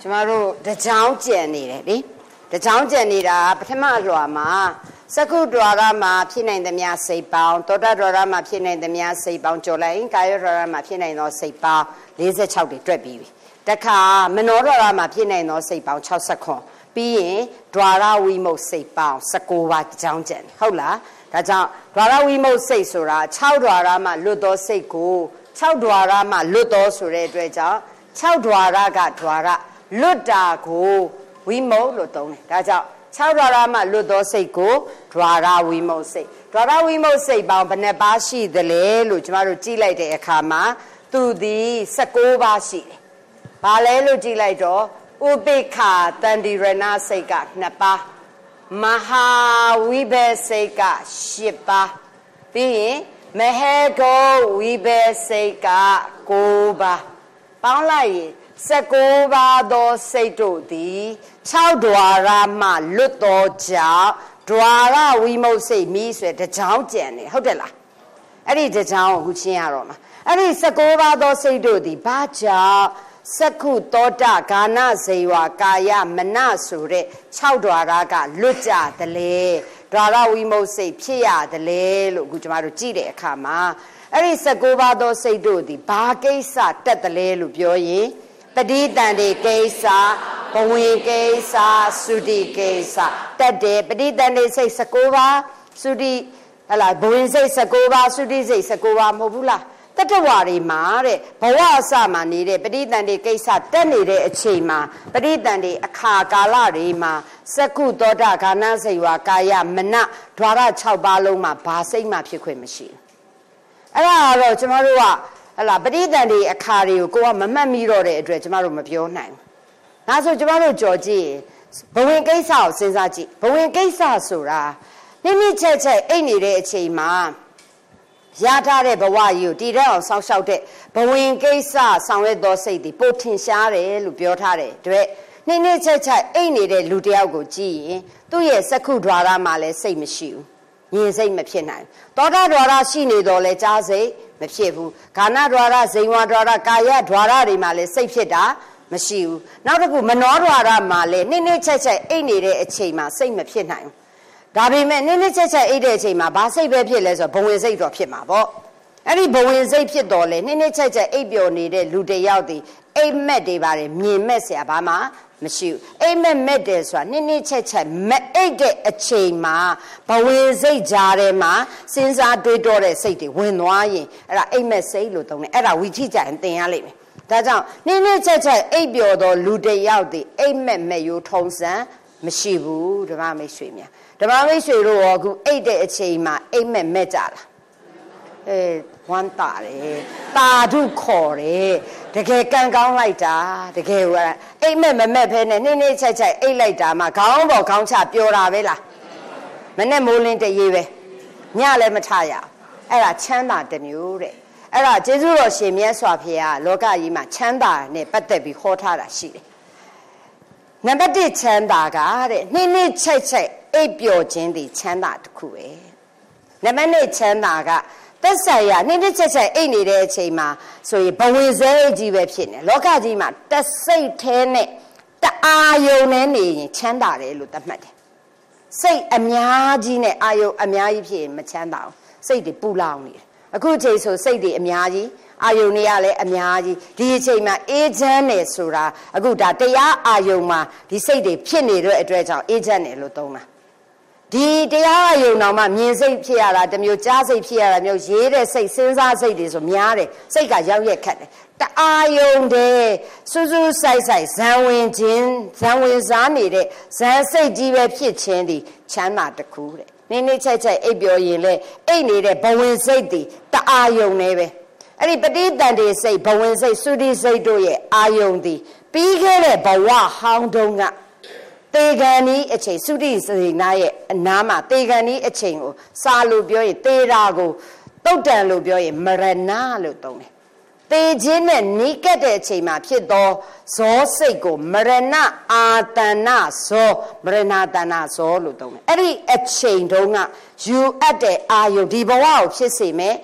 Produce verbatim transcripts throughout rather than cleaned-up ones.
ကျမတို့တကြောင်ကျန်နေတယ်လေတကြောင်ကျန်နေတာပထမလွှာမှာစကုဒွါရမှာဖြစ်နိုင်သမျှစိတ်ပေါင်းတောတဒွါရမှာဖြစ်နိုင်သမျှစိတ်ပေါင်းကြော်လိုက်ကာယဒွါရမှာဖြစ်နိုင်သောစိတ်ပေါင်း၄၆တွေတွက်ပြီးပြီတခါမနောဒွါရမှာဖြစ်နိုင်သောစိတ်ပေါင်း၆၉ပြီးရင်ဒွါရဝိမုတ်စိတ်ပေါင်း၁၉ပါးတကြောင်ကျန်ဟုတ်လားဒါကြောင့်ဒွါရဝိမုတ်စိတ်ဆိုတာ၆ဒွါရမှာလွတ်သောစိတ်ကို၆ဒွါရမှာလွတ်သောဆိုတဲ့အတွက်ကြောင့်၆ဒွါရကဒွါရလွတ်တာကိုဝိမုတ်လို့သုံးတယ်ဒါကြောင့်၆ဒွါရမှာလွတ်သောစိတ်ကိုဒွါရဝိမုတ်စိတ်ဒွါရဝိမုတ်စိတ်ပေါင်းဘယ်နှပါးရှိသလဲလို့ကျမတို့ကြည့်လိုက်တဲ့အခါမှာသူသည်၁၉ပါးရှိတယ်ဘာလဲလို့ကြည့်လိုက်တော့ဥပိ္ပခာတန္တိရဏစိတ်က၂ပါးမဟာဝိဘစိတ်က၈ပါးပြီးရင်မဟေကောဝိဘစိတ်က၉ပါးပေါင်းလိုက်ရင်၁၉ပါးသောစိတ်တို့သည်၆ဒွါရမှလွတ်သောကြောင့်ဒွါရဝိမုတ်စိတ်မိဆိုတဲ့တကြောင်ကျန်တယ်ဟုတ်တယ်လားအဲ့ဒီတကြောင်ကိုခုချင်းရတော့မှာအဲ့ဒီ၁၉ပါးသောစိတ်တို့သည်ဘာကြောင့်စက္ခုသောတဂါနဇေဝကာယမနဆိုတဲ့၆ဒွါရကလွတ်ကြသလဲဒွါရဝိမုတ်စိတ်ဖြစ်ရသလဲလို့အခုကျမတို့ကြည့်တဲ့အခါမှာအဲ့ဒီ၁၉ပါးသောစိတ်တို့သည်ဘာကိစ္စတက်သလဲလို့ပြောရင်ပဋိသန္ဓေကိစ္စဘဝင်ကိစ္စသုတိကိစ္စတက်တယ်ပဋိသန္ဓေစိတ်၁၉ပါးသုတိဟလာဘဝင်စိတ်၁၉ပါးသုတိစိတ်၁၉ပါးမဟုတ်ဘူးလားတတ္တဝါတွေမှာတဲ့ဘဝအစမှာနေတဲ့ပဋိသန္ဓေကိစ္စတက်နေတဲ့အချိန်မှာပဋိသန္ဓေအခါကာလတွေမှာစက္ခုသောတဂါနဇေဝကာယမနဒွါရ၆ပါးလုံးမှာဘာစိတ်မှဖြစ်ခွင့်မရှိဘူးအဲ့ဒါကတော့ကျမတို့ကဟလာပဋိသန္ဓေအခါတွေကိုကိုကမမှတ်မိတော့တဲ့အတွက်ကျမတို့မပြောနိုင်ဘူးဒါဆိုကျမတို့ကြော်ကြည့်ဘဝင်ကိစ္စကိုစဉ်းစားကြည့်ဘဝင်ကိစ္စဆိုတာနိမိတ်ချက်ချက်အိတ်နေတဲ့အချိန်မှာရထားတဲ့ဘဝကြီးကိုတည်တဲ့အောင်စောင့်ရှောက်တဲ့ဘဝင်ကိစ္စဆောင်ရွက်သောစိတ်တွေပိုထင်ရှားတယ်လို့ပြောထားတယ်တွေ့နှိမ့်နှိမ့်ချက်ချက်အိတ်နေတဲ့လူတယောက်ကိုကြည့်ရင်သူ့ရဲ့စက္ခုဒွါရမှာလည်းစိတ်မရှိဘူးညင်စိတ်မဖြစ်နိုင်သောတာဒွါရရှိနေတော့လဲကြားစိတ်မဖြစ်ဘူးဂါနဒွါရဇိဝဒွါရကာယဒွါရတွေမှာလည်းစိတ်ဖြစ်တာမရှိဘူးနောက်တစ်ခုမနောဒွါရမှာလည်းနှိမ့်နှိမ့်ချက်ချက်အိတ်နေတဲ့အချိန်မှာစိတ်မဖြစ်နိုင်ဘူးဒါပေမဲ့နည်းနည်းချက်ချက်အိတ်တဲ့အချိန်မှာဘာစိတ်ပဲဖြစ်လဲဆိုတော့ဘဝင်စိတ်တော့ဖြစ်မှာပေါ့အဲ့ဒီဘဝင်စိတ်ဖြစ်တော့လေနည်းနည်းချက်ချက်အိတ်ပျော်နေတဲ့လူတယောက်ဒီအိတ်မက်တွေပါတယ်မြင်မဲ့ဆရာဘာမှမရှိဘူးအိတ်မက်မက်တယ်ဆိုတာနည်းနည်းချက်ချက်မအိတ်တဲ့အချိန်မှာဘဝင်စိတ်ကြားထဲမှာစဉ်းစားတွေးတောတဲ့စိတ်တွေဝင်သွားရင်အဲ့ဒါအိတ်မက်စိတ်လို့သုံးတယ်အဲ့ဒါဝီထိကြရင်သင်ရလိမ့်မယ်ဒါကြောင့်နည်းနည်းချက်ချက်အိတ်ပျော်တော့လူတယောက်ဒီအိတ်မက်မဲ့ရိုးထုံစံမရှိဘူးဓမ္မမိတ်ဆွေများဓမ္မမိတ်ဆွေတို့ရောအခုအိတ်တဲ့အချိန်မှာအိတ်မက်မဲ့ကြလားအဲဝမ်းတာတယ်တာဓုခေါ်တယ်တကယ်ကံကောင်းလိုက်တာတကယ်ဟိုအိတ်မက်မမက်ဖဲနဲ့နှင်းနှင်းချက်ချက်အိတ်လိုက်တာမှခေါင်းပေါ်ခေါင်းချပျော်တာပဲလားမနဲ့မိုးလင်းတရေပဲညလည်းမထရအောင်အဲ့ဒါချမ်းသာတစ်မျိုးတဲ့အဲ့ဒါကျေးဇူးတော်ရှင်မြတ်စွာဘုရားလောကကြီးမှာချမ်းသာနဲ့ပတ်သက်ပြီးဟောထားတာရှိတယ်နံပါတ်၁ချမ်းသာကတဲ့နှင်းနှင်းချက်ချက်အိပ်ပျော်ခြင်းဒီချမ်းသာတစ်ခုပဲနံပါတ်၂ချမ်းသာကသက်ဆိုင်ရာနှင်းနှင်းချက်ချက်အိပ်နေတဲ့အချိန်မှာဆိုရင်ဘဝင်စိတ်ကြီးပဲဖြစ်နေလောကကြီးမှာတစိတ်သေးနဲ့တအာယုံနဲ့နေရင်ချမ်းသာတယ်လို့သတ်မှတ်တယ်စိတ်အများကြီးနဲ့အာယုံအများကြီးဖြစ်ရင်မချမ်းသာဘူးစိတ်တွေပူလောင်နေတယ်အခုချိန်ဆိုစိတ်တွေအများကြီးအာယုန်တွေကလည်းအများကြီးဒီအချိန်မှာအေးချမ်းတယ်ဆိုတာအခုဒါတရားအာယုန်မှာဒီစိတ်တွေဖြစ်နေတဲ့အတွက်ကြောင့်အေးချမ်းတယ်လို့သုံးတာဒီတရားအာယုန်တော်မှာမြင်စိတ်ဖြစ်ရတာတမျိုးကြားစိတ်ဖြစ်ရတာမျိုးရေးတဲ့စိတ်စဉ်းစားစိတ်တွေဆိုများတယ်စိတ်ကရောက်ရက်ခတ်တယ်တအာယုန်တဲ့စူးစူးဆိုင်ဆိုင်ဇံဝင်ခြင်းဇံဝင်စားနေတဲ့ဇံစိတ်ကြီးပဲဖြစ်ခြင်းဒီချမ်းသာတစ်ခုတဲ့နင်းနေချက်ချက်အိပ်ပျော်ရင်လေအိပ်နေတဲ့ဘဝင်စိတ်ဒီတအာယုန်နဲ့ပဲအဲ့ဒီပဋိသန္ဓေစိတ်ဘဝင်စိတ်သုတိစိတ်တို့ရဲ့အာယုန်သည်ပြီးခဲ့တဲ့ဘဝဟောင်းတုန်းကတေဂန်ဤအချိန်သုတိစိတ်နာရဲ့အနားမှာတေဂန်ဤအချိန်ကိုစာလို့ပြောရင်တေရာကိုတုတ်တန်လို့ပြောရင်မရဏလို့သုံးတယ်တေခြင်းနဲ့နီးကပ်တဲ့အချိန်မှာဖြစ်သောဇောစိတ်ကိုမရဏအာတဏဇောမရဏတဏဇောလို့သုံးတယ်အဲ့ဒီအချိန်တုန်းကယူအပ်တဲ့အာယုန်ဒီဘဝကိုဖြစ်စေမယ်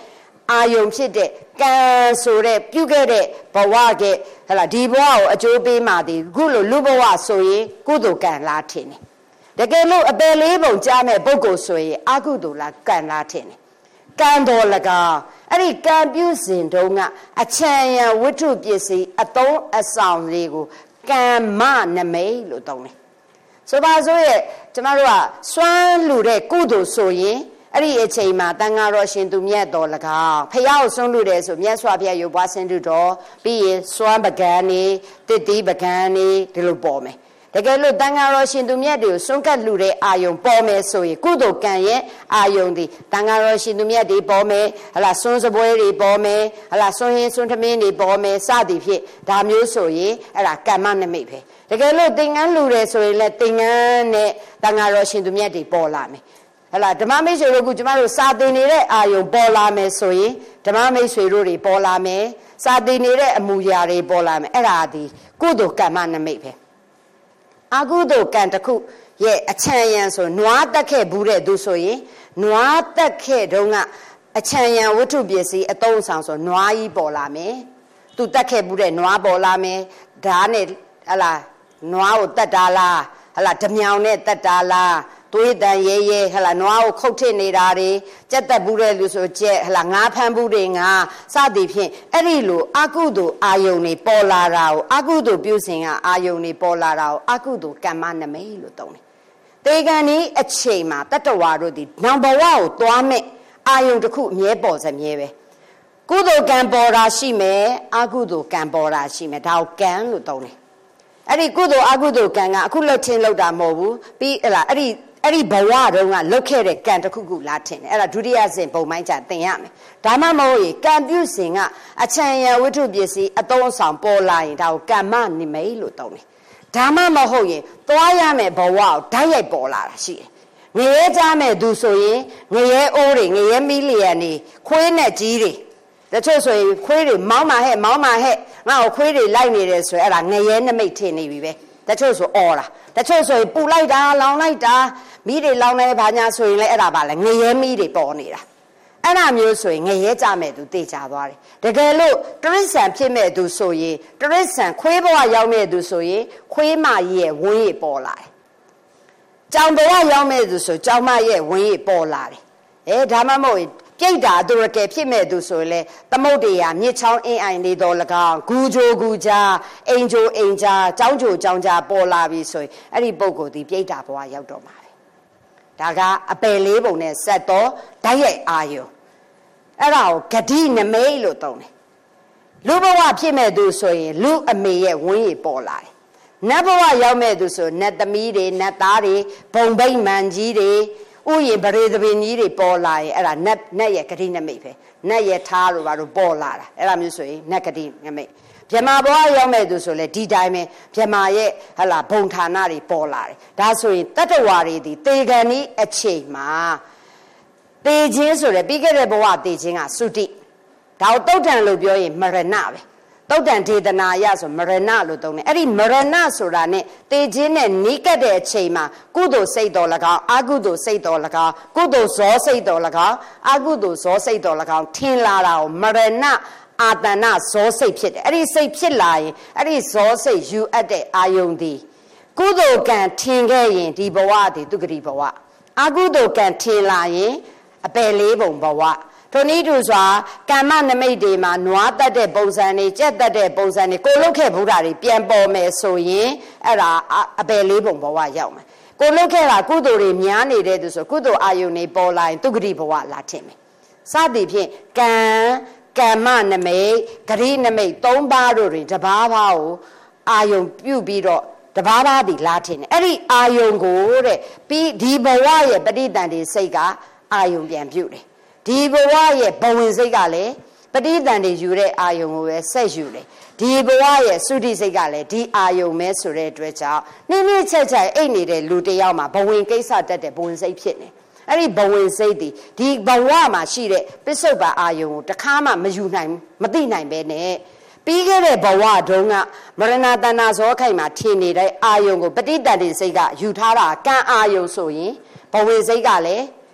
အာယုံဖြစ်တဲ့ကံဆိုတဲ့ပြုခဲ့တဲ့ဘဝကဟလာဒီဘဝကိုအကျိုးပေးမှသည်ခုလိုလူဘဝဆိုရင်ကုသိုလ်ကံလားထင်တယ်တကယ်လို့အပယ်လေးပုံကြားမဲ့ပုဂ္ဂိုလ်ဆိုရင်အကုသိုလ်လားကံလားထင်တယ်ကံတော်၎င်းအဲ့ဒီကံပြုစဉ်တုန်းကအချမ်းရံဝတ္ထုပစ္စည်းအသုံးအဆောင်တွေကိုကံမနမိတ်လို့သုံးတယ်ဆိုပါစို့ရဲ့ကျမတို့ကစွမ်းလူတဲ့ကုသိုလ်ဆိုရင်အဲ့ဒီအချိန်မှာတန်ဃာတော်ရှင်သူမြတ်တော်၎င်းဖယားကိုစွန့်လူတယ်ဆိုမြတ်စွာဘုရားရုပ်ပွားဆင်းတုတော်ပြီးရင်စွမ်းပကံနေတတိပကံနေဒီလိုပေါ်မယ်တကယ်လို့တန်ဃာတော်ရှင်သူမြတ်တွေကိုစွန့်ကပ်လူတဲ့အာယုံပေါ်မယ်ဆိုရင်ကုသိုလ်ကံရဲ့အာယုံဒီတန်ဃာတော်ရှင်သူမြတ်တွေပေါ်မယ်ဟလာစွန့်စပွဲတွေပေါ်မယ်ဟလာစွန့်ဟင်းစွန့်ထမင်းတွေပေါ်မယ်စသည်ဖြင့်ဒါမျိုးဆိုရင်အဲ့ဒါကမ္မနမိတ်ပဲတကယ်လို့သင်္ကန်းလူတယ်ဆိုရင်လည်းသင်္ကန်းနဲ့တန်ဃာတော်ရှင်သူမြတ်တွေပေါ်လာမယ်ဟလာဓမ္မမိတ်ဆွေတို့ကကျမတို့စာသင်နေတဲ့အာယုံပေါ်လာမယ်ဆိုရင်ဓမ္မမိတ်ဆွေတို့တွေပေါ်လာမယ်စာသင်နေတဲ့အမူအရာတွေပေါ်လာမယ်အဲ့ဒါဒီကုသိုလ်ကမ္မနမိတ်ပဲအကုသိုလ်ကံတစ်ခုရဲ့အချမ်းရံဆိုနွားတက်ခဲ့ဘူးတဲ့သူဆိုရင်နွားတက်ခဲ့တုန်းကအချမ်းရံဝတ္ထုပစ္စည်းအသုံးဆောင်ဆိုနွားကြီးပေါ်လာမယ်သူတက်ခဲ့ဘူးတဲ့နွားပေါ်လာမယ်ဓာတ်နဲ့ဟလာနွားကိုတက်တာလားဟလာဓမြောင်နဲ့တက်တာလားသွေးတန်ရဲရဲဟလာနွားကိုခုတ်ထစ်နေတာတွေကြက်တက်ဘူးတဲ့လူဆိုကြက်ဟလာငါးဖမ်းဘူးတွေငါစသည်ဖြင့်အဲ့ဒီလိုအကုသိုလ်အာယုန်တွေပေါ်လာတာကိုအကုသိုလ်ပြုစဉ်ကအာယုန်တွေပေါ်လာတာကိုအကုသိုလ်ကမ္မနမိတ်လို့သုံးတယ်တေကံဒီအချိန်မှာတတ္တဝါတို့ဒီနောင်ဘဝကိုသွားမဲ့အာယုန်တစ်ခုအမြဲပေါ်စမြဲပဲကုသိုလ်ကံပေါ်တာရှိမယ်အကုသိုလ်ကံပေါ်တာရှိမယ်ဒါကိုကံလို့သုံးတယ်အဲ့ဒီကုသိုလ်အကုသိုလ်ကံကအခုလှုပ်ချင်းလှုပ်တာမဟုတ်ဘူးပြီးဟလာအဲ့ဒီအဲ့ဒီဘဝတုန်းကလုတ်ခဲ့တဲ့ကံတစ်ခုခုလာထင်တယ်အဲ့ဒါဒုတိယစဉ်ပုံပိုင်းကျသင်ရမယ်ဒါမှမဟုတ်ရင်ကံပြုစဉ်ကအချမ်းရံဝတ္ထုပစ္စည်းအသုံးအဆောင်ပေါ်လာရင်ဒါကိုကမ္မနိမိတ်လို့သုံးတယ်ဒါမှမဟုတ်ရင်သွားရမယ်ဘဝကိုဓာတ်ရိုက်ပေါ်လာတာရှိတယ်ငရဲကြမယ်သူဆိုရင်ငရဲအိုးတွေငရဲမီလီယံတွေခွေးနဲ့ကြီးတွေတချို့ဆိုရင်ခွေးတွေမောင်းမာဟဲ့မောင်းမာဟဲ့ငါ့ကိုခွေးတွေလိုက်နေတယ်ဆိုရင်အဲ့ဒါငရဲနမိတ်ထင်နေပြီပဲတချို့ဆိုအော်လာတချို့ဆိုရင်ပူလိုက်တာလောင်လိုက်တာမိတွေလောင်နေဘာညာဆိုရင်လည်းအဲ့ဒါပါလေငရဲမိတွေပေါ်နေတာအဲ့ဒါမျိုးဆိုရင်ငရဲကြမဲ့သူတေချာသွားတယ်တကယ်လို့တရိစ္ဆာန်ဖြစ်မဲ့သူဆိုရင်တရိစ္ဆာန်ခွေးဘဝရောက်မဲ့သူဆိုရင်ခွေးမကြီးရဲ့ဝင်းရပေါ်လာတယ်ကြောင်ဘဝရောက်မဲ့သူဆိုကြောင်မရဲ့ဝင်းရပေါ်လာတယ်အဲဒါမှမဟုတ်ပြိတ္တာသူရကယ်ဖြစ်မဲ့သူဆိုရင်လေသမုတ်တရားမြစ်ချောင်းအင်းအိုင်နေတော်၎င်းဂူဂျိုဂူဂျာအိမ်ဂျိုအိမ်ဂျာကျောင်းဂျိုကျောင်းဂျာပေါ်လာပြီဆိုရင်အဲ့ဒီပုဂ္ဂိုလ်ဒီပြိတ္တာဘဝရောက်တော့မှာပဲဒါကအပယ်လေးပုံနဲ့ဆက်တော့ဓာတ်ရိုက်အာယုံအဲ့ဒါကိုဂတိနမိတ်လို့သုံးတယ်လူဘဝဖြစ်မဲ့သူဆိုရင်လူအမေရဲ့ဝင်းရပေါ်လာတယ်နတ်ဘဝရောက်မဲ့သူဆိုနတ်သမီးတွေနတ်သားတွေဘုံဘိတ်မန်ကြီးတွေဥယျာဉ်ပရိသပင်ကြီးတွေပေါ်လာရင်အဲ့ဒါနတ်နတ်ရဲ့ဂတိနမိတ်ပဲနတ်ရဲ့ထားလို့ပါတော့ပေါ်လာတာအဲ့ဒါမျိုးဆိုရင်နတ်ဂတိနမိတ်ဗြဟ္မာဘဝရောက်မဲ့သူဆိုလေဒီတိုင်းပဲဗြဟ္မာရဲ့ဟလာဘုံဌာနတွေပေါ်လာတယ်ဒါဆိုရင်တတ္တဝါတွေဒီတေကံဤအချိန်မှာတေခြင်းဆိုလေပြီးခဲ့တဲ့ဘဝတေခြင်းကသုတိဒါကိုတုတ်တန်လို့ပြောရင်မရဏပဲတုတ်တန်ဒေသနာယဆိုမရဏလို့သုံးတယ်အဲ့ဒီမရဏဆိုတာ ਨੇ တေခြင်းနဲ့နီးကပ်တဲ့အချိန်မှာကုသိုလ်စိတ်တော်၎င်းအကုသိုလ်စိတ်တော်၎င်းကုသိုလ်ဇောစိတ်တော်၎င်းအကုသိုလ်ဇောစိတ်တော်၎င်းထင်လာတာကိုမရဏအာတဏဇောစိတ်ဖြစ်တယ်အဲ့ဒီစိတ်ဖြစ်လာရင်အဲ့ဒီဇောစိတ်ယူအပ်တဲ့အာယုန်ဒီကုသိုလ်ကံထင်ခဲ့ရင်ဒီဘဝဒီသူဂတိဘဝအကုသိုလ်ကံထင်လာရင်အပယ်လေးပုံဘဝထိုနည်းတူစွာကမ္မနမိတ်တွေမှာနွားတတ်တဲ့ပုံစံတွေကြက်တတ်တဲ့ပုံစံတွေကိုလုတ်ခဲ့ဘူးတာတွေပြန်ပေါ်မယ်ဆိုရင်အဲ့ဒါအပယ်လေးပုံဘဝရောက်မယ်ကိုလုတ်ခဲ့တာကုသိုလ်တွေများနေတဲ့သူဆိုကုသိုလ်အာယုန်တွေပေါ်လာရင်သူဂတိဘဝလာထင်မယ်စသည်ဖြင့်ကံကမ္မနမိတ်ဂတိနမိတ်သုံးပါးတို့တွင်တပါးပါးကိုအာယုန်ပြုပြီးတော့တပါးပါးဒီလာထင်တယ်အဲ့ဒီအာယုန်ကိုတဲ့ပြီးဒီဘဝရဲ့ပဋိသန္ဓေစိတ်ကအာယုန်ပြန်ပြုတယ်ဒီဘဝရဲ့ဘဝင်စိတ်ကလည်းပဋိသန္ဓေယူတဲ့အာယုံကိုပဲဆက်ယူတယ်ဒီဘဝရဲ့သုတိစိတ်ကလည်းဒီအာယုံပဲဆိုတဲ့အတွက်ကြောင့်နိမ့်နိမ့်ချက်ချက်အိတ်နေတဲ့လူတယောက်မှာဘဝင်ကိစ္စတက်တဲ့ဘဝင်စိတ်ဖြစ်နေအဲ့ဒီဘဝင်စိတ်ဒီဒီဘဝမှာရှိတဲ့ပစ္စုပန်အာယုံကိုတခါမှမယူနိုင်မသိနိုင်ပဲနဲ့ပြီးခဲ့တဲ့ဘဝတုန်းကမရဏတဏ္ဍဇောခိုင်မှာထင်နေတဲ့အာယုံကိုပဋိသန္ဓေစိတ်ကယူထားတာကံအာယုံဆိုရင်ဘဝင်စိတ်ကလည်း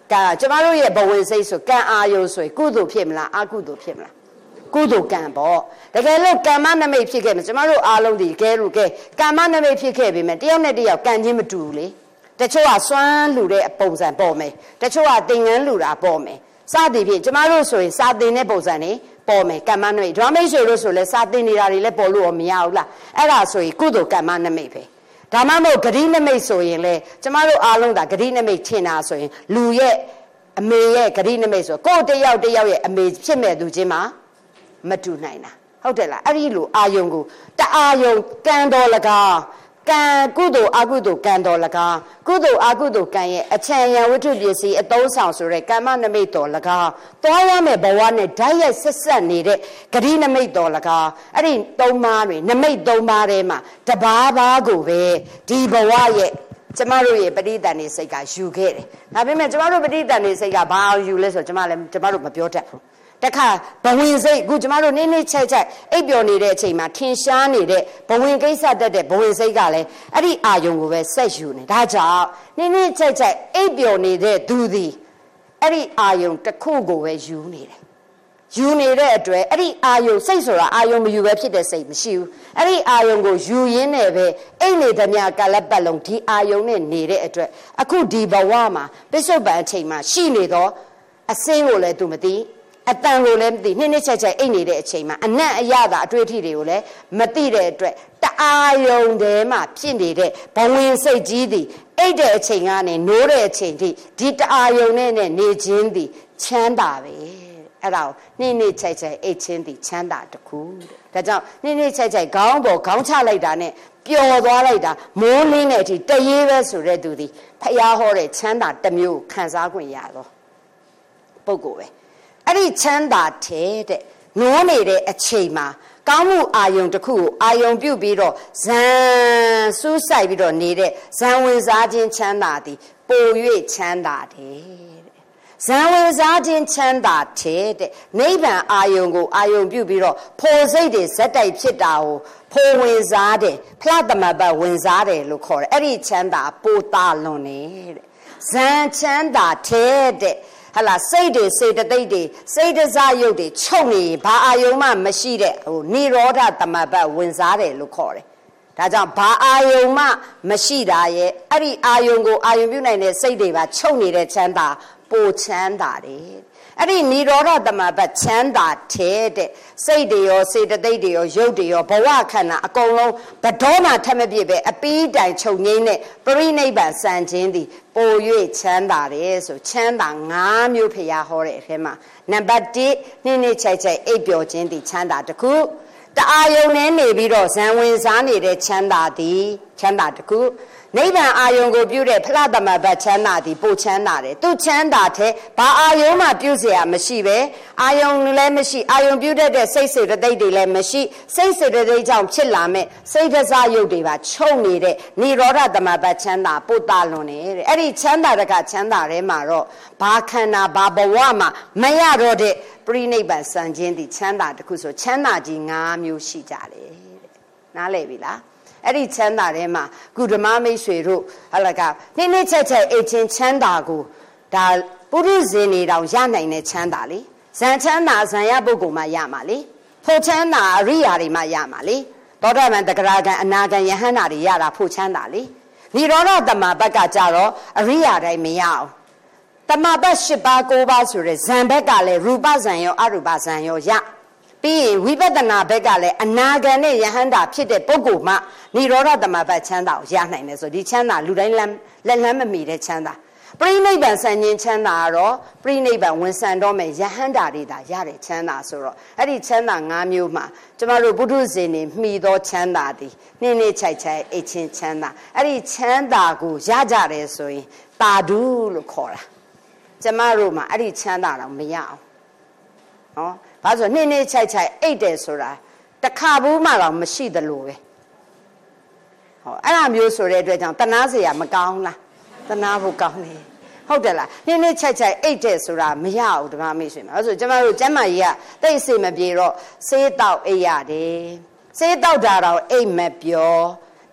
ကံကျမတို့ရဲ့ဘဝင်စိတ်ဆိုကံအာယုံဆိုရင်ကုသိုလ်ဖြစ်မလားအကုသိုလ်ဖြစ်မလားကုသိုလ်ကံပေါ့တကယ်လို့ကမ္မနမိတ်ဖြစ်ခဲ့မှာကျမတို့အားလုံးဒီကဲလူကဲကမ္မနမိတ်ဖြစ်ခဲ့ပြီမဲ့တယောက်နဲ့တယောက်ကံချင်းမတူဘူးလေတချို့ကစွမ်းလူတဲ့ပုံစံပေါ်မယ်တချို့ကသင်္ကန်းလူတာပေါ်မယ်စသည်ဖြင့်ကျမတို့ဆိုရင်စာသင်တဲ့ပုံစံနေပေါ်မယ်ကမ္မနမိတ်ဒွါမိတ်ဆိုလို့ဆိုလဲစာသင်နေတာတွေလည်းပေါ်လို့မရဘူးလားအဲ့ဒါဆိုရင်ကုသိုလ်ကမ္မနမိတ်ပဲဒါမှမဟုတ်ဂရိနမိတ်ဆိုရင်လေကျမတို့အားလုံးဒါဂရိနမိတ်ထင်တာဆိုရင်လူရဲ့အမေရဲ့ဂရိနမိတ်ဆိုကိုယ်တယောက်တယောက်ရဲ့အမေဖြစ်မဲ့သူချင်းမှာမတူနိုင်တာဟုတ်တယ်လားအဲ့ဒီလိုအာယုံကိုတအာယုံကံတော်လကားကံကုသိုလ်အကုသိုလ်ကံတော်လကားကုသိုလ်အကုသိုလ်ကံရဲ့အချံရံဝိတ္ထုပစ္စည်းအသုံးဆောင်ဆိုတဲ့ကမ္မနမိတ်တော်လကားသွားရမယ့်ဘဝနဲ့ဓာတ်ရိုက်ဆက်ဆက်နေတဲ့ဂရိနမိတ်တော်လကားအဲ့ဒီသုံးပါးတွေနမိတ်သုံးပါးထဲမှာတပါးပါးကိုပဲဒီဘဝရဲ့ကျမတို့ရဲ့ပဋိသန္ဓေစိတ်ကယူခဲ့တယ်ဒါပေမဲ့ကျမတို့ပဋိသန္ဓေစိတ်ကဘာအောင်ယူလဲဆိုတော့ကျမလည်းကျမတို့မပြောတတ်ဘူးတခါဘဝင်စိတ်အခုကျမတို့နင်းနေချိုက်ချိုက်အိပ်ပျော်နေတဲ့အချိန်မှာထင်ရှားနေတဲ့ဘဝင်ကိစ္စတက်တဲ့ဘဝင်စိတ်ကလည်းအဲ့ဒီအာယုံကိုပဲဆက်ယူနေဒါကြောင့်နင်းနေချိုက်ချိုက်အိပ်ပျော်နေတဲ့သူသည်အဲ့ဒီအာယုံတစ်ခုကိုပဲယူနေတယ်ယူနေတဲ့အတွက်အဲ့ဒီအာယုံစိတ်ဆိုတာအာယုံမယူပဲဖြစ်တဲ့စိတ်မရှိဘူးအဲ့ဒီအာယုံကိုယူရင်းနဲ့ပဲအိတ်နေသမျှကာလပတ်လုံးဒီအာယုံနဲ့နေတဲ့အတွက်အခုဒီဘဝမှာပိဿုပန်အချိန်မှာရှိနေတော့အစင်းကိုလည်းသူမသိအတန်ကိုလည်းမသိနှိမ့်နှိမ့်ချက်ချက်အိတ်နေတဲ့အချိန်မှာအနံ့အရသာအတွေ့အထိတွေကိုလည်းမသိတဲ့အတွက်တအာယုံထဲမှာဖြစ်နေတဲ့ဘဝင်စိတ်ကြီးသည်အိတ်တဲ့အချိန်ကနေနိုးတဲ့အချိန်ထိဒီတအာယုံနဲ့နေခြင်းသည်ချမ်းသာပဲအဲ့ဒါကိုနှိမ့်နှိမ့်ချက်ချက်အိတ်ချင်းသည်ချမ်းသာတခုတဲ့ဒါကြောင့်နှိမ့်နှိမ့်ချက်ချက်ခေါင်းပေါ်ခေါင်းချလိုက်တာနဲ့ပျော်သွားလိုက်တာမိုးလင်းတဲ့အထိတရေပဲဆိုတဲ့သူသည်ဖျားဟောတဲ့ချမ်းသာတစ်မျိုးခံစားခွင့်ရတော့ပုဂ္ဂိုလ်ပဲအဲ့ဒီချမ်းသာတဲ့တဲ့နိုးနေတဲ့အချိန်မှာကောင်းမှုအာယုံတစ်ခုကိုအာယုံပြုတ်ပြီးတော့ဇံစူးစိုက်ပြီးတော့နေတဲ့ဇံဝင်စားခြင်းချမ်းသာသည်ပို၍ချမ်းသာတယ်တဲ့ဇံဝင်စားခြင်းချမ်းသာတဲ့တဲ့နိဗ္ဗာန်အာယုံကိုအာယုံပြုတ်ပြီးတော့ဖိုစိတ်တွေဇက်တိုက်ဖြစ်တာကိုဖိုဝင်စားတယ်ဖလားသမပတ်ဝင်စားတယ်လို့ခေါ်တယ်အဲ့ဒီချမ်းသာပိုတာလွန်နေတဲ့ဇံချမ်းသာတဲ့တဲ့ဟလာစိတ်တွေစေတသိက်တွေစိတ်တစားရုပ်တွေချုပ်နေဘာအာယုံမှမရှိတဲ့ဟိုနိရောဓသမပတ်ဝင်စားတယ်လို့ခေါ်တယ်ဒါကြောင့်ဘာအာယုံမှမရှိတာရဲ့အဲ့ဒီအာယုံကိုအာယုံပြုနိုင်တဲ့စိတ်တွေပါချုပ်နေတဲ့ချမ်းသာပိုချမ်းသာတယ်အဲ့ဒီနိရောဓသမပတ်ချမ်းသာတဲ့တဲ့စိတ်တွေရောစေတသိက်တွေရောရုပ်တွေရောဘဝခန္ဓာအကုန်လုံးဘတော်မှထက်မပြည့်ပဲအပီးတိုင်ချုပ်ငိမ့်တဲ့ပရိနိဗ္ဗာန်စံခြင်းသည်ပို၍ချမ်းသာတယ်ဆိုချမ်းသာ၅မျိုးဖရာဟောတဲ့အထဲမှာနံပါတ်၁နှင်းနှင်းချိုက်ချိုက်အိပ်ပျော်ခြင်းသည်ချမ်းသာတစ်ခုတအာယုံနဲ့နေပြီးတော့ဇံဝင်စားနေတဲ့ချမ်းသာသည်ချမ်းသာတစ်ခုနိဗ္ဗာန်အာယုံကိုပြုတဲ့ဖလားသမဘတ်ချမ်းသာသည်ပိုချမ်းသာတယ်သူချမ်းသာတဲ့ဘာအာယုံမှပြုเสียမရှိပဲအာယုံလည်းမရှိအာယုံပြုတတ်တဲ့စိတ်စေတသိက်တွေလည်းမရှိစိတ်စေတသိက်ကြောင့်ဖြစ်လာမဲ့စိတ်တစားရုပ်တွေပါချုပ်နေတဲ့နိရောဓသမဘတ်ချမ်းသာပိုတာလွန်တယ်တဲ့အဲ့ဒီချမ်းသာတကချမ်းသာထဲမှာတော့ဘာခန္ဓာဘာဘဝမှာမရတော့တဲ့ပရိနိဗ္ဗာန်စံခြင်းသည်ချမ်းသာတခုဆိုချမ်းသာကြီး၅မျိုးရှိကြတယ်တဲ့နားလည်ပြီလားအဲ့ဒီချမ်းသာထဲမှာကုဓမမိတ်ဆွေတို့ဟလာကနှင်းနှင်းချက်ချက်အိတ်ချင်းချမ်းသာကိုဒါပုရိဇဉ်နေတောင်ရနိုင်တဲ့ချမ်းသာလေဇန်ချမ်းသာဇန်ရပုဂ္ဂိုလ်မှရမှာလေဖို့ချမ်းသာအရိယာတွေမှရမှာလေသောတာပန်တဂရကံအနာကံယဟန္တာတွေရတာဖို့ချမ်းသာလေနိရောဓတမဘက်ကကြတော့အရိယာတိုင်းမရအောင်တမဘတ်၈ပါး၉ပါးဆိုတဲ့ဇန်ဘက်ကလည်းရူပဇန်ရောအရူပဇန်ရောရပြီးရင်ဝိပဿနာဘက်ကလည်းအနာဂံနဲ့ယဟန္တာဖြစ်တဲ့ပုဂ္ဂိုလ်မှနိရောဓသမဘတ်ချမ်းသာကိုရနိုင်တယ်ဆိုဒီချမ်းသာလူတိုင်းလက်လက်လန်းမမီတဲ့ချမ်းသာပရိနိဗ္ဗာန်ဆံခြင်းချမ်းသာကတော့ပရိနိဗ္ဗာန်ဝင်ဆံတော့မယ်ယဟန္တာတွေသာရတဲ့ချမ်းသာဆိုတော့အဲ့ဒီချမ်းသာ၅မျိုးမှာကျမတို့ဘုဒ္ဓဇင်နေမှီသောချမ်းသာသည်နှင်းနှင်းချိုက်ချိုက်အိတ်ချင်းချမ်းသာအဲ့ဒီချမ်းသာကိုရကြတယ်ဆိုရင်တာဓုလို့ခေါ်တာကျမတို့မှာအဲ့ဒီချမ်းသာတော့မရအောင်နော်ဘာလို့နှင်းနှင်းချိုက်ချိုက်အိတ်တယ်ဆိုတာတခါဘူးမှတော့မရှိသလိုပဲဟောအဲ့လိုမျိုးဆိုတဲ့အတွက်ကြောင့်တနာเสียမကောင်းလားတနာဖို့ကောင်းတယ်ဟုတ်တယ်လားနှင်းနှင်းချိုက်ချိုက်အိတ်တယ်ဆိုတာမရဘူးဓမ္မမိတ်ဆွေမှာအဲ့ဆိုကျမတို့ကျမ်းမာကြီးကတိတ်စိတ်မပြေတော့ဆေးတောက်အိတ်ရတယ်ဆေးတောက်တာတော့အိတ်မပြော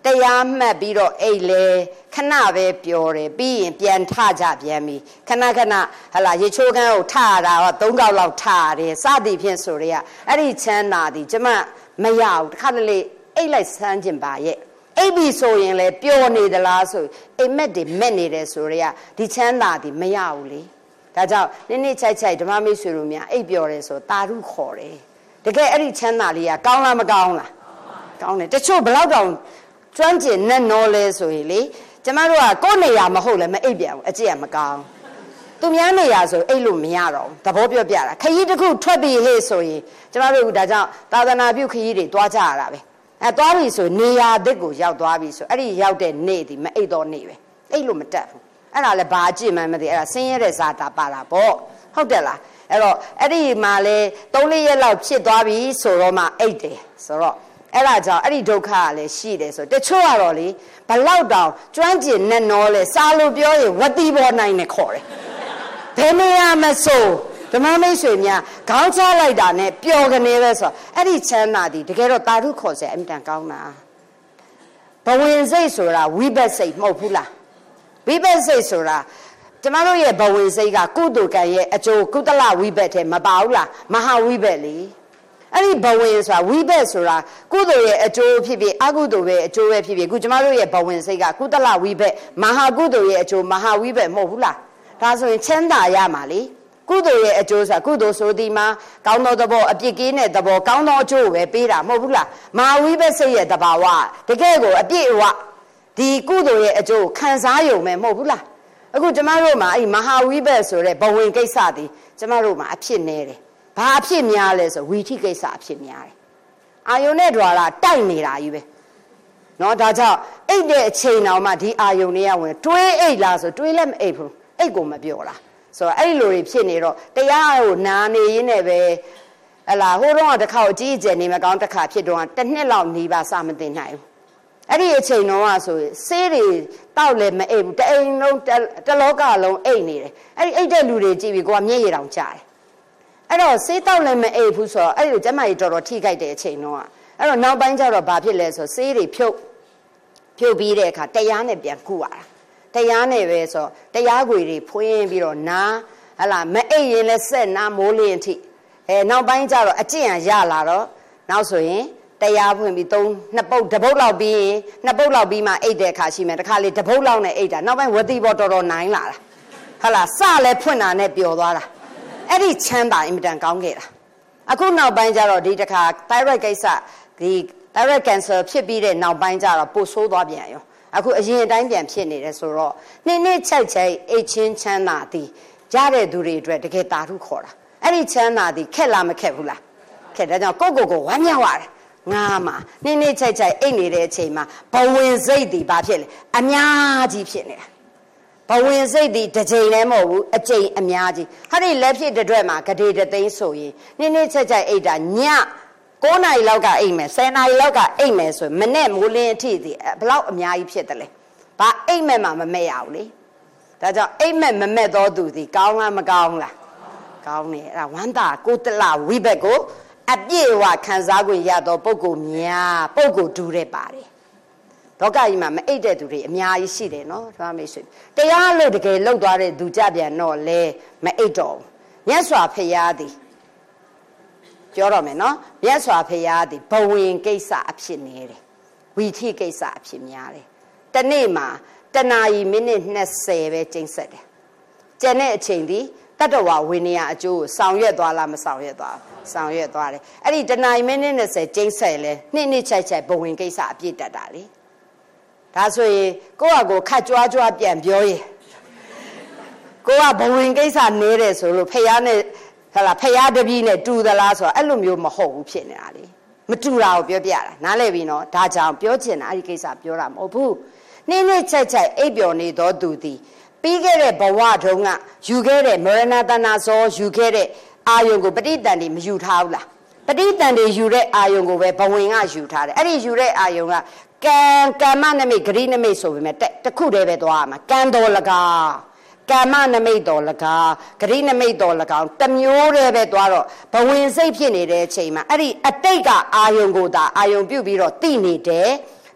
တရားမှတ်ပြီးတော့အိတ်လေခဏပဲပြောတယ်ပြီးရင်ပြန်ထကြပြန်ပြီခဏခဏဟလာရေချိုးခန်းကိုထရတာတော့သုံးကောက်လောက်ထရတယ်စသည်ဖြင့်ဆိုရဲအဲ့ဒီချမ်းသာသည်ကျမမရဘူးတစ်ခါတလေအိတ်လိုက်ဆန်းကျင်ပါရဲ့အိပ်ပြီဆိုရင်လေပျော်နေသလားဆိုအိမ်မက်တွေမက်နေတယ်ဆိုရဲဒီချမ်းသာသည်မရဘူးလေဒါကြောင့်နည်းနည်းချိုက်ချိုက်ဓမ္မမိတ်ဆွေတို့များအိပ်ပျော်တယ်ဆိုတာရုခေါ်တယ်တကယ်အဲ့ဒီချမ်းသာလေးကကောင်းလားမကောင်းလားကောင်းတယ်တချို့ဘလောက်တောင်ကျွမ်းကျင်နဲ့နော်လဲဆိုရင်လေကျမတို့ကကိုယ်နေရာမဟုတ်လဲမအိပ်ပြန်ဘူးအကြည့်ရမကောင်းသူများနေရာဆိုအိပ်လို့မရတော့ဘူးသဘောပြောပြတာခရီးတစ်ခုထွက်ပြီးဟေ့ဆိုရင်ကျမတို့ကဒါကြောင့်သာသနာပြုခရီးတွေတွားကြရတာပဲအဲတွားပြီဆိုနေရာအသစ်ကိုရောက်သွားပြီဆိုအဲ့ဒီရောက်တဲ့နေ့ဒီမအိပ်တော့နေ့ပဲအိပ်လို့မတက်ဘူးအဲ့ဒါလည်းဘာအကြည့်မှမသိအဲ့ဒါဆင်းရဲတဲ့ဇာတာပါလာပေါ့ဟုတ်တယ်လားအဲ့တော့အဲ့ဒီမှာလေသုံးလေးရက်လောက်ဖြစ်သွားပြီဆိုတော့မှအိပ်တယ်ဆိုတော့အဲ့ဒါကြောင့်အဲ့ဒီဒုက္ခကလည်းရှိတယ်ဆိုတချို့ကတော့လေဘလောက်တောင်ကျွမ်းကျင်နဲ့နော်လဲစားလို့ပြောရင်ဝတိဘောနိုင်နဲ့ခေါ်တယ်ဘယ်နေရာမဆိုဓမ္မမိတ်ဆွေများခေါင်းချလိုက်တာနဲ့ပျော်ကနေပဲဆိုအဲ့ဒီချမ်းသာသည်တကယ်တော့တာရုခေါ်စရာအမြဲတမ်းကောင်းတာဘဝင်စိတ်ဆိုတာဝိဘတ်စိတ်မဟုတ်ဘူးလားဝိဘတ်စိတ်ဆိုတာကျမတို့ရဲ့ဘဝင်စိတ်ကကုသိုလ်ကံရဲ့အကျိုးကုသလဝိဘတ်ထဲမပါဘူးလားမဟာဝိဘတ်လေအဲ့ဒီဘဝင်ဆိုတာဝိဘတ်ဆိုတာကုသိုလ်ရဲ့အကျိုးဖြစ်ဖြစ်အကုသိုလ်ပဲအကျိုးပဲဖြစ်ဖြစ်အခုကျမတို့ရဲ့ဘဝင်စိတ်ကကုသလဝိဘတ်မဟာကုသိုလ်ရဲ့အကျိုးမဟာဝိဘတ်မဟုတ်ဘူးလားဒါဆိုရင်ချမ်းသာရမှာလေကုသိုလ်ရဲ့အကျိုးဆိုတာကုသိုလ်ဆိုဒီမှာကောင်းသောသဘောအပြစ်ကင်းတဲ့သဘောကောင်းသောအကျိုးပဲပေးတာမဟုတ်ဘူးလားမဟာဝိဘတ်စိတ်ရဲ့တဘာဝတကယ်ကိုအပြည့်အဝဒီကုသိုလ်ရဲ့အကျိုးခံစားရုံပဲမဟုတ်ဘူးလားအခုကျမတို့မှာအဲ့မဟာဝိဘတ်ဆိုတဲ့ဘဝင်ကိစ္စဒီကျမတို့မှာအဖြစ်နေတယ်ဘာအဖြစ်များလဲဆိုဝီထိကိစ္စအဖြစ်များတယ်အာယုန်နဲ့ द्वार တိုက်နေတာကြီးပဲเนาะဒါကြောင့်အိတ်တဲ့အချိန်တောင်မှဒီအာယုန်တွေကဝင်တွေးအိတ်လားဆိုတွေးလည်းမအိတ်ဘူးအိတ်ကိုမပြောလားဆိုတော့အဲ့ဒီလိုတွေဖြစ်နေတော့တရားကိုနာနေရင်းနဲ့ပဲဟလာဟိုတော့တစ်ခါအကြီးအကျယ်နေမကောင်းတစ်ခါဖြစ်တော့တစ်နှစ်လောက်နေပါစမသိနိုင်ဘူးအဲ့ဒီအချိန်တော့ဆိုဆေးတွေတောက်လည်းမအိတ်ဘူးတအိမ်လုံးတလောကလုံးအိတ်နေတယ်အဲ့ဒီအိတ်တဲ့လူတွေကြည့်ပြီးကိုကမျက်ရည်တောင်ကျတယ်အဲ့တော့ဆေးတောက်လည်းမအိတ်ဘူးဆိုတော့အဲ့ဒီကျမကြီးတော်တော်ထိခိုက်တဲ့အချိန်တော့အဲ့တော့နောက်ပိုင်းကျတော့ဘာဖြစ်လဲဆိုဆေးတွေဖြုတ်ဖြုတ်ပြီးတဲ့အခါတရားနဲ့ပြန်ကုရတာတရားနဲ့ပဲဆိုတရားခွေတွေဖွင့်ပြီးတော့နာဟလာမအိတ်ရင်လည်းဆက်နာမိုးလင်းအထိအဲနောက်ပိုင်းကျတော့အကျင့်ရလာတော့နောက်ဆိုရင်တရားဖွင့်ပြီးသုံးနှစ်ပုတ်တစ်ပုတ်လောက်ပြီးရင်နှစ်ပုတ်လောက်ပြီးမှအိတ်တဲ့အခါရှိမယ်တစ်ခါလေတစ်ပုတ်လောက်နဲ့အိတ်တာနောက်ပိုင်းဝတိဘောတော်တော်နိုင်လာတာဟလာစလဲဖွင့်တာနဲ့ပျော်သွားတာအဲ့ဒီချမ်းသာအင်မတန်ကောင်းခဲ့တာအခုနောက်ပိုင်းကျတော့ဒီတစ်ခါ thyroid ကိစ္စဒီ thyroid cancer ဖြစ်ပြီးတဲ့နောက်ပိုင်းကျတော့ပိုဆိုးသွားပြန်ရောအခုအရင်အတိုင်းပြန်ဖြစ်နေတယ်ဆိုတော့နေ့နေ့ချိုက်ချိုက်အိတ်ချင်းချမ်းသာသည်ရတဲ့သူတွေအတွက်တကယ်တာထုခေါ်တာအဲ့ဒီချမ်းသာသည်ခက်လားမခက်ဘူးလားခက်တယ်ကြောင့်ကိုကိုကိုဝမ်းမြောက်ရတယ်ငါမှာနေ့နေ့ချိုက်ချိုက်အိတ်နေတဲ့အချိန်မှာဘဝင်စိတ်သည်ဘာဖြစ်လဲအများကြီးဖြစ်နေတာဘဝင်စိတ်သည်တစ်ချိန်လည်းမဟုတ်ဘူးအချိန်အများကြီးဟာဒီလက်ဖြစ်တဲ့အတွက်မှာဂဒေတသိန်းဆိုရင်နေ့နေ့ချိုက်ချိုက်အိတ်တာညကိုးနာရီလောက်ကအိတ်မယ်ဆယ်နာရီလောက်ကအိတ်မယ်ဆိုမနဲ့မိုးလင်းအထိဒီဘလောက်အများကြီးဖြစ်တယ်လဲဘာအိတ်မဲ့မှမမဲ့ရဘူးလေဒါကြောင့်အိတ်မဲ့မမဲ့သောသူဒီကောင်းလားမကောင်းလားကောင်းတယ်အဲ့ဒါဝမ်းသာကိုတလဝိဘက်ကိုအပြည့်အဝခံစား권ရသောပုဂ္ဂိုလ်များပုဂ္ဂိုလ်တူတဲ့ပါတယ်လောကကြီးမှာမအိတ်တဲ့သူတွေအများကြီးရှိတယ်နော်ဒါမှမိတ်ဆွေတရားလို့တကယ်လောက်သွားတဲ့သူကြပြန်တော့လေမအိတ်တော့မြတ်စွာဘုရားသည်ပြောတော့မယ်နော်မြတ်စွာဘုရားသည်ဘဝင်ကိစ္စအဖြစ်နေတယ်ဝီထိကိစ္စအဖြစ်များတယ်တနေ့မှာတနာရီမိနစ်နှစ်ဆယ်ပဲကျိန်းဆက်တယ်ကျန်တဲ့အချိန်ဒီတတ္တဝဝိနည်းအကျိုးကိုဆောင်ရွက်သွားလားမဆောင်ရွက်သွားဆောင်ရွက်သွားတယ်အဲ့ဒီတနာရီမိနစ်နှစ်ဆယ်ကျိန်းဆက်လဲနှစ်နှစ်ချိုက်ချိုက်ဘဝင်ကိစ္စအပြည့်တက်တာလေဒါဆိုရင်ကိုယ့်ဟာကိုယ်ခတ်ကြွားကြွားပြန်ပြောရင်ကိုကဘဝင်ကိစ္စနေတယ်ဆိုလို့ဖះနဲ့ဟလာဖះတပည့်နဲ့တူသလားဆိုတော့အဲ့လိုမျိုးမဟုတ်ဘူးဖြစ်နေတာလေမတူတာကိုပြောပြတာနားလည်ပြီနော်ဒါကြောင့်ပြောချင်တာအဲ့ဒီကိစ္စပြောတာမဟုတ်ဘူးနေ့နေ့ချက်ချက်အိပ်ပျော်နေသောသူသည်ပြီးခဲ့တဲ့ဘဝတုန်းကယူခဲ့တဲ့မရဏတနာဇောယူခဲ့တဲ့အာယုံကိုပဋိတန်တွေမယူထားဘူးလားပဋိတန်တွေယူတဲ့အာယုံကိုပဲဘဝင်ကယူထားတယ်အဲ့ဒီယူတဲ့အာယုံကကံကမ္မနမိတ်ဂရိနမိတ်ဆိုပေမဲ့တခုတည်းပဲသွားရမှာကံတော်လကားကမ္မနမိတ်တော်လကားဂရိနမိတ်တော်လကားတမျိုးတည်းပဲသွားတော့ဘဝင်စိတ်ဖြစ်နေတဲ့အချိန်မှာအဲ့ဒီအတိတ်ကအာယုံကိုသာအာယုံပြုတ်ပြီးတော့သိနေတယ်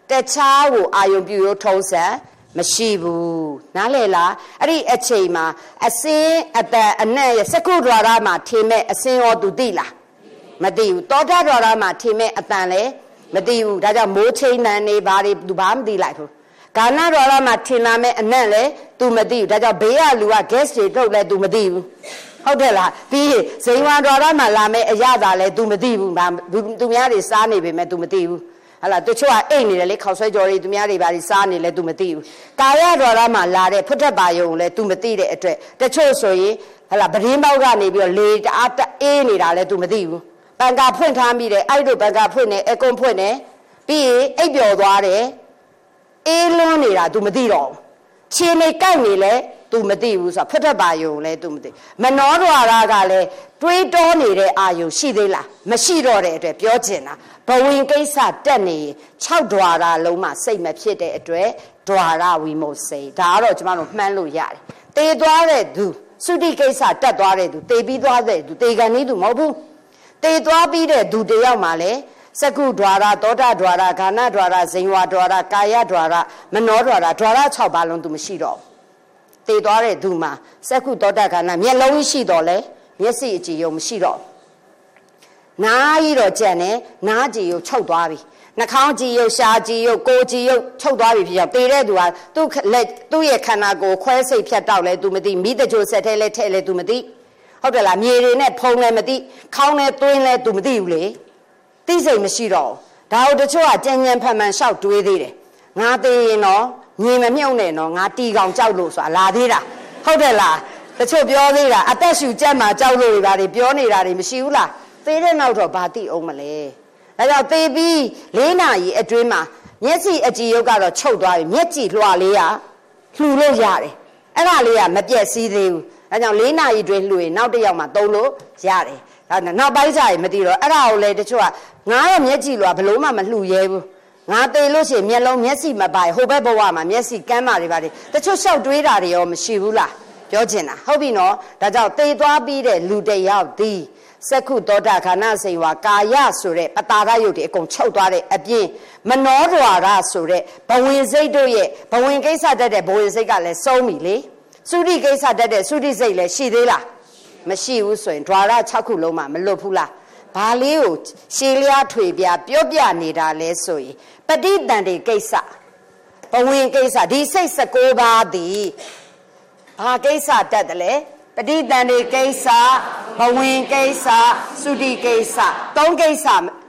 တခြားကိုအာယုံပြုရောထုံးစံမရှိဘူးနားလေလားအဲ့ဒီအချိန်မှာအစင်းအတန်အနက်ရဲ့စကုဒ္ဒရာမှာထင်မဲ့အစင်းရောသူသိလားမသိဘူးတောထဒရာမှာထင်မဲ့အတန်လည်းမသိဘူးဒါကြောင့်မိုးချိန်တန်နေဘာတွေသူဘာမသိလိုက်ဘူးကာဏဒရာမှာထင်လာမဲ့အနက်လည်း तू မသိဘူးဒါကြောင့်ဘေးကလူက gas တွေထုတ်လဲ तू မသိဘူးဟုတ်တယ်လားပြီးဇိမ်ဝါဒရာမှာလာမဲ့အရသာလဲ तू မသိဘူးသူများတွေစားနေပေမဲ့ तू မသိဘူးဟလာတချို့ကအိတ်နေတယ်လေခေါက်ဆွဲကြော်တွေသူများတွေဘာတွေစားနေလဲ तू မသိဘူးကာယဒရာမှာလာတဲ့ဖွတ်ထက်ပါယုံလဲ तू မသိတဲ့အတွက်တချို့ဆိုရင်ဟလာပရင်းပေါက်ကနေပြီးတော့လေတအားအေးနေတာလဲ तू မသိဘူးပန်ကာဖွင့်ထားမိတယ်အဲ့တို့ပန်ကာဖွင့်နေအကွန်ဖွင့်နေပြီးရင်အိပ်ပျော်သွားတယ်အေးလွန်းနေတာ तू မသိတော့ခြေနေကိုက်နေလဲ तू မသိဘူးဆိုတာဖွတ်ထက်ပါယုံလဲ तू မသိမနောဒရာကလည်းတွေးတောနေတဲ့အာယုံရှိသေးလားမရှိတော့တဲ့အတွက်ပြောချင်တာဘဝင်ကိစ္စတက်နေ၆ဒွါရလုံးမှစိတ်မဖြစ်တဲ့အတွက်ဒွါရဝိမုတ်စိတ်ဒါကတော့ကျမတို့မှန်းလို့ရတယ်တေသွားတဲ့သူသုတိကိစ္စတက်သွားတဲ့သူတေပြီးသွားတဲ့သူတေကန်နေသူမဟုတ်ဘူးတေသွားပြီးတဲ့သူတယောက်မှလည်းစကုဒွါရသောတာဒွါရဂါဏဒွါရဇိမ်ဝါဒွါရကာယဒွါရမနောဒွါရဒွါရ၆ပါးလုံးသူမရှိတော့တေသွားတဲ့သူမှာစကုသောတာဂါဏမျက်လုံးရှိတော့လဲမျက်စိအကြည့်ရုံမရှိတော့နားကြီးတော့ကြံနေနားကြည့်ရုံချုပ်သွားပြီနှာခေါင်းကြည့်ရုံရှားကြည့်ရုံကိုယ်ကြည့်ရုံချုပ်သွားပြီဖြစ်ကြောင်းတေတဲ့သူကသူ့လက်သူ့ရဲ့ခန္ဓာကိုယ်ခွဲစိတ်ဖြတ်တောက်လဲ तू မသိမိတကြိုဆက်ထဲလဲထဲလဲ तू မသိဟုတ်တယ်လားမြေတွေနဲ့ဖုံလဲမသိခေါင်းနဲ့သွင်းလဲ तू မသိဘူးလေသိစိတ်မရှိတော့ဒါတို့တချို့ကကြံကြံဖန်ဖန်လျှောက်တွေးသေးတယ်ငါသေးရင်တော့ညင်မမြုပ်နဲ့တော့ငါတီကောင်ကြောက်လို့ဆိုတာလာသေးတာဟုတ်တယ်လားတချို့ပြောသေးတာအသက်ရှူကြက်မှာကြောက်လို့တွေပါတွေပြောနေတာတွေမရှိဘူးလားသေတဲ့နောက်တော့ဘာသိအောင်မလဲဒါကြောင့်သေပြီးလေးနာရီအတွင်းမှာမျက်စိအကြည့်ရုပ်ကတော့ချုပ်သွားပြီမျက်ကြည့်လွှာလေးကလှူလို့ရတယ်အဲ့ဒါလေးကမပြည့်စည်သေးဘူးဒါကြောင့်လေးနာရီတွင်လှူရင်နောက်တစ်ယောက်မှသုံးလို့ရတယ်ဒါနောက်ပိုင်းကျရင်မသိတော့အဲ့ဒါကိုလေတချို့ကငါရဲ့မျက်ကြည့်လွှာဘလို့မှမလှူရဲဘူးငါသေလို့ရှိရင်မျက်လုံးမျက်စိမပိုင်ဟိုဘက်ဘဝမှာမျက်စိကမ်းမာတွေပါတယ်တချို့လျှောက်တွေးတာတွေရောမရှိဘူးလားပြောချင်တာဟုတ်ပြီနော်ဒါကြောင့်သေသွားပြီးတဲ့လူတယောက်ဒီစက္ခုသောတာခန္ဓာစိန်ဝါကာယဆိုတဲ့ပတာရယုတ်တွေအကုန်ချုပ်သွားတဲ့အပြင်မနောဒွါရဆိုတဲ့ဘဝင်စိတ်တို့ရဲ့ဘဝင်ကိစ္စတတ်တဲ့ဘဝင်စိတ်ကလည်းဆုံးပြီလေသုတိကိစ္စတတ်တဲ့သုတိစိတ်လည်းရှိသေးလားမရှိဘူးဆိုရင်ဒွါရ၆ခုလုံးမှမလွတ်ဘူးလားဘာလေးကိုရှည်လျားထွေပြပြောပြနေတာလဲဆိုရင်ပဋိသန္ဓေကိစ္စဘဝင်ကိစ္စဒီစိတ်၁၉ပါးသည်ဘာကိစ္စတတ်တယ်လဲပဋိသန္ဓေကိစ္စဘဝင်ကိစ္စသုတိကိစ္စသုံးကိစ္စ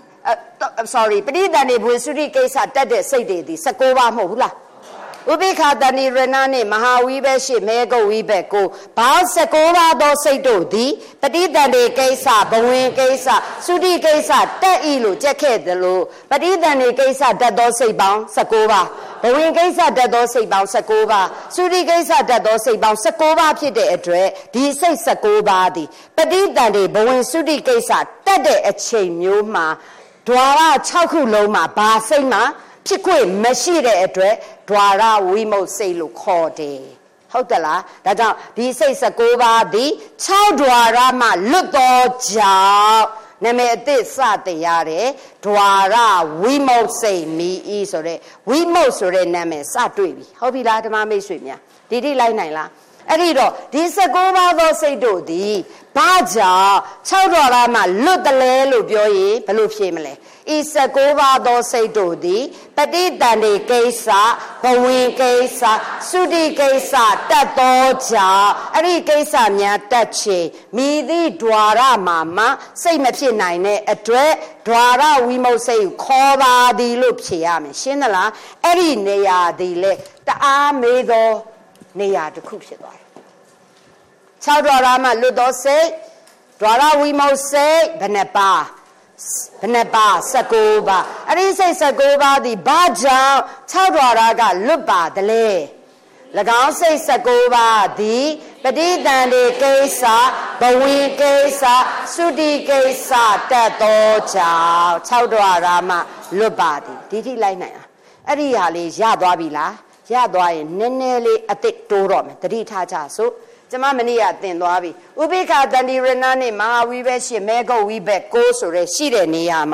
sorry ပဋိသန္ဓေဘဝင်သုတိကိစ္စတတ်တဲ့စိတ်တွေဒီ၁၉ပါးမဟုတ်ဘူးလားဥပိ္ပခာတဏိရဏနဲ့မဟာဝိဘက်ရှိမေဂုတ်ဝိဘက်ကိုဘာ၁၉ပါးသောစိတ်တို့သည်ပဋိသန္ဓေကိစ္စဘဝင်ကိစ္စသုတိကိစ္စတက်ဤလို့ကြက်ခဲ့သလိုပဋိသန္ဓေကိစ္စတတ်သောစိတ်ပေါင်း၁၉ပါးဘဝင်ကိစ္စတတ်သောစိတ်ပေါင်း၁၉ပါးသုတိကိစ္စတတ်သောစိတ်ပေါင်း၁၉ပါးဖြစ်တဲ့အတွက်ဒီစိတ်၁၉ပါးသည်ပဋိသန္ဓေဘဝင်သုတိကိစ္စတက်တဲ့အချိန်မျိုးမှာဒွါရ၆ခုလုံးမှာဘာစိတ်မှာဖြစ်ခွင့်မရှိတဲ့အတွက်ဒွါရဝိမုတ်စိတ်လို့ခေါ်တယ်ဟုတ်တယ်လားဒါကြောင့်ဒီစိတ်၁၉ပါးသည်၆ဒွါရမှလွတ်သောကြောင့်နာမည်အသစ်စတရားတယ်ဒွါရဝိမုတ်စိတ်မီဤဆိုတဲ့ဝိမုတ်ဆိုတဲ့နာမည်စတွေ့ပြီဟုတ်ပြီလားဓမ္မမိတ်ဆွေများဒီတိလိုက်နိုင်လားအဲ့ဒီတော့ဒီ၁၉ပါးသောစိတ်တို့သည်ဘာကြောင့်၆ဒွါရမှလွတ်တယ်လဲလို့ပြောရင်ဘယ်လိုဖြေမလဲဤ၁၉ပါးသောစိတ်တို့သည်ပဋိသန္ဓေကိစ္စဘဝင်ကိစ္စသုတိကိစ္စတတ်သောကြောင့်အဲ့ဒီကိစ္စများတတ်ချေမိသည့်ဒွါရမှာမှစိတ်မဖြစ်နိုင်တဲ့အတွက်ဒွါရဝိမုတ်စိတ်ကိုခေါ်ပါသည်လို့ဖြေရမယ်ရှင်းသလားအဲ့ဒီနေရာသည်လေတအားမေးသောနေရာတစ်ခုဖြစ်သွားတယ်၆ဒွါရမှလွတ်သောစိတ်ဒွါရဝိမုတ်စိတ်ဘယ်နှပါဘယ်နှပါ၁၉ပါးအဲ့ဒီစိတ်၁၉ပါးသည်ဘာကြောင့်၆ဒွါရကလွတ်ပါသလဲ၎င်းစိတ်၁၉ပါးသည်ပဋိသန္ဓေကိစ္စဘဝင်ကိစ္စသုတိကိစ္စတတ်သောကြောင့်၆ဒွါရမှလွတ်ပါသည်ဒီထိလိုက်နိုင်လားအဲ့ဒီဟာလေးရသွားပြီလားရသွားရင်နည်းနည်းလေးအစ်စ်တိုးတော့မယ်တတိထားကြစို့ကျမမနေ့ကသင်သွားပြီဥပိ္ပခာတဏိရဏနဲ့မဟာဝိဘက်ရှိမေဂုတ်ဝိဘက်ကိုဆိုရဲရှိတဲ့နေရာမှာ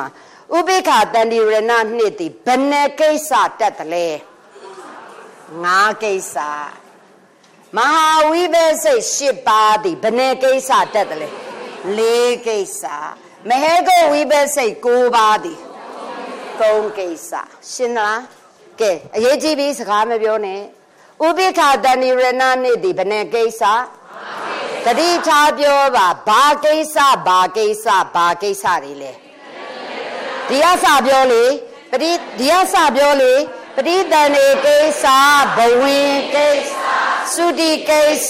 ဥပိ္ပခတန္တိရဏနှစ်သည်ဘယ်နှကိစ္စတက်တယ်လဲငါးကိစ္စမဟာဝိဘစိတ်ရှစ်ပါးသည်ဘယ်နှကိစ္စတက်တယ်လဲလေးကိစ္စမဟေကောဝိဘစိတ်ကိုးပါးသည်သုံးကိစ္စရှင်းလားကဲအရေးကြီးပြီးစကားမပြောနဲ့ဥပိ္ပခတန္တိရဏနှစ်သည်ဘယ်နှကိစ္စတတိထားပြောပါဘာကိစ္စဘာကိစ္စဘာကိစ္စတွေလဲဒီအစပြောလေပရိဒီအစပြောလေပရိသန္တိကိစ္စဘဝင်ကိစ္စသုတိကိစ္စ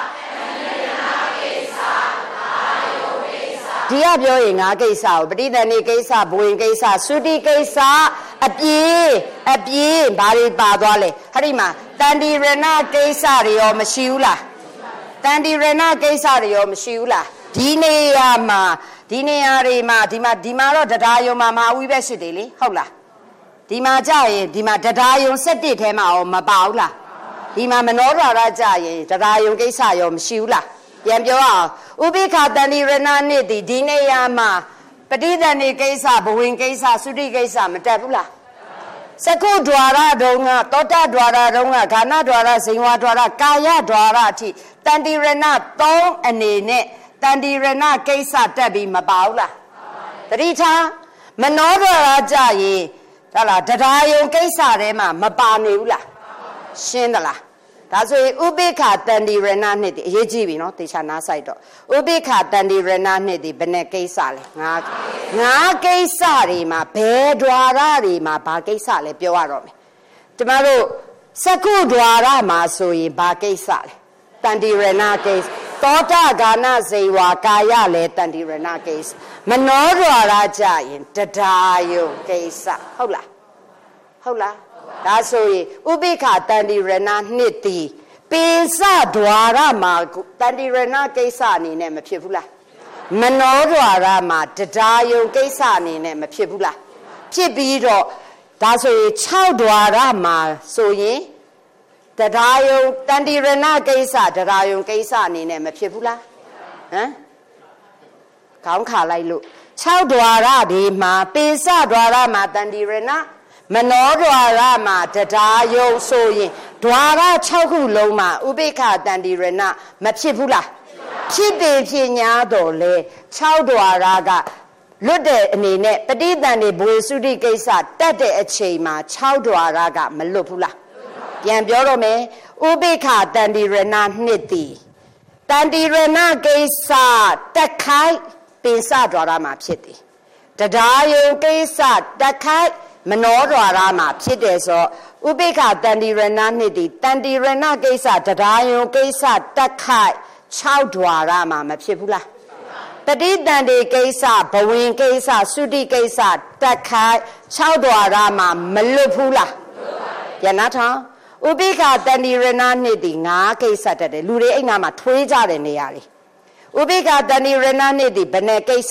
ဒီကပြောရင်ငါးကိစ္စကိုပရိသန္တိကိစ္စဘဝင်ကိစ္စသုတိကိစ္စအပြေးအပြေးဘာတွေပါသွားလဲဟဲ့ဒီမှာတန္တိရဏကိစ္စတွေရောမရှိဘူးလားတန္တိရဏကိစ္စတွေရောမရှိဘူးလားဒီနေရာမှာဒီနေရာတွေမှာဒီမှာဒီမှာတော့တရားယုံမှာမဟာဝိဘရှိတယ်လေဟုတ်လားဒီမှာကြရင်ဒီမှာတရားယုံ၁၁ထဲမှာရောမပါဘူးလားဒီမှာမနောဒရာကြရင်တရားယုံကိစ္စရောမရှိဘူးလားပြန်ပြောအောင်ဥပိ္ပခတန္တိရဏနှစ်ဒီဒီနေရာမှာပဋိသန္ဓေကိစ္စဘဝင်ကိစ္စသုတိကိစ္စမတက်ဘူးလားစကုဒွါရတုံးကသောတဒွါရတုံးကဂါနဒွါရဇိဝဒွါရကာယဒွါရအထိတန္တိရဏသုံးအနေနဲ့တန္တိရဏကိစ္စတက်ပြီးမပါဘူးလားတတိထားမနောဒွါရကြရင်ဟလာတရားယုံကိစ္စထဲမှာမပါနေဘူးလားရှင်းသလားဒါဆိုရင်ဥပိ္ပခတန္တိရဏနှစ်ဒီအရေးကြီးပြီနော်တေချာနားဆိုင်တော့ဥပိ္ပခတန္တိရဏနှစ်ဒီဘယ်နဲ့ကိစ္စလဲငါငါကိစ္စတွေမှာဘယ်ဒွါရတွေမှာဘာကိစ္စလဲပြောရတော့မယ်ကျမတို့စကုဒွါရမှာဆိုရင်ဘာကိစ္စလဲတန္တိရဏကိစ္စသောတာဂာနဇေဝကာယလဲတန္တိရဏကိစ္စမနောဒွါရကြရင်တရားယုံကိစ္စဟုတ်လားဟုတ်လားဒါဆိုရင်ဥပိ္ပခတန္တိရဏနှစ်တီပိစဒွါရမှာတန္တိရဏကိစ္စအနေနဲ့မဖြစ်ဘူးလားမနောဒွါရမှာတရားယုံကိစ္စအနေနဲ့မဖြစ်ဘူးလားဖြစ်ပြီးတော့ဒါဆိုရင်၆ဒွါရမှာဆိုရင်တရားယုံတန္တိရဏကိစ္စတရားယုံကိစ္စအနေနဲ့မဖြစ်ဘူးလားဟမ်ခေါင်းခါလိုက်လို့၆ဒွါရဒီမှာပိစဒွါရမှာတန္တိရဏမနောဒွါရမှာတရားယုံဆိုရင်ဒွါရ၆ခုလုံးမှာဥပိ္ပခတန္တိရဏမဖြစ်ဘူးလားဖြစ်တယ်ဖြစ်냐တော့လေ၆ဒွါရကလွတ်တဲ့အနေနဲ့ပဋိသန္ဓေဘဝသုတိကိစ္စတက်တဲ့အချိန်မှာ၆ဒွါရကမလွတ်ဘူးလားပြန်ပြောတော့မယ်ဥပိ္ပခတန္တိရဏနှစ်တီတန္တိရဏကိစ္စတက်ခိုက်ပိစဒွါရမှာဖြစ်တယ်တရားယုံကိစ္စတက်ခိုက်မနောဒွါရမှာဖြစ်တယ်ဆိုဥပိ္ပခတန္တိရဏနှစ်တီတန္တိရဏကိစ္စတရားယုံကိစ္စတက်ခိုက်၆ဒွါရမှာမဖြစ်ဘူးလားပဋိသန္ဓေကိစ္စဘဝင်ကိစ္စသုတိကိစ္စတက်ခိုက်၆ဒွါရမှာမလွတ်ဘူးလားပြန်နာထောင်ဥပိ္ပခတန္တိရဏနှစ်တီငါးကိစ္စတက်တယ်လူတွေအိမ်နာမှာထွေးကြတဲ့နေရာတွေဥပိ္ပခတန္တိရဏနှစ်တီဘယ်နဲ့ကိစ္စ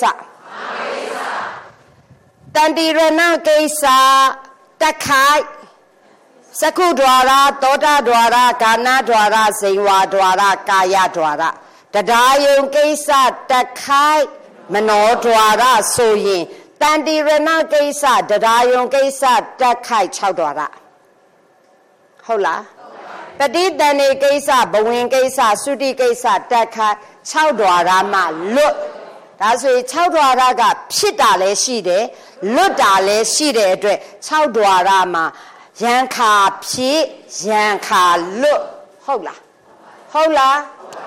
တန္တိရဏကိစ္စတက်ခိုက်စကုဒွါရသောတာဒွါရဂါနဒွါရဇိဝဒွါရကာယဒွါရတရားယုံကိစ္စတက်ခိုက်မနောဒွါရဆိုရင်တန္တိရဏကိစ္စတရားယုံကိစ္စတက်ခိုက်၆ဒွါရဟုတ်လားပဋိသန္ဓေကိစ္စဘဝင်ကိစ္စသုတိကိစ္စတက်ခိုက်၆ဒွါရမှလွတ်ဒါဆိုရင်၆ဒွါရကဖြစ်တာလည်းရှိတယ်လွတ်တာလည်းရှိတဲ့အတွက်၆ဒွါရမှာယံခါဖြစ်ယံခါလွတ်ဟုတ်လားဟုတ်လား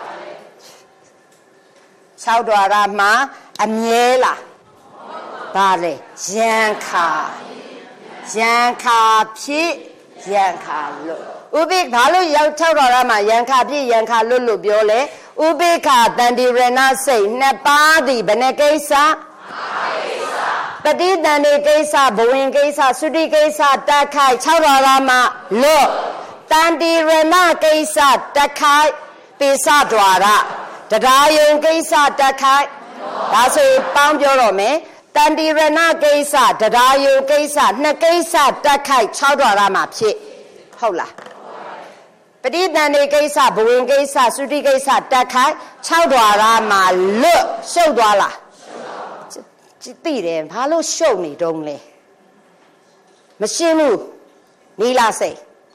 ၆ဒွါရမှာအမြဲလားဘာလဲယံခါယံခါဖြစ်ယံခါလွတ်ဥပိ္ပဘာလို့ရောက်၆ဒွါရမှာယံခါဖြစ်ယံခါလွတ်လို့ပြောလဲဥပိ္ပခတန္တိရဏစိတ်နှစ်ပါးသည်ဘယ်နှကိစ္စပဋိသန္ဓေကိစ္စဘဝင်ကိစ္စသုတိကိစ္စတက်ခိုက်၆ဒွါရမှာလွတ်တန္တိရဏကိစ္စတက်ခိုက်ပိစဒွါရတရားယုံကိစ္စတက်ခိုက်ဒါဆိုရင်ပေါင်းပြောတော့မယ်တန္တိရဏကိစ္စတရားယုံကိစ္စနှစ်ကိစ္စတက်ခိုက်၆ဒွါရမှာဖြစ်ဟုတ်လားပဋိသန္ဓေကိစ္စဘဝင်ကိစ္စသုတိကိစ္စတက်ခိုက်၆ဒွါရမှာလွတ်ရှုပ်သွားလားသိတယ်ဘာလို့ရှုပ်နေတုံးလဲမရှင်းဘူးနီလာစိတ်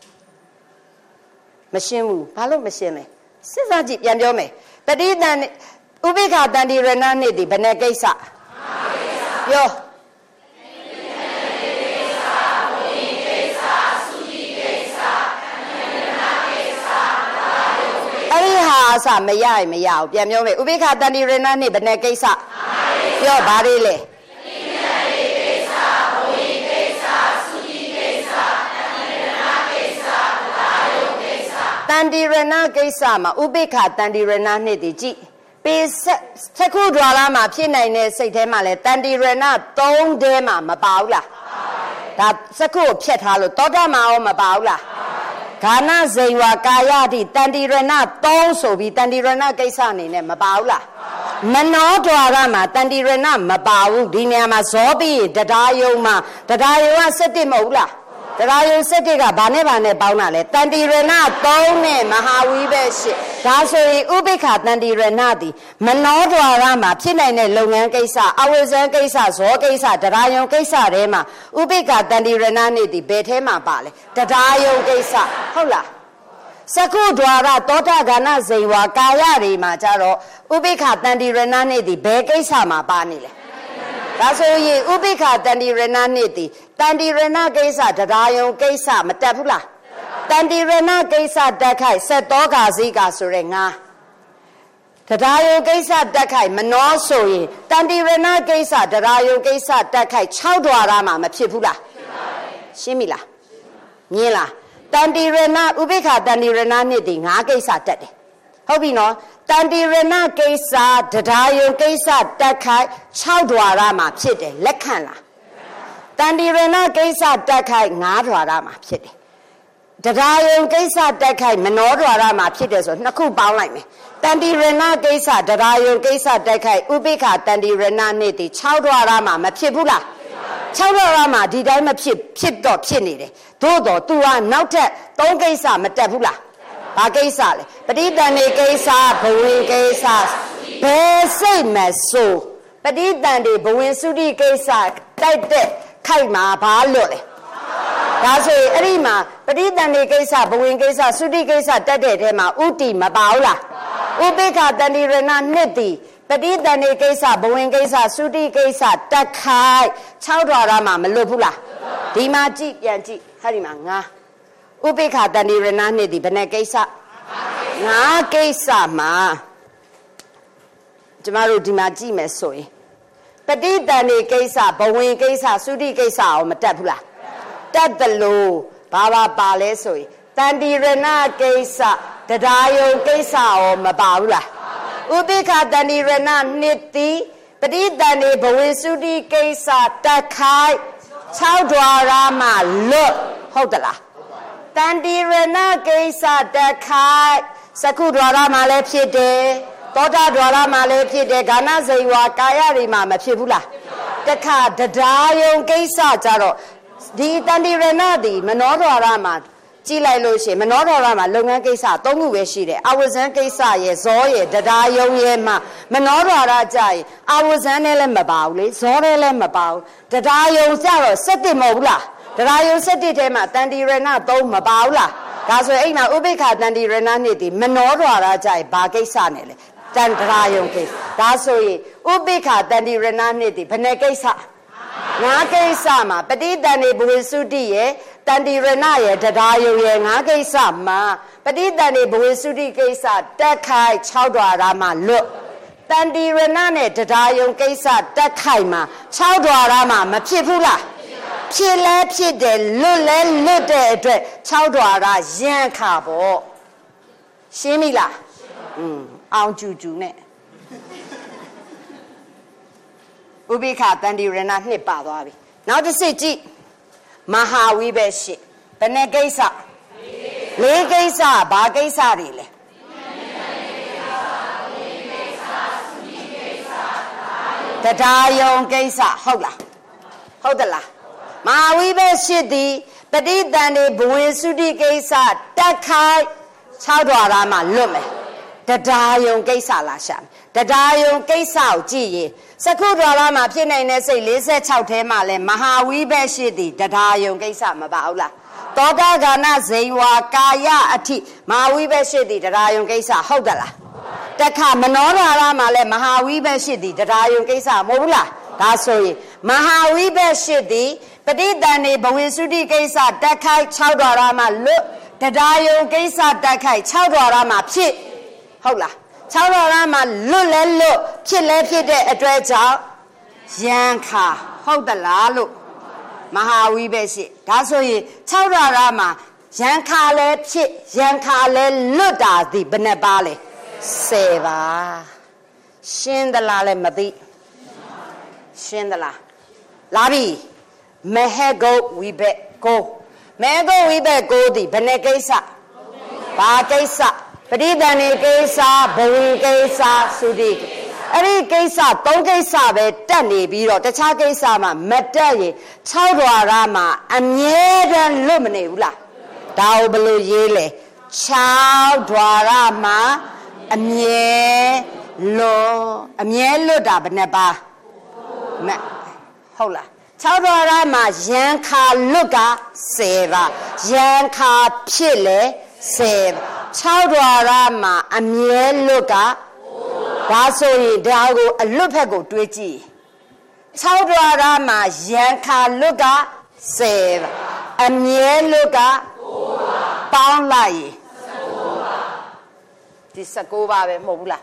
မရှင်းဘူးဘာလို့မရှင်းလဲစဉ်းစားကြည့်ပြန်ပြောမယ်ပဋိသန္ဓေဥပိ္ပခတန္တိရဏနှစ်ဒီဘယ်နဲ့ကိစ္စပြောအဲ့ဒီဟာအစမရရင်မရဘူးပြန်ပြောမယ်ဥပိ္ပခတန္တိရဏနှစ်ဘယ်နဲ့ကိစ္စပြောဘာတွေလဲတန္တိရဏကိစ္စမှာဥပိ္ပခတန္တိရဏနှစ်ဒီကြည့်ပေသက္ခုဒွါရမှာဖြစ်နိုင်တဲ့စိတ်ထဲမှာလဲတန္တိရဏသုံးထဲမှာမပါဘူးလားဒါသက္ခုကိုဖြတ်ထားလို့သောတာမှာရောမပါဘူးလားဂာနဇိဝကာယတိတန္တိရဏသုံးဆိုပြီးတန္တိရဏကိစ္စအနေနဲ့မပါဘူးလားမနောဒွါရမှာတန္တိရဏမပါဘူးဒီနေရာမှာဇောပြီးတရားယုံမှာတရားယုံကစက်တစ်မဟုတ်ဘူးလားတရားယုံစက်တစ်ကဘာနဲ့ဘာနဲ့ပေါင်းတာလဲတန္တိရဏသုံးနဲ့မဟာဝိဘက်ရှိဒါဆိုရင်ဥပိ္ပခတန္တိရဏသည်မနောဒွါရမှာဖြစ်နိုင်တဲ့လုပ်ငန်းကိစ္စအဝိဇ္ဇံကိစ္စဇောကိစ္စတရားယုံကိစ္စတွေမှာဥပိ္ပခတန္တိရဏနေ့သည်ဘယ်ထဲမှာပါလဲတရားယုံကိစ္စဟုတ်လားစကုဒွါရသောတာဂာနဇိဝကာယတွေမှာကြတော့ဥပိ္ပခတန္တိရဏနေ့သည်ဘယ်ကိစ္စမှာပါနေလဲဒါဆိုရင်ဥပိ္ပခတန္တိရဏနှစ်သည်တန္တိရဏကိစ္စတရားယုံကိစ္စမတက်ဘူးလားတန္တိရဏကိစ္စတက်ခိုက်ဆက်တော်ကာဇိကာဆိုတဲ့ငါတရားယုံကိစ္စတက်ခိုက်မနောဆိုရင်တန္တိရဏကိစ္စတရားယုံကိစ္စတက်ခိုက်၆ဒွါရမှာမဖြစ်ဘူးလားရှင်းပြီလားမြင်လားတန္တိရဏဥပိ္ပခတန္တိရဏနှစ်ဒီငါကိစ္စတက်တယ်ဟုတ်ပြီနော်တန္တိရဏကိစ္စတရားယုံကိစ္စတက်ခိုက်၆ဒွါရမှာဖြစ်တယ်လက်ခံလားတန္တိရဏကိစ္စတက်ခိုက်၅ဒွါရမှာဖြစ်တယ်တရားယုံကိစ္စတက်ခိုက်မနောဒွါရမှာဖြစ်တယ်ဆိုနှစ်ခုပေါင်းလိုက်မယ်တန္တိရဏကိစ္စတရားယုံကိစ္စတက်ခိုက်ဥပိ္ပခတန္တိရဏနှစ်ဒီ၆ဒွါရမှာမဖြစ်ဘူးလား၆ဒွါရမှာဒီတိုင်းမဖြစ်ဖြစ်တော့ဖြစ်နေတယ်သို့တော့ तू ကနောက်ထပ်၃ကိစ္စမတက်ဘူးလားဘာကိစ္စလဲပဋိသန္ဓေကိစ္စဘဝင်ကိစ္စဘယ်စိတ်မဆိုးပဋိသန္ဓေဘဝင်စုတိကိစ္စတိုက်တဲ့ခိုက်မှာဘာလွတ်လဲဒါဆိုရင်အဲ့ဒီမှာပဋိသန္ဓေကိစ္စဘဝင်ကိစ္စစုတိကိစ္စတက်တဲ့ထဲမှာဥတီမပါဘူးလားဥပိ္ပခတန္တိရဏနှစ်တီပဋိသန္ဓေကိစ္စဘဝင်ကိစ္စစုတိကိစ္စတက်ခိုက်၆ဒွါရမှာမလွတ်ဘူးလားဒီမှာကြည့်ပြန်ကြည့်ဟာဒီမှာငါဥပိ္ပခတန္တိရဏနှစ်ဒီဘယ်နဲ့ကိစ္စငါကိစ္စမှာကျမတို့ဒီမှာကြည့်မယ်ဆိုရင်ပဋိသန္ဓေကိစ္စဘဝင်ကိစ္စသုတိကိစ္စအောင်မတက်ဘူးလားတက်တယ်လို့ဘာဘာပါလဲဆိုရင်တန္တိရဏကိစ္စတရားယုံကိစ္စအောင်မပါဘူးလားဥပိ္ပခတန္တိရဏနှစ်ဒီပဋိသန္ဓေဘဝင်သုတိကိစ္စတက်ခိုက်၆ဒွါရမှာလွတ်ဟုတ်တယ်လားတန္တိရဏကိစ္စတက်ခိုက်စကုဒွါရမှာလည်းဖြစ်တယ်သောတာဒွါရမှာလည်းဖြစ်တယ်ဂာနဇိဝကာယတွေမှာမဖြစ်ဘူးလားတခါတရားယုံကိစ္စကြတော့ဒီတန္တိရဏဒီမနောဒွါရမှာကြည့်လိုက်လို့ရှိရင်မနောဒွါရမှာလုပ်ငန်းကိစ္စ၃ခုပဲရှိတယ်အဝဇံကိစ္စရဲ့ဇောရဲ့တရားယုံရဲ့မှာမနောဒွါရကြရင်အဝဇံနဲ့လည်းမပါဘူးလေဇောနဲ့လည်းမပါဘူးတရားယုံကြတော့စက်တစ်မဟုတ်ဘူးလားတရားယုံစက်တစ်ထဲမှာတန္တိရဏသုံးမပါဘူးလားဒါဆိုရင်အဲ့မှာဥပိ္ပခတန္တိရဏနှစ်ဒီမနောဒွါရကြရင်ဘာကိစ္စနဲ့လဲတန်တရားယုံကိစ္စဒါဆိုရင်ဥပိ္ပခတန္တိရဏနှစ်ဒီဘယ်နဲ့ကိစ္စငါးကိစ္စမှာပဋိသန္ဓေဘဝစုတိရဲ့တန္တိရဏရဲ့တရားယုံရဲ့ငါးကိစ္စမှာပဋိသန္ဓေဘဝစုတိကိစ္စတက်ခိုက်၆ဒွါရမှာလွတ်တန္တိရဏနဲ့တရားယုံကိစ္စတက်ခိုက်မှာ၆ဒွါရမှာမဖြစ်ဘူးလားဖြစ်လဲဖြစ်တယ်လွတ်လဲလွတ်တဲ့အတွက်၆ဒွါရရန်ခါပေါ့ရှင်းပြီလားอืมအောင်ကျူကျူနဲ့ဥပိ္ပခတန္တိရဏနှစ်ပါသွားပြီနောက်တစ်စစ်ကြည့်မဟာဝိဘက်ရှိဘယ်နဲ့ကိစ္စလေးကိစ္စဘာကိစ္စတွေလဲတရားယုံကိစ္စဟုတ်လားဟုတ်တယ်လားမဟာဝိဘက်ရှိသည်ပဋိသန္ဓေဘဝင်စုတိကိစ္စတက်ခိုက်၆ဒွါရမှာလွတ်မယ်တရားယုံကိစ္စလားရှာမယ်တရားယုံကိစ္စကိုကြည့်ရင်စကုဒ္ဒရာမှာဖြစ်နေတဲ့စိတ်၄၆ထဲမှာလဲမဟာဝိဘက်ရှိသည်တရားယုံကိစ္စမပါဘူးလားသောတာဂာနဇိဝါကာယအထိမဟာဝိဘက်ရှိသည်တရားယုံကိစ္စဟုတ်တယ်လားတခါမနောဓာရမှာလဲမဟာဝိဘက်ရှိသည်တရားယုံကိစ္စမဟုတ်ဘူးလားဒါဆိုရင်မဟာဝိဘက်ရှိသည်ပဋိသန္ဓေဘဝေစုတိကိစ္စတက်ခိုက်၆ဓာရမှာလွတ်တရားယုံကိစ္စတက်ခိုက်၆ဓာရမှာဖြစ်ဟုတ်လား၆ဓာရမှာလွတ်လဲလွတ်ဖြစ်လဲဖြစ်တဲ့အတွက်ကြောင့်ယံခါဟုတ်သလားလို့မဟာဝိဘက်ရှိဒါဆိုရင်၆ဓာရမှာယံခါလဲဖြစ်ယံခါလဲလွတ်တာဒီဘယ်နှပါလဲဆယ်ပါရှင်းသလားလဲမသိရှင်းသလားလာပြီမဟဂုတ်ဝိဘက်ကိုမဟဂုတ်ဝိဘက်ကိုဒီဘယ်နှကိစ္စဘာကိစ္စပဋိသန္ဓေကိစ္စဘဝေကိစ္စသုတိအဲ့ဒီကိစ္စသုံးကိစ္စပဲတက်နေပြီးတော့တခြားကိစ္စမှာမတက်ရင်၆ဓာရမှာအမြဲတမ်းလွတ်မနေဘူးလားဒါကိုဘယ်လိုရေးလဲ၆ဓာရမှာအမြဲလွတ်အမြဲလွတ်တာဘယ်နှပါမဟုတ်လား၆ဓာရမှာယံခါလွတ်ကဆယ်ပါယံခါဖြစ်လေဆယ်ပါ၆ဓာရမှာအမြဲလွတ်ကဒါဆိုရင်ဒါကိုအလွတ်ဖက်ကိုတွေးကြည့်၆ဓာရမှာယံခါလွတ်ကဆယ်ပါအမြဲလွတ်ကပေါင်းလိုက်ရင်ဒီ၁၉ပါပဲမဟုတ်ဘူးလား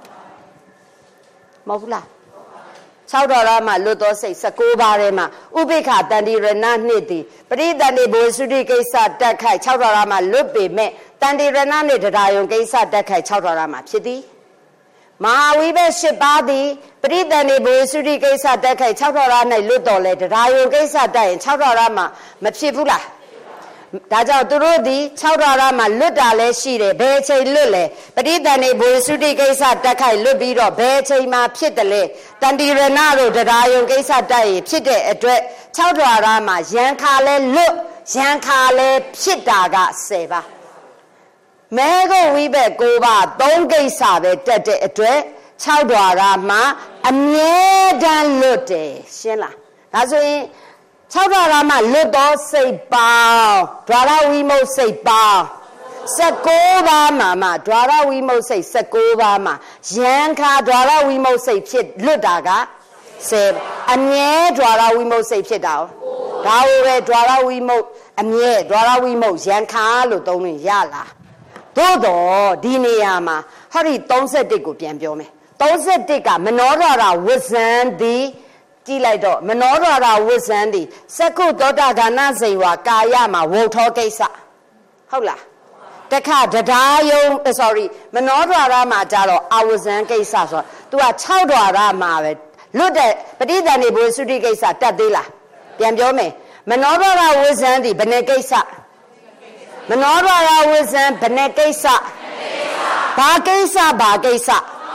မဟုတ်ဘူးလား၆ဓာရမှာလွတ်သောစိတ်၁၉ပါးထဲမှာဥပိ္ပခတန္တိရဏနှစ်သည်ပရိသန္တိဘဝသုတိကိစ္စတက်ခိုက်၆ဓာရမှာလွတ်ပေမဲ့တန္တိရဏနှင့်တရားယုံကိစ္စတက်ခိုက်၆ဓာရမှာဖြစ်သည်မဟာဝိဘက်၈ပါးသည်ပရိသန္တိဘဝသုတိကိစ္စတက်ခိုက်၆ဓာရ၌လွတ်တော်လဲတရားယုံကိစ္စတက်ရင်၆ဓာရမှာမဖြစ်ဘူးလားဒါကြောင့်သူတို့သည်၆ဓာရမှာလွတ်တာလဲရှိတယ်ဘယ်အချိန်လွတ်လဲပဋိသန္ဓေဘဝသုတိကိစ္စတက်ခိုက်လွတ်ပြီးတော့ဘယ်အချိန်မှာဖြစ်တယ်လဲတန္တိရဏတို့တရားယုံကိစ္စတက်ရင်ဖြစ်တဲ့အတွက်၆ဓာရမှာယံခါလဲလွတ်ယံခါလဲဖြစ်တာကဆယ်ပါမဲကိုဝိဘက်ကိုပါသုံးကိစ္စပဲတက်တဲ့အတွက်၆ဓာရမှာအမြဲတမ်းလွတ်တယ်ရှင်းလားဒါဆိုရင်၆ဓာရမှာလွတ်သောစိတ်ပေါင်းဓာရဝိမုတ်စိတ်ပေါင်း၁၉ပါးမှာမှာဓာရဝိမုတ်စိတ်၁၉ပါးမှာယံခါဓာရဝိမုတ်စိတ်ဖြစ်လွတ်တာကဆယ်အမြဲဓာရဝိမုတ်စိတ်ဖြစ်တာဒါကိုပဲဓာရဝိမုတ်အမြဲဓာရဝိမုတ်ယံခါလို့သုံးလို့ရလားသို့တော့ဒီနေရာမှာဟောဒီ၃၁ကိုပြန်ပြောမယ်၃၁ကမနောဓာရဝဇံသည်ကြည့်လိုက်တော့မနောဓာရဝဇံသည်စကုသောတာဂာနဇိဝါကာယမှာဝုထောကိစ္စဟုတ်လားတခါတရားယုံ sorry မနောဓာရမှာကြတော့အဝဇံကိစ္စဆိုတော့ तू က၆ဓာရမှာပဲလွတ်တဲ့ပဋိသန္ဓေဘဝသုတိကိစ္စတတ်သေးလားပြန်ပြောမယ်မနောဓာရဝဇံသည်ဘယ်နှကိစ္စမနောဓာရဝဇံဘယ်နှကိစ္စဘာကိစ္စဘာကိစ္စ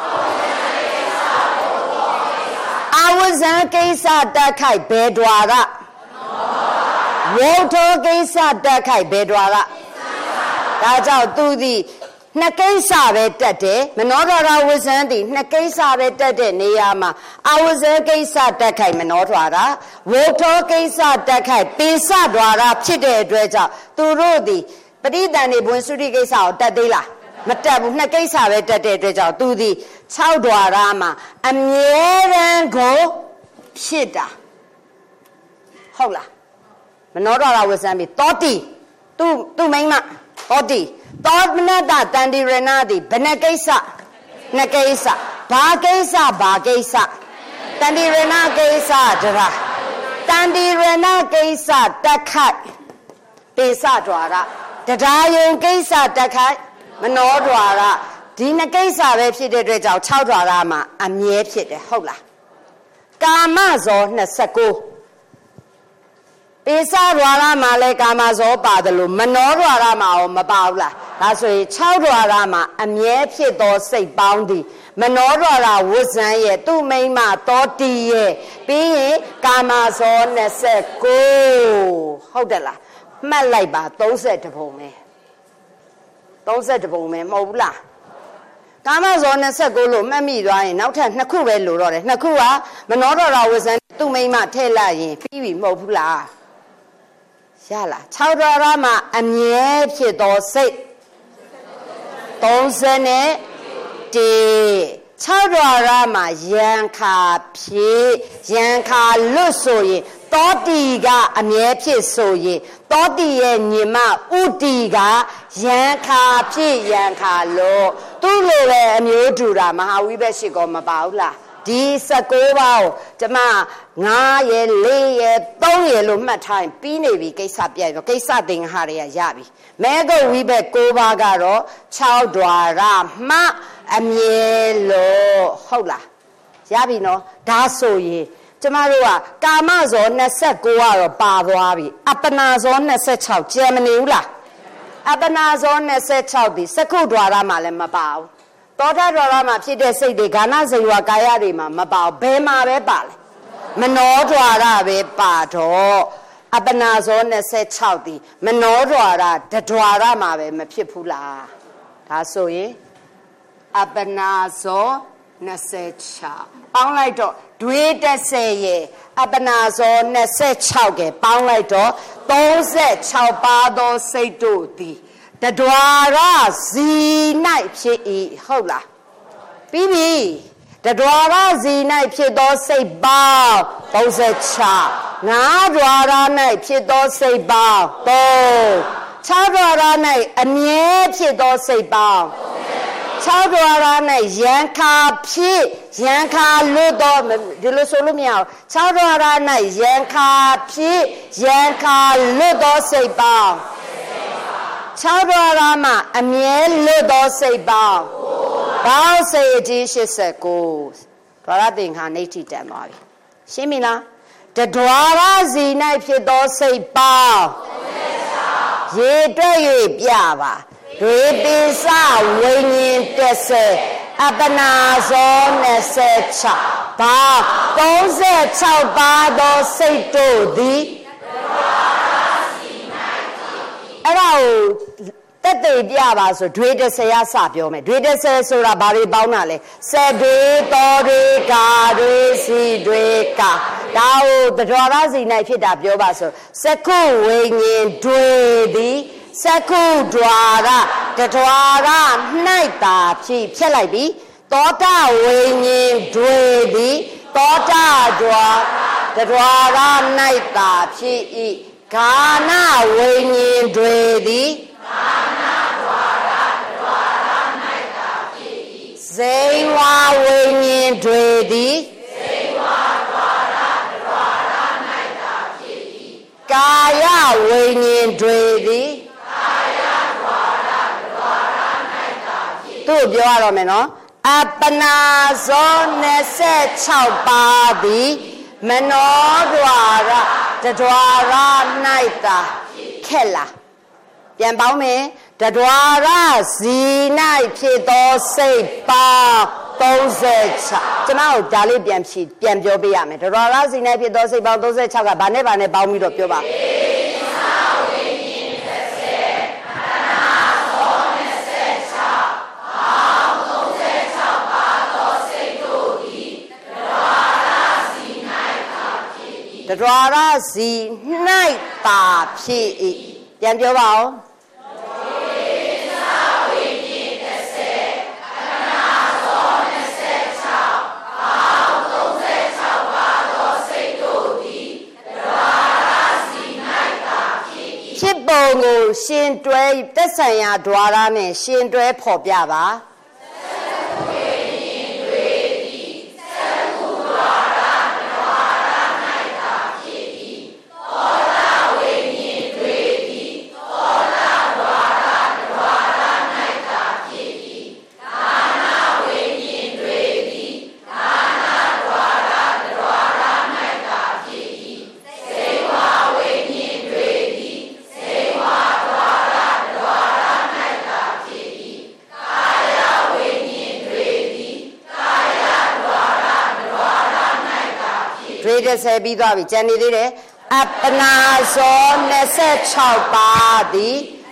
အဝဇံကိစ္စတက်ခိုက်ဘယ်ဓာရဝုထောကိစ္စတက်ခိုက်ဘယ်ဓာရဒါကြောင့်သူသည်နှစ်ကိစ္စပဲတက်တယ်မနောဓာရဝဇံသည်နှစ်ကိစ္စပဲတက်တဲ့နေရာမှာအဝဇံကိစ္စတက်ခိုက်မနောဓာရဝုထောကိစ္စတက်ခိုက်ပိစဓာရဖြစ်တဲ့အတွက်ကြောင့်သူတို့သည်ပဋိသန္ဓေဘဝသုတိကိစ္စကိုတက်သေးလားမတက်ဘူးနှစ်ကိစ္စပဲတက်တဲ့အတွက်ကြောင့်သူသည်၆ဓာရမှာအမြဲတမ်းကိုဖြစ်တာဟုတ်လားမနောဓာရဝဇံပြီးတောတိသူသူမိန်းမတောတိတောမနတတန္တိရဏသည်ဘယ်နှကိစ္စနှစ်ကိစ္စဘာကိစ္စဘာကိစ္စတန္တိရဏကိစ္စတရာတန္တိရဏကိစ္စတက်ခိုက်ပိစဓာရတရားယုံကိစ္စတက်ခိုက်မနောဓာရဒီနှစ်ကိစ္စပဲဖြစ်တဲ့အတွက်ကြောင့်၆ဓာရမှာအမြဲဖြစ်တယ်ဟုတ်လားကာမဇော၂၉ပိစဓာရမှာလဲကာမဇောပါတယ်လို့မနောဓာရမှာရောမပါဘူးလားဒါဆိုရင်၆ဓာရမှာအမြဲဖြစ်သောစိတ်ပေါင်းသည်မနောဓာရဝဇံရဲ့သူ့မိမတောတိရဲ့ပြီးရင်ကာမဇော၂၉ဟုတ်တယ်လားမှတ်လိုက်ပါ၃၁ပုံပဲ၃၁ပုံပဲမဟုတ်ဘူးလားကာမဇောနှစ်ဆယ့်ကိုလို့မှတ်မိသွားရင်နောက်ထပ်နှစ်ခုပဲလိုတော့တယ်နှစ်ခုကမနောဒရဝဇန်သူ့မိမထည့်လိုက်ရင်ပြီးပြီမဟုတ်ဘူးလားရလား၆ဒရမှာအမြဲဖြစ်သောစိတ်သုံးဆယ်နဲ့တ၆ဒရမှာယံခါဖြစ်ယံခါလွတ်ဆိုရင်တောတီကအမြဲဖြစ်ဆိုရင်တောတီရဲ့ညီမဥတီကယံခါဖြစ်ယံခါလို့သူ့လိုပဲအမျိုးတူတာမဟာဝိဘက်ရှိကောမပါဘူးလားဒီ၁၉ပါးကိုကျမ၅ရဲ့၄ရဲ့၃ရဲ့လို့မှတ်ထားရင်ပြီးနေပြီကိစ္စပြတ်ပြီကိစ္စသင်္ခါတွေကရပြီမဲကုတ်ဝိဘက်၉ပါးကတော့၆ဒွါရမှအမြဲလို့ဟုတ်လားရပြီနော်ဒါဆိုရင်ကျမတို့ကကာမဇော၂၉ကတော့ပါသွားပြီအပ္ပနာဇော၂၆ကျန်မနေဘူးလားအပ္ပနာဇော၂၆ဒီစက္ခုဒွါရမှာလည်းမပါဘူးသောတာဒွါရမှာဖြစ်တဲ့စိတ်တွေဂါနဇေဝကာယတွေမှာမပါဘူးဘယ်မှာပဲပါလဲမနောဒွါရပဲပါတော့အပ္ပနာဇော၂၆ဒီမနောဒွါရတဒွါရမှာပဲမဖြစ်ဘူးလားဒါဆိုရင်အပ္ပနာဇော၂၆ပေါင်းလိုက်တော့ဒွေတစ်ဆယ်ရဲ့အပ္ပနာဇော၂၆ကပေါင်းလိုက်တော့၃၆ပါးသောစိတ်တို့သည်တဒွါရဇီ၌ဖြစ်၏ဟုတ်လားပြီးပြီတဒွါရဇီ၌ဖြစ်သောစိတ်ပေါင်း၃၆ငါးဒွါရ၌ဖြစ်သောစိတ်ပေါင်း၃၆ဒွါရ၌အမြဲဖြစ်သောစိတ်ပေါင်း၆ဒွါရ၌ယံခါဖြစ်ယံခါလွတ်တော့ဒီလိုဆိုလို့မရဘူး၆ဒွါရ၌ယံခါဖြစ်ယံခါလွတ်သောစိတ်ပေါင်း၆ဒွါရမှာအမြဲလွတ်သောစိတ်ပေါင်းဘောင်းစိတ်အကြီး၈၉ဒွါရသင်္ခါနိဋ္ဌိတန်သွားပြီရှင်းပြီလားတဒွါရဇီ၌ဖြစ်သောစိတ်ပေါင်းရေတွက်၍ပြပါဒွေပိစဝိညာဉ်တစ်ဆယ်အပ္ပနာဇော၂၆ဘာ၃၆ပါးသောစိတ်တို့သည်အဲ့ဒါကိုတက်တေပြပါဆိုဒွေတစ်ဆယ်ရစပြောမယ်ဒွေတစ်ဆယ်ဆိုတာဘာတွေပေါင်းတာလဲစက်တွေတော်တွေကာတွေစီတွေကာဒါကိုတဒွါရစီ၌ဖြစ်တာပြောပါဆိုစက္ခုဝိညာဉ်ဒွေသည်စက္ခုဒွါရတဒွါရ၌တာဖြစ်ဖြစ်လိုက်ပြီသောတာဝိညာဉ်ဒွေသည်သောတာဒွါတဒွါရ၌တာဖြစ်၏ဂါနဝိညာဉ်ဒွေသည်ဂါနဒွါရတဒွါရ၌တာဖြစ်၏ဇိဝဝိညာဉ်ဒွေသည်ဇိဝဒွါရတဒွါရ၌တာဖြစ်၏ကာယဝိညာဉ်ဒွေသည်သူ့ပြောရတော့မယ်နော်အပ္ပနာဇော၂၆ပါးသည်မနောဒွါရတဒွါရ၌တာခက်လားပြန်ပေါင်းမယ်တဒွါရဇီ၌ဖြစ်သောစိတ်ပေါင်း၃၆ကျွန်တော်ဒါလေးပြန်ဖြေပြန်ပြောပေးရမယ်တဒွါရဇီ၌ဖြစ်သောစိတ်ပေါင်း၃၆ကဘာနဲ့ဘာနဲ့ပေါင်းပြီးတော့ပြောပါတဒွါရစီ၌ပါဖြစ်၏ပြန်ပြောပါဦးဖြစ်ပုံကိုရှင်တွဲသက်ဆိုင်ရာဒွါရနဲ့ရှင်တွဲဖော်ပြပါတစ်ဆယ်ပြီးသွားပြီကျန်နေသေးတယ်အပ္ပနာဇော၂၆ပါးသည်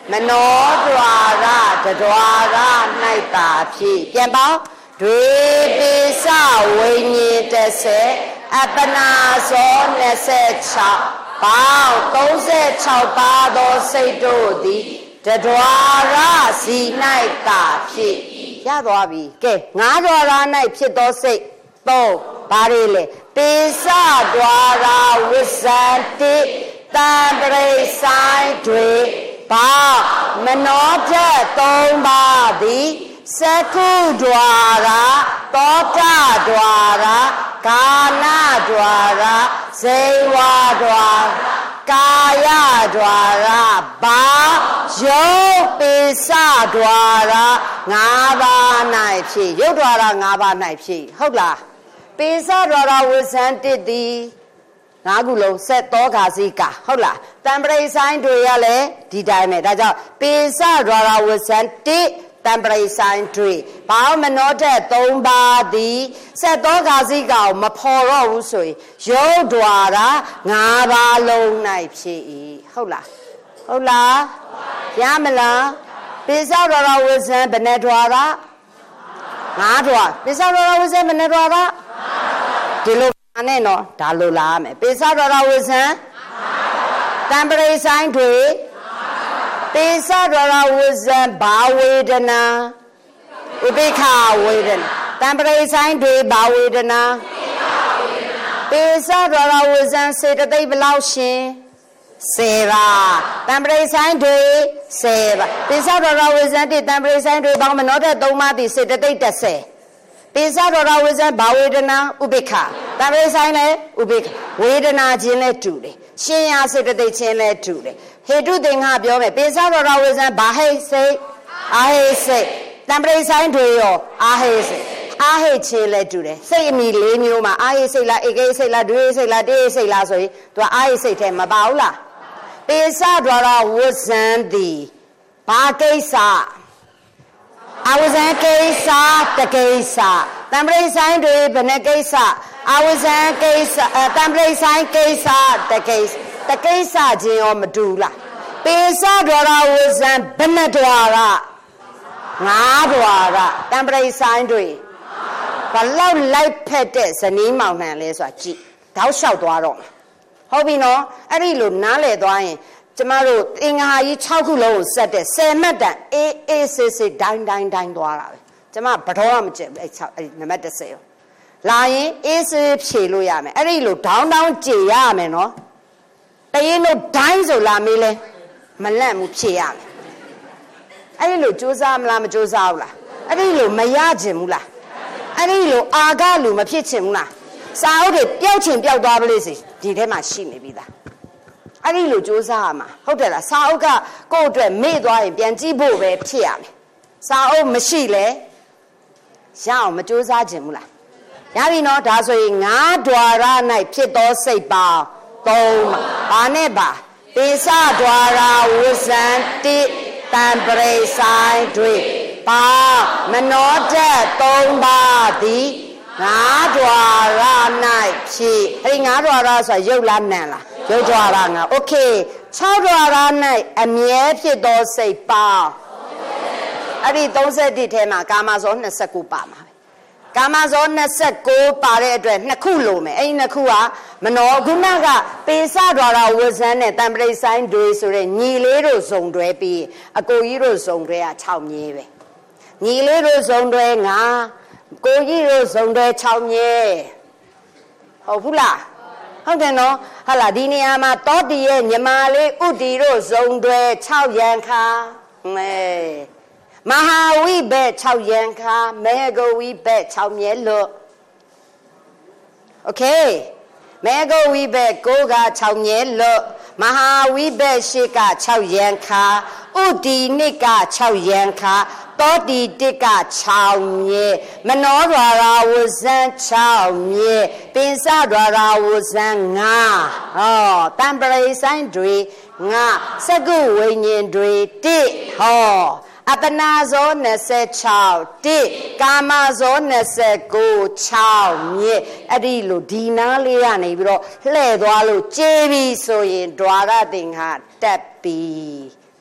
မနောဒွါရတဒွါရ၌တာဖြစ်ပြန်ပေါင်းတွေပိစဝိညာဉ်တစ်ဆယ်အပနာဇောနှစ်ဆယ်ခြောက်ပေါင်းသုံးဆယ်ခြောက်ပါးသောစိတ်တို့သည်တဒွါရစီ၌တာဖြစ်ရသွားပြီကဲငါးဒွါရ၌ဖြစ်သောစိတ်သုံးဘာတွေလဲပိစဒွါရဝိဇ္ဇံတိတံပရိဆိုင်တွေဘာမနောဓာတ်သုံးပါးသည်စကုဒွါရသောတာဒွါရကာနဒွါရဇေဝဒွါရကာယဒွါရဘာယောပိစဒွါရငါးပါး၌ဖြစ်ယုတ်ဒွါရငါးပါး၌ဖြစ်ဟုတ်လားပိစဒွါရဝိဇ္ဇံတိတိငါးခုလုံးဆက်သောခါစီကဟုတ်လားတံပရိဆိုင်တွေရလဲဒီတိုင်းပဲဒါကြောင့်ပိစဒွါရဝိဇ္ဇံတိတံပရိဆိုင်တွေဘာမနောဓာတ်သုံးပါးသည်ဆက်သောခါစီကောင်မဖော်တော့ဘူးဆိုရင်ယုတ်ဒွါရငါးပါးလုံး၌ဖြစ်၏ဟုတ်လားဟုတ်လားရမလားပိစဒွါရဝိဇ္ဇံဘယ်နဲ့ဒွါရငါးဒွါပိစဒွါရဝိဇ္ဇံဘယ်နဲ့ဒွါရဒီလိုနဲ့နော်ဒါလိုလာရမယ်ပိစဒွါရဝိဇ္ဇံတံပရိဆိုင်တွေပိစဒွါရဝိဇ္ဇံဘာဝေဒနာဥပိ္ပခဝေဒနာတံပရိဆိုင်တွေဘာဝေဒနာပိစဒွါရဝိဇ္ဇံစေတသိက်ဘယ်လောက်ရှင်စေပါတံပရိဆိုင်တွေစေပါပိစဒွါရဝိဇ္ဇံတိတံပရိဆိုင်တွေဘာမနောတဲ့သုံးပါးသည်စေတသိက်တစ်ဆယ်ပိစဒွါရဝိဇ္ဇံဘာဝေဒနာဥပိ္ပခတံပရိဆိုင်လဲဥပိ္ပခဝေဒနာချင်းလဲတူတယ်ရှင်ရစေတသိက်ချင်းလဲတူတယ်ဟေတုသင်္ဃပြောမယ်ပိစဒွါရဝိဇ္ဇံဘာဟိစိတ်အာဟိစိတ်တံပရိဆိုင်တွေရောအာဟိစိတ်အာဟိချင်းလဲတူတယ်စိတ်အမိလေးမျိုးမှာအာဟိစိတ်လားဧကိစိတ်လားဒွေစိတ်လားတေစိတ်လားဆိုရင်သူကအာဟိစိတ်ထဲမပါဘူးလားပိစဒွါရဝိဇ္ဇံသည်ဘာကိစ္စအဝိဇ္ဇံကိစ္စတကိစ္စတံပရိဆိုင်တွေဘယ်နှကိစ္စအဝိဇ္ဇံကိစ္စတံပရိဆိုင်ကိစ္စတကိစ္စတကိစ္စချင်းရောမတူလားပိစဒွါရဝိဇ္ဇံဘယ်နှဒွါရငါးဒွါရတံပရိဆိုင်တွေဘလောက်လိုက်ဖက်တဲ့ဇနီးမောင်နှံလဲဆိုတာကြည့်တောက်လျှောက်သွားတော့ဟုတ်ပြီနော်အဲ့ဒီလိုနားလေသွားရင်ကျမတို့သင်္ဃာကြီး၆ခုလုံးကိုဆက်တဲ့ဆယ်မှတ်တန်အေးအေးဆေးဆေးဒိုင်းဒိုင်းဒိုင်းသွားတာပဲကျမဘတော်မှမကျက်အဲ့၆အဲ့နံပါတ်၁၀ရောလာရင်အေးဆေးဖြေလို့ရမယ်အဲ့ဒီလိုဒေါင်းဒေါင်းကြေရမယ်နော်တရင်တို့ဒိုင်းဆိုလာမေးလဲမလန့်ဘူးဖြေရမယ်အဲ့ဒီလိုစူးစမ်းမလားမစူးစမ်းဘူးလားအဲ့ဒီလိုမရချင်ဘူးလားအဲ့ဒီလိုအာကလူမဖြစ်ချင်ဘူးလားစာအုပ်တွေပျောက်ချင်ပျောက်သွားပါလိမ့်စေဒီထဲမှာရှိနေပြီသားအဲ့ဒီလိုစူးစမ်းရမှာဟုတ်တယ်လားစာအုပ်ကကိုယ့်အတွက်မေ့သွားရင်ပြန်ကြည့်ဖို့ပဲဖြစ်ရမယ်စာအုပ်မရှိလဲရအောင်မစူးစမ်းချင်ဘူးလားရပြီနော်ဒါဆိုရင်ငါးဒွါရ၌ဖြစ်သောစိတ်ပေါင်းသုံးပါဘာနဲ့ပါပိစဒွါရဝိဇ္ဇံတိတံပရိဆိုင်တွေပါမနောဓာတ်သုံးပါးသည်ငါးဒွါရ၌ဖြစ်အဲ့ဒီငါးဒွါရဆိုတာရုပ်လားနာမ်လားရုပ်ဒွါရငါโอเค၆ဒွါရ၌အမြဲဖြစ်သောစိတ်ပေါင်းအဲ့ဒီသုံးဆယ့်တစ်ထဲမှာကာမဇောနှစ်ဆယ့်ကိုပါမှာပဲကာမဇောနှစ်ဆယ့်ကိုပါတဲ့အတွက်နှစ်ခုလိုမယ်အဲ့ဒီနှစ်ခုကမနောခုနကပိစဒွါရဝိဇ္ဇံနဲ့တံပရိဆိုင်တွေဆိုတဲ့ညီလေးတို့ဇုံတွဲပြီးအကိုကြီးတို့ဇုံတွဲက၆မြဲပဲညီလေးတို့ဇုံတွဲငါကိုကြီးတို့ဇုံတွဲ၆မြဲဟုတ်ဘူးလားဟုတ်တယ်နော်ဟာလာဒီနေရာမှာတောတီရဲ့ညီမလေးဥတီတို့ဇုံတွဲ၆ရန်ခါမဲမဟာဝိဘက်၆ရန်ခါမေဂဝိဘက်၆မြဲလို့โอเคမေဂဝိဘက်ကိုက၆မြဲလို့မဟာဝိဘက်ရှိက၆ရန်ခါဥတီနိက၆ရန်ခါတောတီတိက၆မြဲမနောဒွါရဝိဇ္ဇံ၆မြဲပိစဒွါရဝိဇ္ဇံ၅ဟောတံပရိဆိုင်တွေ၅စကုဝိညာဉ်တွေတိဟောအပနာဇောနှစ်ဆယ့်၆တိကာမဇောနှစ်ဆယ့်၉၆မြဲအဲ့ဒီလိုဒီနာလေးရနေပြီးတော့လှဲ့သွားလို့ကျေးပြီဆိုရင်ဒွါရသင်္ဃတက်ပြီ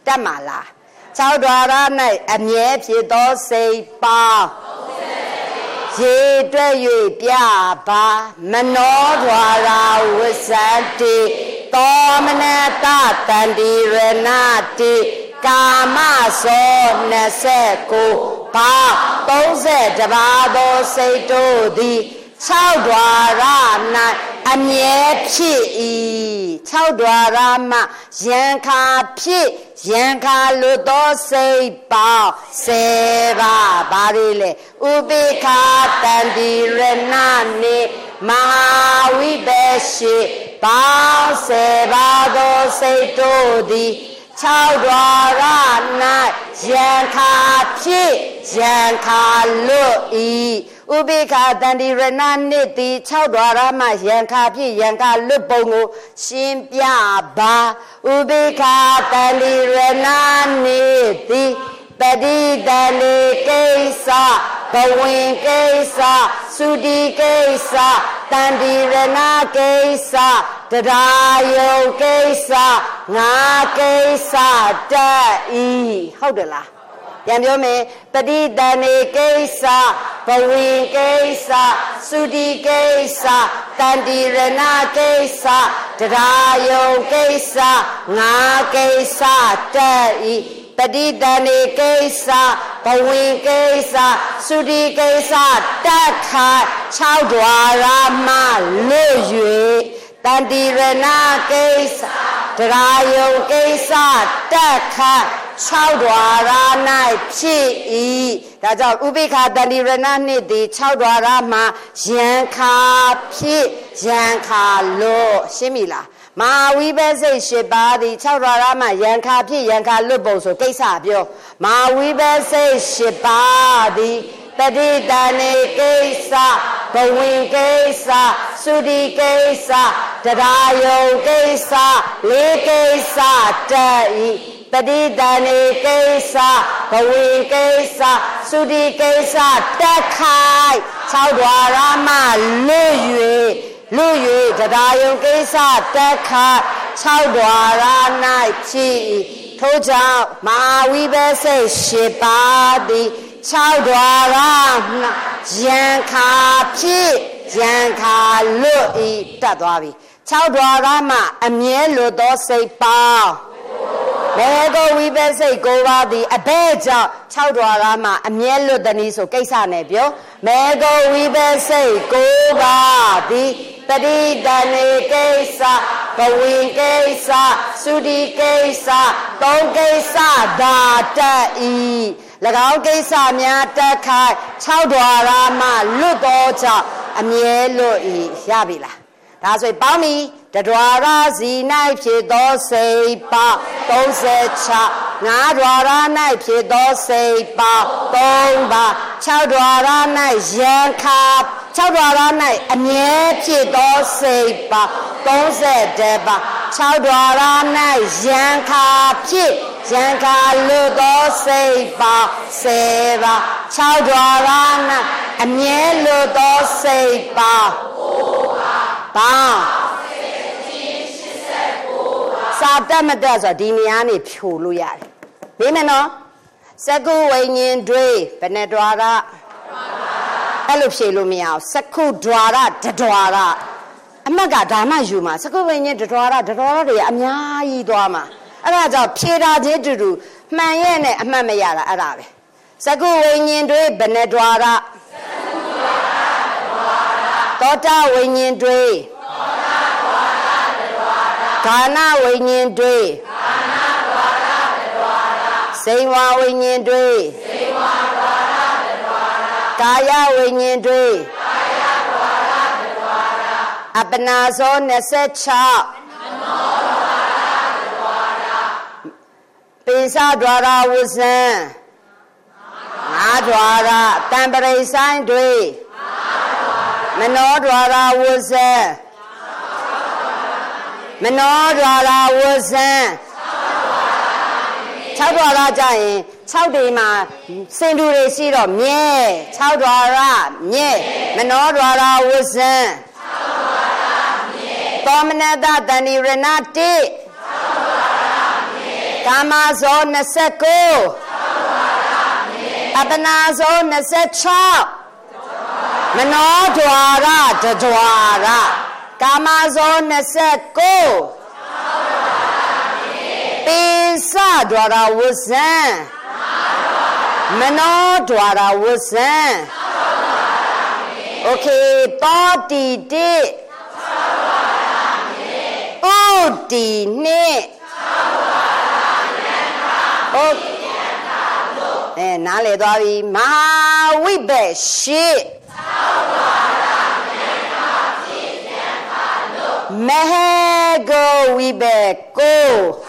တက်မှာလား၆ဓာရ၌အမြဲဖြစ်သောစိတ်ပေါင်းရေတွဲ၍ပြပါမနောဓာရာဝိသတိသောမနတတန္တိရဏတိကာမသောနှစ်ဆယ်ကိုပါသုံးဆယ်တပါးသောစိတ်တို့သည်၆ဓာရ၌အမြဲဖြစ်၏၆ဓာရမှယံခါဖြစ်ယံခါလွတ်သောစိတ်ပေါင်းဆယ်ပါးဘာတွေလဲဥပိ္ခာတန္တိရဏနိမဟာဝိဘရှိပေါင်းဆယ်ပါးသောစိတ်တို့သည်၆ဓာရ၌ယံခါဖြစ်ယံခါလွတ်၏ဥပိ္ခာတန္တိရဏနိတိ၆ဓာရမှယံခါဖြစ်ယံခါလွတ်ပုံကိုရှင်းပြပါဥပိ္ခာတန္တိရဏနိတိပတိတန္တိကိစ္စဘဝင်ကိစ္စသုတိကိစ္စတန္တိရဏကိစ္စတရားယုံကိစ္စငါကိစ္စတတ်ဤဟုတ်တယ်လားပြန်ပြောမယ်ပတိတန္တိကိစ္စဘဝင်ကိစ္စသုတိကိစ္စတန္တိရဏကိစ္စတရားယုံကိစ္စငါကိစ္စတတ်ဤပတိတန္တိကိစ္စဘဝင်ကိစ္စသုတိကိစ္စတတ်ခါ၆ဓာရမှလွတ်၍တန္တိရဏကိစ္စတရားယုံကိစ္စတက်ခတ်၆ဓာရ၌ဖြစ်၏ဒါကြောင့်ဥပိ္ခာတန္တိရဏနှင့်သည်၆ဓာရမှာယံခါဖြစ်ယံခါလွတ်ရှင်းပြီလားမဟာဝိပဿစိတ်၈ပါးသည်၆ဓာရမှာယံခါဖြစ်ယံခါလွတ်ပုံဆိုကိစ္စပြောမဟာဝိပဿစိတ်၈ပါးသည်ပတိတန္တိကိစ္စဘဝင်ကိစ္စသုတိကိစ္စတရားယုံကိစ္စလေးကိစ္စတတ်၏ပတိတန္တိကိစ္စဘဝင်ကိစ္စသုတိကိစ္စတက်ခိုက်၆ဓာရမှလွတ်၍လွတ်၍တရားယုံကိစ္စတက်ခိုက်၆ဓာရ၌ဖြစ်၏ထို့ကြောင့်မဟာဝိပဿစိတ်၈ပါးသည်၆ဓာရယံခါဖြစ်ယံခါလွတ်ဤတတ်သွားပြီ၆ဓာရမှအမြဲလွတ်သောစိတ်ပေါင်းမေကိုဝိပဿစိတ်၉ပါးသည်အဘဲကြောင့်၆ဓာရမှအမြဲလွတ်သည်နည်းဆိုကိစ္စနဲ့ပြောမေကိုဝိပဿစိတ်၉ပါးသည်ပတိတန္တိကိစ္စဘဝင်ကိစ္စသုတိကိစ္စသုံးကိစ္စသာတတ်၏၎င်းကိစ္စများတက်ခိုက်၆ဓာရမှလွတ်သောကြောင့်အမြဲလွတ်၏ရပြီလားဒါဆိုရင်ပေါင်းပြီတဓာရစီ၌ဖြစ်သောစိတ်ပေါင်းသုံးဆယ်၆ငါးဓာရ၌ဖြစ်သောစိတ်ပေါင်းသုံးပါး၆ဓာရ၌ယံခါ၆ဓာရ၌အမြဲဖြစ်သောစိတ်ပေါင်းသုံးဆယ်တပါး၆ဓာရ၌ယံခါဖြစ်ယံခါလွတ်သောစိတ်ပေါင်းဆယ်ပါး၆ဓာရ၌အမြဲလွတ်သောစိတ်ပေါင်းပေါင်းစာတတ်မတတ်ဆိုဒီနေရာနေဖြိုလို့ရတယ်မေးမယ်နော်စကုဝိညာဉ်တွေဘယ်နဲ့ဓာရအဲ့လိုဖြေလို့မရအောင်စကုဓာရတဓာရအမှတ်ကဒါမှယူမှာစကုဝိညာဉ်တဓာရတဓာရတွေအများကြီးသွားမှာအဲ့ဒါကြောင့်ဖြေတာချင်းတူတူမှန်ရဲ့နဲ့အမှတ်မရတာအဲ့ဒါပဲစကုဝိညာဉ်တွေဘယ်နဲ့ဓာရသောတာဝိညာဉ်တွေဌာနဝိညာဉ်တွေစိတ်ဝါဝိညာဉ်တွေကာယဝိညာဉ်တွေအပနာဇော၂၆ပိစဒွါရဝဇံငါးဒွါရတံပရိဆိုင်တွေမနောဒွါရဝဇံမနောဒွါရဝဇံ၆ဒွါရကြရင်၆တွေမှာစင်တူတွေရှိတော့မြဲ၆ဒွါရမြဲမနောဒွါရဝဇံသောမနတတန္တိရဏတိကာမဇောနှစ်ဆယ့်ကိုးအပ္ပနာဇောနှစ်ဆယ့်ခြောက်မနောဒွါရတဒွါရကာမဇောနှစ်ဆယ့်ကိုးပိစဒွါရဝဇံမနောဒွါရဝဇံโอเคတောတီတိဥတီနှစ်ဟုတ်အဲနားလေသွားပြီမဟာဝိဘက်ရှိမဟေကိုဝိဘက်ကို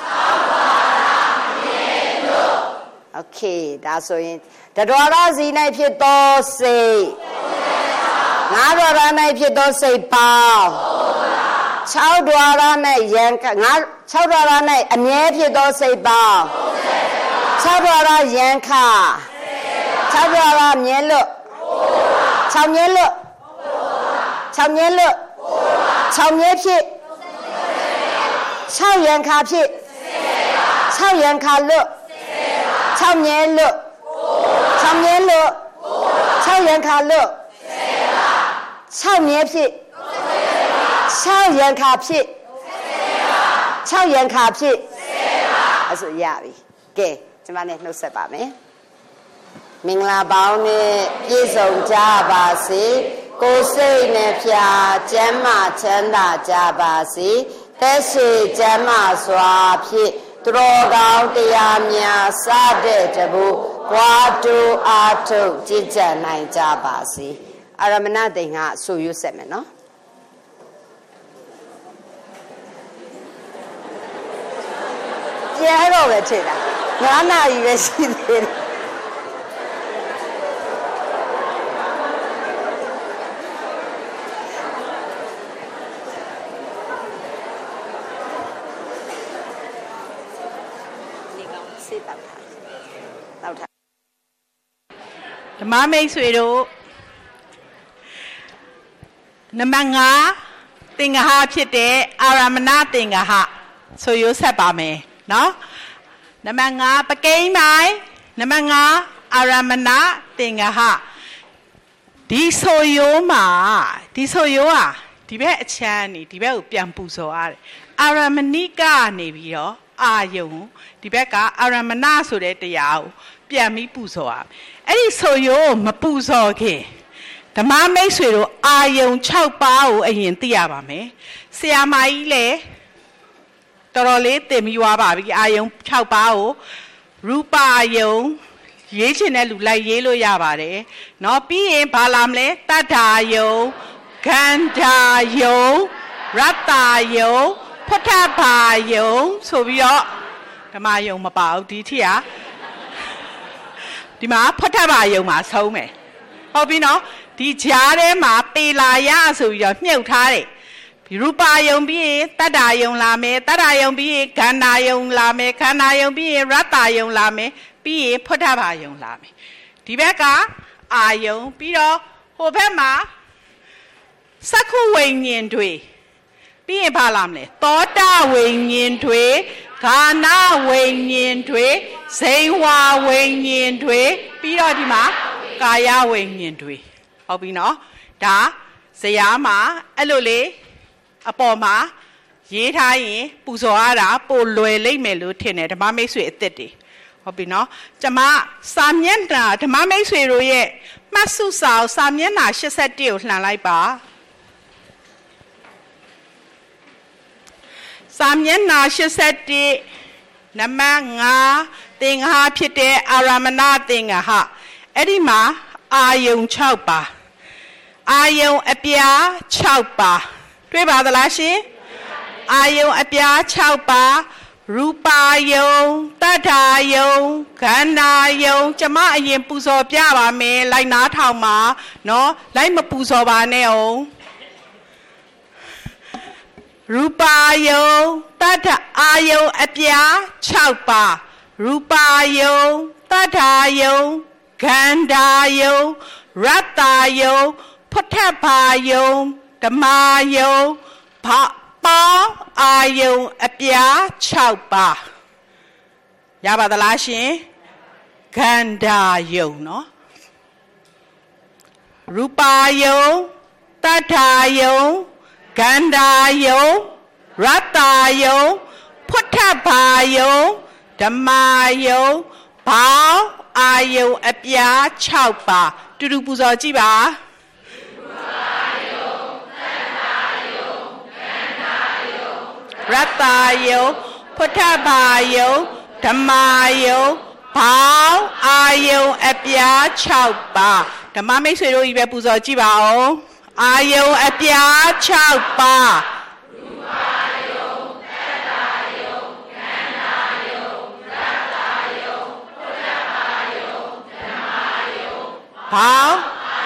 โอเคဒါဆိုရင်တဒွါရစီ၌ဖြစ်သောစိတ်ငါးဒွါရ၌ဖြစ်သောစိတ်ပေါင်းခြောက်ဒွါရ၌ယံခငါးခြောက်ဒွါရ၌အမြဲဖြစ်သောစိတ်ပေါင်းခြောက်ဒွါရယံခခြောက်ဒွါရမြဲလွတ်ခြောက်မြဲလွတ်ခြောက်မြဲလွတ်ခြောက်မြဲဖြစ်ခြောက်ယံခဖြစ်ခြောက်ယံခလွတ်ခြောက်မြဲလွတ်ခြောက်မြဲလွတ်ခြောက်ယံခလွတ်ခြောက်မြဲဖြစ်ခြောက်ယံခဖြစ်ခြောက်ယံခဖြစ်အဲ့ဆိုရပြီကဲကျွန်မနဲ့နှုတ်ဆက်ပါမယ်မင်္ဂလာပေါင်းနဲ့ပြည့်စုံကြပါစေကိုယ်စိတ်နဲ့ဖြာကျမ်းမာချမ်းသာကြပါစေသက်ရှိကျမ်းမာစွာဖြင့်သူတော်ကောင်းတရားများစတဲ့တဘူဘွားတူအားထုတ်ကြည်ကြံနိုင်ကြပါစေအာရမဏတိန်ကဆိုရွတ်ဆက်မယ်နော်ပြန်တော့ပဲထင်တာငါးနာရီပဲရှိသေးတယ်ဓမ္မမိတ်ဆွေတို့နံပါတ်၅သင်္ဃဟဖြစ်တဲ့အာရမဏသင်္ဃဟဆိုရွတ်ဆက်ပါမယ်နော်နံပါတ်၅ပကိန်းပိုင်းနံပါတ်၅အာရမဏသင်္ဃဟဒီဆိုရိုးမှာဒီဆိုရိုးဟာဒီဘက်အချမ်းနေဒီဘက်ကိုပြန်ပူဇော်ရတယ်အာရမဏိကနေပြီးတော့အာယုံဒီဘက်ကအာရမဏဆိုတဲ့တရားကိုပြန်ပြီးပူဇော်ရအဲ့ဒီဆိုရိုးမပူဇော်ခင်ဓမ္မမိတ်ဆွေတို့အာယုံ၆ပါးကိုအရင်သိရပါမယ်ဆရာမကြီးလည်းတော်တော်လေးသင်ပြီးွားပါပြီအာယုံ၆ပါးကိုရူပအာယုံရေးချင်တဲ့လူလိုက်ရေးလို့ရပါတယ်เนาะပြီးရင်ဘာလာမလဲတတ္ထာယုံဂန္ဓာယုံရတ္တာယုံဖုထဘာယုံဆိုပြီးတော့ဓမ္မယုံမပါဘူးဒီထိကဒီမှာဖုထဘာယုံမှာဆုံးမယ်ဟုတ်ပြီနော်ဒီကြားထဲမှာပေလာရဆိုပြီးတော့မြုပ်ထားတယ်ရူပါယုံပြီးရင်တတ္တာယုံလာမယ်တတ္တာယုံပြီးရင်ခန္ဓာယုံလာမယ်ခန္ဓာယုံပြီးရင်ရတ္တာယုံလာမယ်ပြီးရင်ဖုထဘာယုံလာမယ်ဒီဘက်ကအာယုံပြီးတော့ဟိုဘက်မှာစက္ခုဝိညာဉ်တွေပြီးရင်ဘာလာမလဲသောတာဝိညာဉ်တွေဂါနဝိညာဉ်တွေဇိဝဝိညာဉ်တွေပြီးတော့ဒီမှာကာယဝိညာဉ်တွေဟုတ်ပြီနော်ဒါဇယားမှာအဲ့လိုလေအပေါ်မှာရေးထားရင်ပူဇော်ရတာပိုလွယ်လိမ့်မယ်လို့ထင်တယ်ဓမ္မမိတ်ဆွေအစ်စ်တွေဟုတ်ပြီနော်ကျမစာမျက်နှာဓမ္မမိတ်ဆွေတို့ရဲ့မှတ်စုစာကိုစာမျက်နှာ၈၁ကိုလှန်လိုက်ပါစာမျက်နှာ၈၁နံပါတ်၅သင်္ဃဟဖြစ်တဲ့အာရမဏသင်္ဃဟအဲ့ဒီမှာအာယုံ၆ပါးအာယုံအပြား၆ပါးတွေ့ပါသလားရှင်အာယုံအပြား၆ပါးရူပါယုံတတ္ထာယုံခန္ဓာယုံကျမအရင်ပူဇော်ပြပါမယ်လိုက်နားထောင်ပါနော်လိုက်မပူဇော်ပါနဲ့အောင်ရူပါယုံတတ္ထအာယုံအပြား၆ပါးရူပါယုံတတ္ထာယုံခန္ဓာယုံရတ္တာယုံဖုထဘာယုံဓမ္မယုံဘာပေါအာယုံအပြား၆ပါးရပါသလားရှင်ခန္ဓာယုံနော်ရူပါယုံတတ္ထာယုံခန္ဓာယုံရတ္တယုံพุทธภาယုံဓမ္မယုံဘောင်းအာယုံအပြား၆ပါးတူတူပူဇော်ကြည့်ပါရတ္တယုံพุทธภาယုံဓမ္မယုံဘောင်းအာယုံအပြား၆ပါးဓမ္မမိတ်ဆွေတို့ဤပဲပူဇော်ကြည့်ပါဦးအာယုံအပြား၆ပါးဟောင်း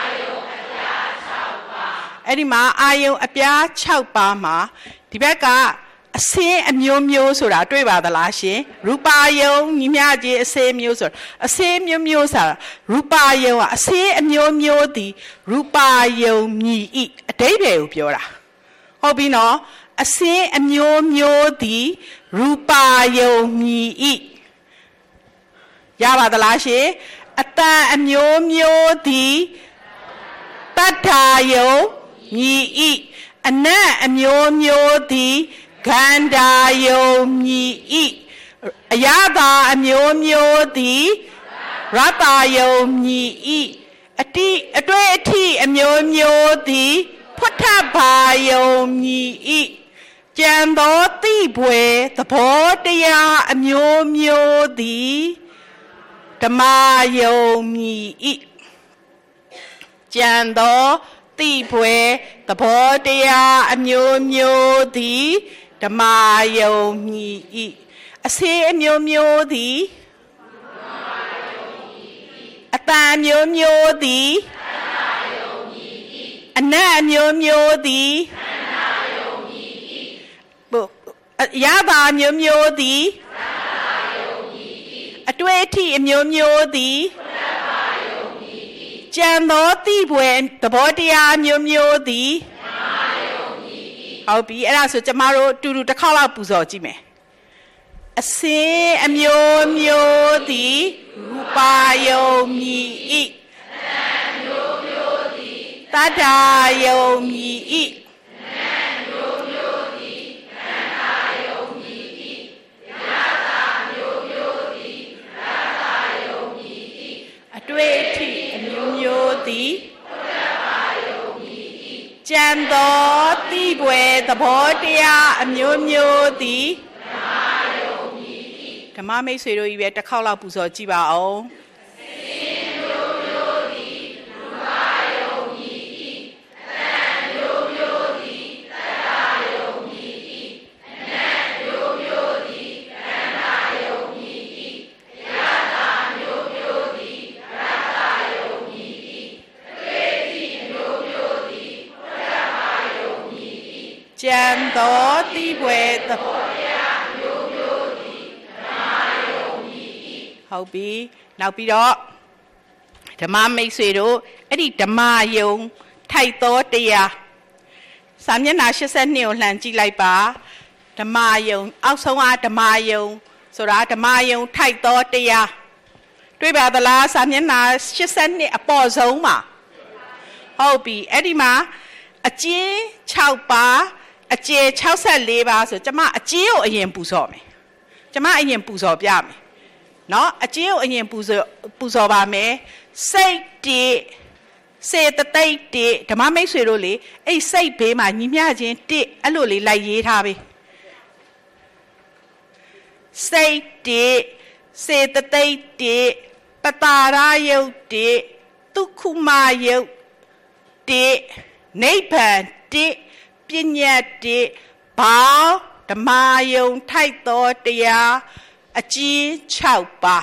အဲ့ဒီမှာအာယုံအပြား၆ပါးမှာဒီဘက်ကအစင်းအမျိုးမျိုးဆိုတာတွေ့ပါသလားရှင်ရူပါယုံညီမကြီးအစင်းမျိုးဆိုတာအစင်းမျိုးမျိုးဆိုတာရူပါယုံကအစင်းအမျိုးမျိုးသည်ရူပါယုံမြည်ဤအဓိပ္ပာယ်ကိုပြောတာဟုတ်ပြီနော်အစင်းအမျိုးမျိုးသည်ရူပါယုံမြည်ဤရပါသလားရှင်အတန်အမျိုးမျိုးသည်တတ္ထာယုံမြည်ဤအနတ်အမျိုးမျိုးသည်ခန္ဓာယုံမြည်ဤအယတာအမျိုးမျိုးသည်ရတ္တယုံမြည်ဤအတိအတွေ့အထိအမျိုးမျိုးသည်พุทธภาယုံမြည်ဤကြံသောသိပွေသဘောတရားအမျိုးမျိုးသည်ဓမ္မယုံမြည်ဤကြံသောသိပွေသဘောတရားအမျိုးမျိုးသည်ဓမ္မယုံမြည်ဤအစေအမျိုးမျိုးသည်အတန်မျိုးမျိုးသည်အနတ်အမျိုးမျိုးသည်ရတာမျိုးမျိုးသည်အတွေ့အထိအမျိုးမျိုးသည်ကြံသောသိပွေသဘောတရားမျိုးမျိုးသည်ဟုတ်ပြီအဲ့ဒါဆိုကျမတို့တူတူတစ်ခေါက်လောက်ပူဇော်ကြည့်မယ်အစင်းအမျိုးမျိုးသည်ရူပါယုံမြည်ဤတတ္ထာယုံမြည်ဤအတွေ့အထိအမျိုးမျိုးသည်ကြံသောသိပွေသဘောတရားအမျိုးမျိုးသည်ဓမ္မမိတ်ဆွေတို့ကြီးပဲတစ်ခေါက်လောက်ပူဇော်ကြည့်ပါအောင်ကြံသောသိပွေသဘောတရားမျိုးမျိုးသည်ဓမ္မယုံမြည်ဤဟုတ်ပြီနောက်ပြီးတော့ဓမ္မမိတ်ဆွေတို့အဲ့ဒီဓမ္မယုံထိုက်သောတရားစာမျက်နှာ၈၂ကိုလှန်ကြည့်လိုက်ပါဓမ္မယုံအောက်ဆုံးကဓမ္မယုံဆိုတာဓမ္မယုံထိုက်သောတရားတွေ့ပါသလားစာမျက်နှာ၈၂အပေါ်ဆုံးမှာဟုတ်ပြီအဲ့ဒီမှာအကျဉ်း၆ပါးအကျေ၆၄ပါးဆိုကျမအကျေကိုအရင်ပူဇော်မယ်ကျမအရင်ပူဇော်ပြမယ်เนาะအကျေကိုအရင်ပူဇော်ပူဇော်ပါမယ်စိတ်တည်စေတသိက်တည်ဓမ္မမိတ်ဆွေတို့လေအဲ့စိတ်ဘေးမှာညီမျှချင်းတည်အဲ့လိုလေးလိုက်ရေးထားပေးစိတ်တည်စေတသိက်တည်ပတာရယုတ်တည်ဒုက္ခမယုတ်တည်နိဗ္ဗာန်တည်ပညာတည်ဘောင်းဓမ္မယုံထိုက်သောတရားအကျဉ်း၆ပါး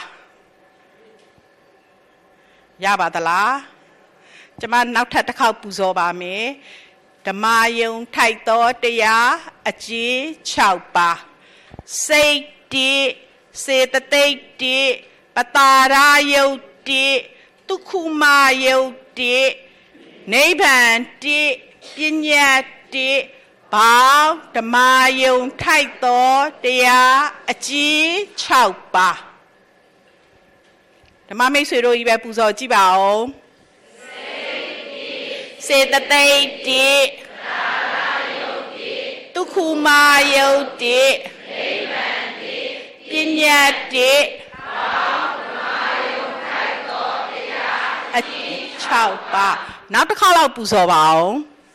ရပါသလားကျမနောက်ထပ်တစ်ခေါက်ပူဇော်ပါမယ်ဓမ္မယုံထိုက်သောတရားအကျဉ်း၆ပါးစိတ်တည်စေတသိက်တည်ပတာရယုတ်တည်ဒုက္ခမယုတ်တည်နိဗ္ဗာန်တည်ပညာတည်ဘောင်းဓမ္မယုံထိုက်သောတရားအကျဉ်း၆ပါးဓမ္မမိတ်ဆွေတို့ကြီးပဲပူဇော်ကြည့်ပါဦးစေတသိက်တိဒုက္ခမာယုတ်တိပညာတိအ၆ပါးနောက်တစ်ခါလောက်ပူဇော်ပါဦး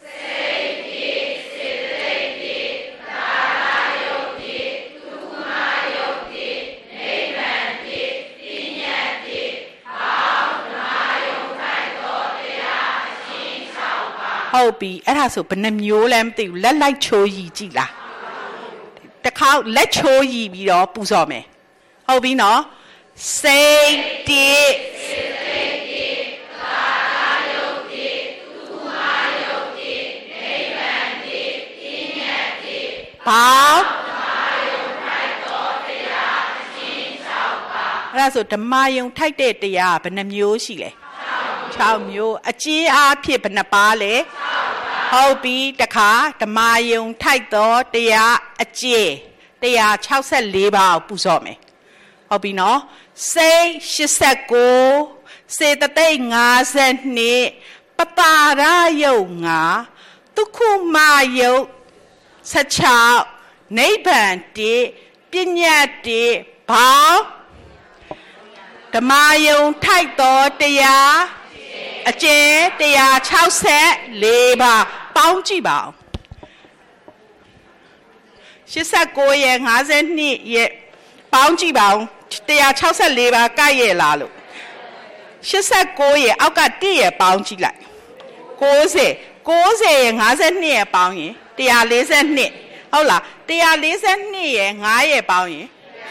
ဟုတ်ပြီအဲ့ဒါဆိုဘယ်နှမျိုးလဲမသိဘူးလက်လိုက်ချိုးရည်ကြည့်လားတစ်ခါလက်ချိုးရည်ပြီးတော့ပူဇော်မယ်ဟုတ်ပြီနော်စေတိစေတိသာသာယုတ်တိသုမာယုတ်တိနိဗ္ဗာန်တိပညာတိဘောင်းဓမ္မယုံထိုက်တော်တရားအရှင်၆ပါးအဲ့ဒါဆိုဓမ္မယုံထိုက်တဲ့တရားဘယ်နှမျိုးရှိလဲ၆မျိုးအကျဉ်းအားဖြင့်ဘယ်နှပါလဲဟုတ်ပြီတခါဓမ္မယုံထိုက်သောတရားအကျဉ်းတရား၆၄ပါးပူဇော်မယ်ဟုတ်ပြီနော်စိတ်၈၉စေတသိက်၅၂ပတာရယုတ်၅ဒုက္ခမာယုတ်၁၆နိဗ္ဗာန်တိပညာတိဘောင်းဓမ္မယုံထိုက်သောတရားအကျဉ်းတရား၆၄ပါးပေါင်းကြည့်ပါဦး၈၉ရဲ့၅၂ရဲ့ပေါင်းကြည့်ပါဦးတရား၆၄ပါးကဲ့ရဲ့လားလို့၈၉ရဲ့အောက်က၁ရဲ့ပေါင်းကြည့်လိုက်၉၀ ၉၀ရဲ့၅၂ရဲ့ပေါင်းရင်၁၄၂ဟုတ်လား၁၄၂ရဲ့၅ရဲ့ပေါင်းရင်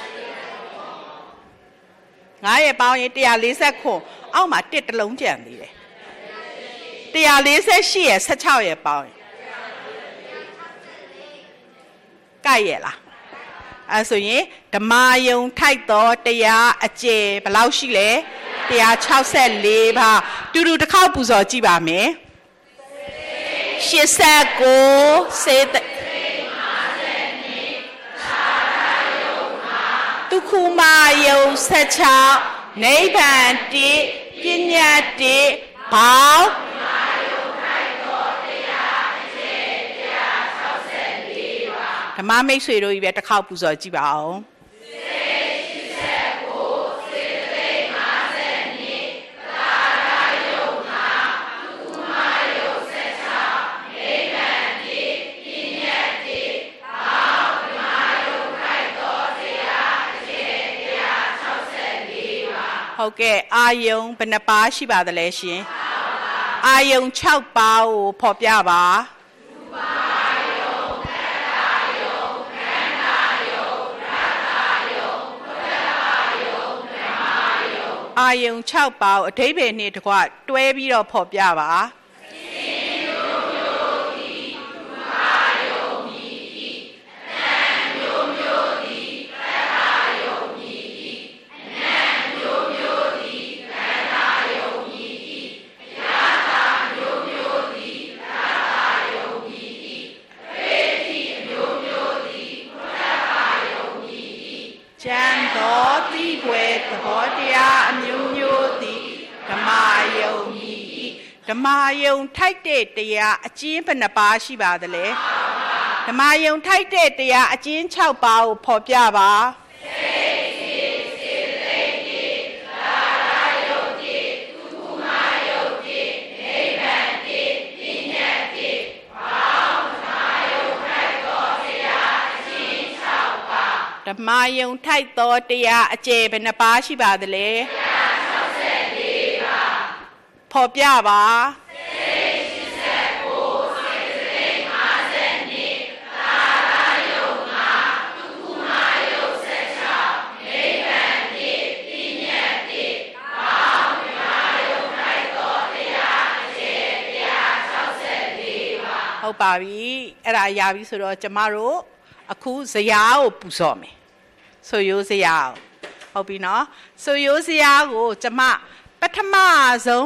၅ရဲ့ပေါင်းရင်၁၄၉အောက်မှာတစ်တလုံးကျန်သေးတယ်၁၄၈ရဲ့၁၆ရဲ့ပေါင်းရင်ကဲ့ရဲ့လားအဲဆိုရင်ဓမ္မယုံထိုက်သောတရားအကျယ်ဘယ်လောက်ရှိလဲတရား၆၄ပါးတူတူတစ်ခေါက်ပူဇော်ကြည့်ပါမယ်၈၉စေတဒုက္ခမာယုံ၁၆နိဗ္ဗာန်တိပညာတိဘောင်းဓမ္မမိတ်ဆွေတို့ကြီးပဲတစ်ခေါက်ပူဇော်ကြည့်ပါဦးဟုတ်ကဲ့အာယုံဘယ်နှပါးရှိပါသလဲရှင်အာယုံ၆ပါးကိုဖော်ပြပါအာယုံ၆ပါးအဓိပ္ပာယ်နဲ့တကွတွဲပြီးတော့ဖော်ပြပါကျမ်းတော်တိွယ်သဘောတရားအမျိုးမျိုးသည်ဓမ္မယုံမြည်ဓမ္မယုံထိုက်တဲ့တရားအကျဉ်းဘယ်နှပါးရှိပါသလဲဓမ္မယုံထိုက်တဲ့တရားအကျဉ်း၆ပါးကိုဖော်ပြပါဓမ္မယုံထိုက်သောတရားအကျယ်ဘယ်နှပါးရှိပါသလဲတရား၆၄ပါးဖော်ပြပါစေ၈၉စေစိတ်၅၂သာသာယုံ၅ဒုက္ခမာယုံ၁၆နိဗ္ဗာန်တိပညာတိဘောင်းဓမ္မယုံထိုက်သောတရားအကျယ်တရား၆၄ပါးဟုတ်ပါပြီအဲ့ဒါရပြီဆိုတော့ကျမတို့အခုဇယားကိုပူဇော်မယ်ဆိုရိုးစရာဟုတ်ပြီနော်ဆိုရိုးစရာကိုကျမပထမဆုံး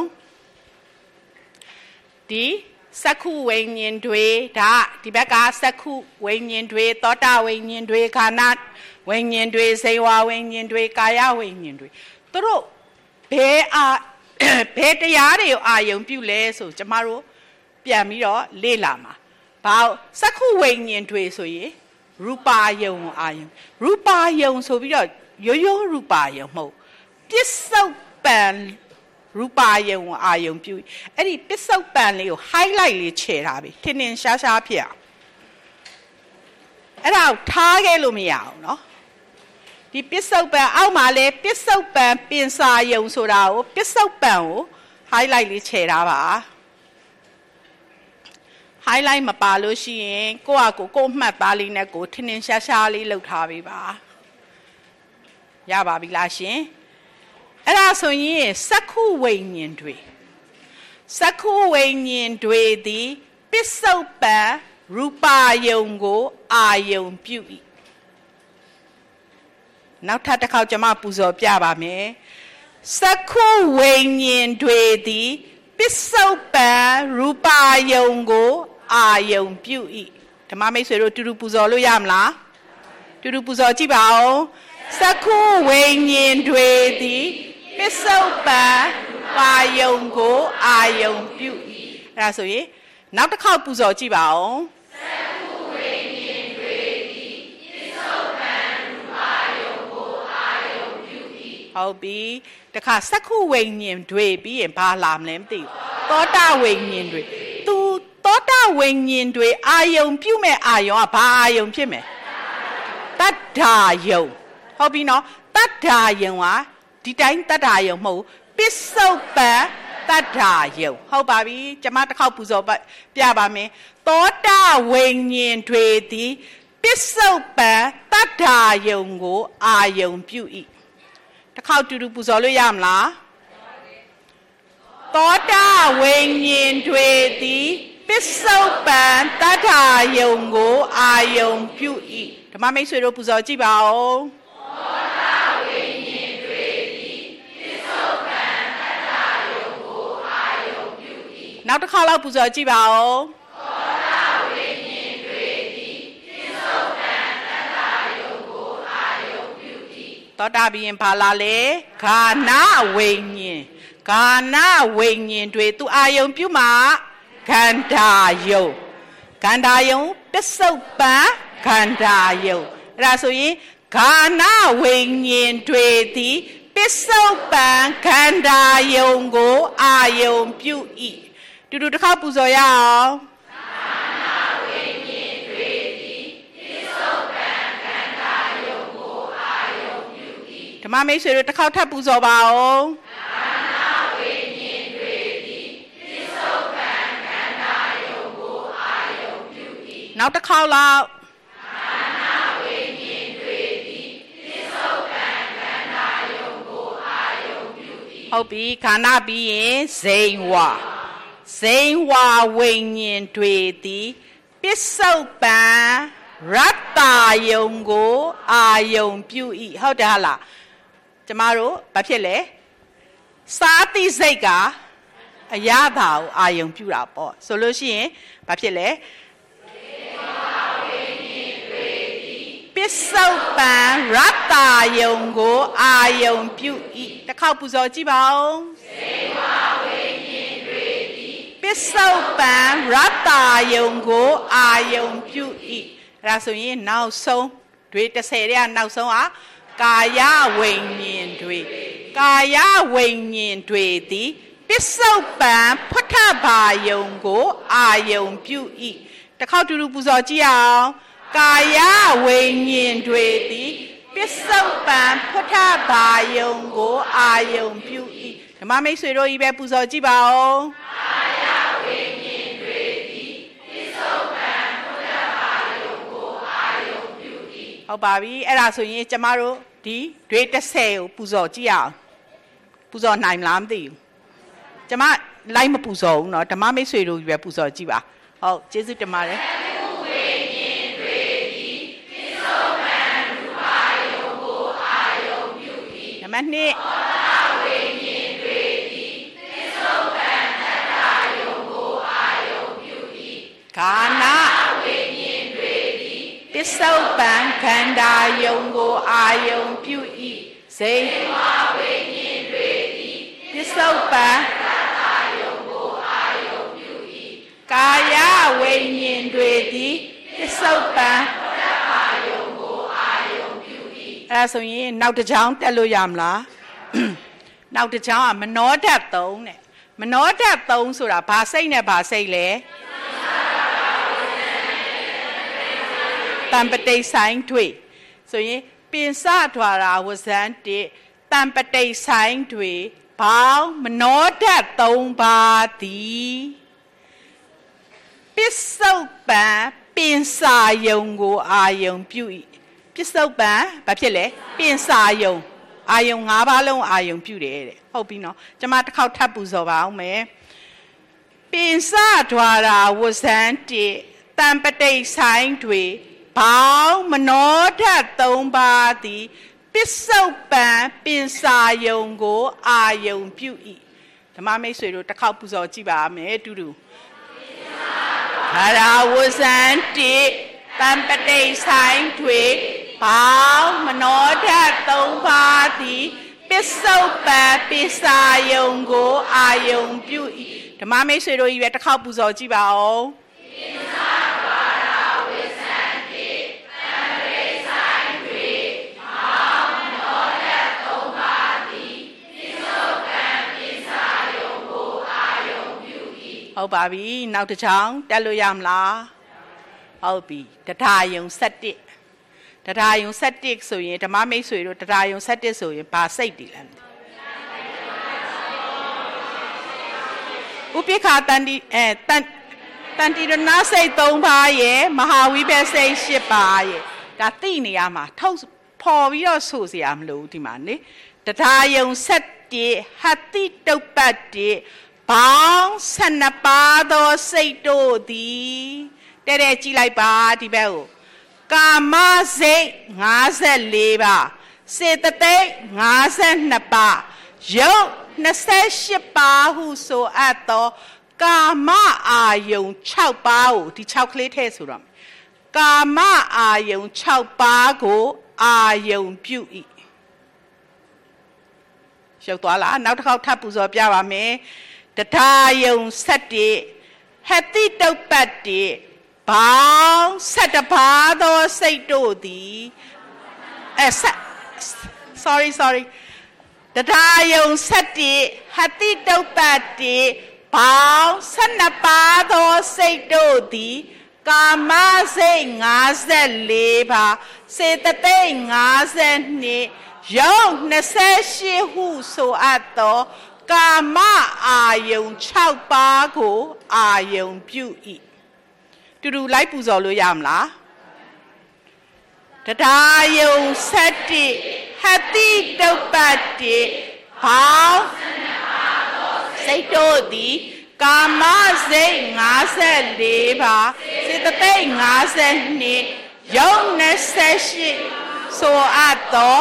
ဒီစက္ခုဝိညာဉ်တွေဒါဒီဘက်ကစက္ခုဝိညာဉ်တွေသောတာဝိညာဉ်တွေခန္ဓာဝိညာဉ်တွေဇေဝဝိညာဉ်တွေကာယဝိညာဉ်တွေသူတို့ဘဘယ်အာဘယ်တရားတွေကိုအာယုံပြုလဲဆိုကျမတို့ပြန်ပြီးတော့လေ့လာမှာဘာစက္ခုဝိညာဉ်တွေဆိုရင်ရူပါယုံအာယုံရူပါယုံဆိုပြီးတော့ရိုးရိုးရူပါယုံမဟုတ်ပစ္စုပန်ရူပါယုံအာယုံပြုအဲ့ဒီပစ္စုပန်လေးကို highlight လေးခြေထားပြီထင်ထင်ရှားရှားဖြစ်အောင်အဲ့ဒါထားခဲ့လို့မရအောင်နော်ဒီပစ္စုပန်အောက်မှာလဲပစ္စုပန်ပင်စာယုံဆိုတာကိုပစ္စုပန်ကို highlight လေးခြေထားပါ highlight မပါလို့ရှိရင်ကိုယ့်အကိုကိုယ်မှတ်သားလေးနဲ့ကိုထင်ထင်ရှားရှားလေးလုပ်ထားပေးပါရပါပြီလားရှင်အဲ့ဒါဆိုရင်စက္ခုဝိညာဉ်တွေစက္ခုဝိညာဉ်တွေသည်ပစ္စုပန်ရူပါယုံကိုအာယုံပြု၏နောက်ထပ်တစ်ခေါက်ကျွန်မပူဇော်ပြပါမယ်စက္ခုဝိညာဉ်တွေသည်ပစ္စုပန်ရူပါယုံကိုအာယုံပြု၏ဓမ္မမိတ်ဆွေတို့တူတူပူဇော်လို့ရမလားတူတူပူဇော်ကြည့်ပါဦးစက္ခုဝိညာဉ်တွေသည်ပစ္စုပန်ပါယုံကိုအာယုံပြု၏အဲ့ဒါဆိုရင်နောက်တစ်ခေါက်ပူဇော်ကြည့်ပါဦးစက္ခုဝိညာဉ်တွေသည်ပစ္စုပန်ပါယုံကိုအာယုံပြု၏ဟုတ်ပြီတခါစက္ခုဝိညာဉ်တွေပြီးရင်ဘာလာမလဲမသိဘူးသောတာဝိညာဉ်တွေသူသောတာဝိညာဉ်တွေအာယုံပြုမဲ့အာယုံကဘာအာယုံဖြစ်မယ်တတ္ထာယုံဟုတ်ပြီနော်တတ္ထာယုံကဒီတိုင်းတတ္ထာယုံမဟုတ်ပစ္စုပန်တတ္ထာယုံဟုတ်ပါပြီကျွန်မတစ်ခေါက်ပူဇော်ပြပါမယ်သောတာဝိညာဉ်တွေသည်ပစ္စုပန်တတ္ထာယုံကိုအာယုံပြု၏တစ်ခေါက်တူတူပူဇော်လို့ရမလားသောတာဝိညာဉ်တွေသည်ပစ္စုပန်တတ္ထာယုံကိုအာယုံပြု၏ဓမ္မမိတ်ဆွေတို့ပူဇော်ကြည့်ပါဦးသောတာဝိညာဉ်တွေသည်ပစ္စုပန်တတ္ထာယုံကိုအာယုံပြု၏နောက်တစ်ခါလောက်ပူဇော်ကြည့်ပါဦးသောတာဝိညာဉ်တွေသည်ပစ္စုပန်တတ္ထာယုံကိုအာယုံပြု၏သောတာဘီရင်ဘာလာလဲဂါနဝိညာဉ်ဂါနဝိညာဉ်တွေသူအာယုံပြုမှာခန္ဓာယုံခန္ဓာယုံပစ္စုပန်ခန္ဓာယုံအဲ့ဒါဆိုရင်ဂါနဝိညာဉ်တွေသည်ပစ္စုပန်ခန္ဓာယုံကိုအာယုံပြု၏တူတူတစ်ခေါက်ပူဇော်ရအောင်ဂါနဝိညာဉ်တွေသည်ပစ္စုပန်ခန္ဓာယုံကိုအာယုံပြု၏ဓမ္မမိတ်ဆွေတို့တစ်ခေါက်ထပ်ပူဇော်ပါဦးနောက်တစ်ခေါက်လောက်ခန္ဓာဝိညာဉ်တွေသည်ပစ္စုပန်ခန္ဓာယုံကိုအာယုံပြု၏ဟုတ်ပြီခန္ဓာပြီးရင်ဇိန်ဝဇိန်ဝဝိညာဉ်တွေသည်ပစ္စုပန်ရတ္တယုံကိုအာယုံပြု၏ဟုတ်တယ်ဟာလားကျမတို့ဘာဖြစ်လဲစာတိစိတ်ကအရသာကိုအာယုံပြုတာပေါ့ဆိုလို့ရှိရင်ဘာဖြစ်လဲပစ္စုပန်ရတ္တယုံကိုအာယုံပြု၏တစ်ခေါက်ပူဇော်ကြည့်ပါဦးစေဝဝိညာဉ်တွေသည်ပစ္စုပန်ရတ္တယုံကိုအာယုံပြု၏အဲ့ဒါဆိုရင်နောက်ဆုံးတွေတစ်ဆယ်တဲ့ကနောက်ဆုံးဟာကာယဝိညာဉ်တွေကာယဝိညာဉ်တွေသည်ပစ္စုပန်ဖွทธဘာယုံကိုအာယုံပြု၏တစ်ခေါက်တူတူပူဇော်ကြည့်အောင်ကာယဝိညာဉ်တွေသည်ပစ္စုပန်ဖွทธဘာယုံကိုအာယုံပြု၏ဓမ္မမိတ်ဆွေတို့ဤပဲပူဇော်ကြည့်ပါဦးကာယဝိညာဉ်တွေသည်ပစ္စုပန်ဖွทธဘာယုံကိုအာယုံပြု၏ဟုတ်ပါပြီအဲ့ဒါဆိုရင်ကျမတို့ဒီတွေတစ်ဆယ်ကိုပူဇော်ကြည့်အောင်ပူဇော်နိုင်မလားမသိဘူးကျမလိုက်မပူဇော်ဘူးเนาะဓမ္မမိတ်ဆွေတို့ဤပဲပူဇော်ကြည့်ပါဟုတ်ကျေးဇူးတင်ပါတယ်နံပါတ်နှစ်သောတာဝိညာဉ်တွေသည်ပစ္စုပန်တတ္ထာယုံကိုအာယုံပြု၏ဂါနဝိညာဉ်တွေသည်ပစ္စုပန်ခန္ဓာယုံကိုအာယုံပြု၏ဇိဝဝိညာဉ်တွေသည်ပဆိုရင်နောက်တစ်ချောင်းတက်လို့ရမလားနောက်တစ်ချောင်းကမနောဓာတ်သုံးတဲ့မနောဓာတ်သုံးဆိုတာဘာစိတ်နဲ့ဘာစိတ်လဲတံပတိဆိုင်တွေဆိုရင်ပင်စထွာရာဝဇန်တိတံပတိဆိုင်တွေဘောင်းမနောဓာတ်သုံးပါးသည်ပစ္စုပန်ပင်စာယုံကိုအာယုံပြု၏ပစ္စုပန်ဘာဖြစ်လဲပင်စာယုံအာယုံ၅ပါးလုံးအာယုံပြုတယ်တဲ့ဟုတ်ပြီနော်ကျွန်မတစ်ခေါက်ထပ်ပူဇော်ပါအောင်မယ်ပင်စထွာရာဝဇန်တိတံပတိဆိုင်တွေဘောင်းမနောဓာတ်သုံးပါးသည်ပစ္စုပန်ပင်စာယုံကိုအာယုံပြု၏ဓမ္မမိတ်ဆွေတို့တစ်ခေါက်ပူဇော်ကြည့်ပါမယ်တူတူဟာရာဝဇန်တိတံပတိဆိုင်တွေဘောင်းမနောဓာတ်သုံးပါးသည်ပစ္စုပန်ပင်စာယုံကိုအာယုံပြု၏ဓမ္မမိတ်ဆွေတို့ကြီးပဲတစ်ခေါက်ပူဇော်ကြည့်ပါဦးဟုတ်ပါပြီနောက်တစ်ချောင်းတက်လို့ရမလားဟုတ်ပြီတရားယုံ၁၁တရားယုံ၁၁ဆိုရင်ဓမ္မမိတ်ဆွေတို့တရားယုံ၁၁ဆိုရင်ဘာစိတ်တည်လဲဥပိ္ပခာတန်တိအဲတန်တန်တိရဏစိတ်၃ပါးရဲ့မဟာဝိဘတ်စိတ်၈ပါးရဲ့ဒါသိနေရမှာထုတ်ဖော်ပြီးတော့ဆိုစရာမလိုဘူးဒီမှာနိတရားယုံ၁၁ဟတိတုပ္ပတ္တိဘောင်းဆယ်နှစ်ပါးသောစိတ်တို့သည်တဲ့တဲ့ကြည့်လိုက်ပါဒီဘက်ကိုကာမစိတ်၅၄ပါးစေတသိက်၅၂ပါးယုတ်၂၈ပါးဟုဆိုအပ်သောကာမအာယုံ၆ပါးကိုဒီ၆ကလေးထည့်ဆိုတော့ကာမအာယုံ၆ပါးကိုအာယုံပြု၏ရှုပ်သွားလားနောက်တစ်ခေါက်ထပ်ပူဇော်ပြပါမယ်တရားယုံ၁၁ဟတိတုပ္ပတ္တိဘောင်း၁၁ပါးသောစိတ်တို့သည်အဲ sorry sorry တရားယုံ၁၁ဟတိတုပ္ပတ္တိဘောင်း၁၂ပါးသောစိတ်တို့သည်ကာမစိတ်၅၄ပါးစေတသိက်၅၂ယုတ်၂၈ဟုဆိုအပ်သောကာမအာယုံ၆ပါးကိုအာယုံပြု၏တူတူလိုက်ပူဇော်လို့ရမလားတရားယုံ၁၁ဟတိတုပ္ပတ္တိဘောင်းစိတ်တို့သည်ကာမစိတ်၅၄ပါးစေတသိက်၅၂ယုတ်၂၈ဆိုအပ်သော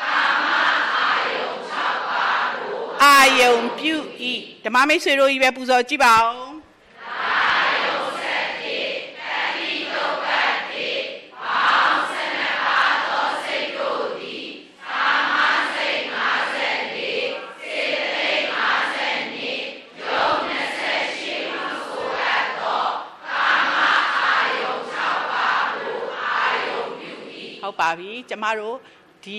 အာယုံပြု၏ဓမ္မမိတ်ဆွေတို့ကြီးပဲပူဇော်ကြည့်ပါဦးအာယုံ၁၁တတိတုပ္ပတ္တိဘောင်း၁၂ပါးသောစိတ်တို့သည်ကာမစိတ်၅၄စေတသိက်၅၂ယုတ်၂၈ဟုဆိုအပ်သောကာမအာယုံ၆ပါးကိုအာယုံပြု၏ဟုတ်ပါပြီကျမတို့ဒီ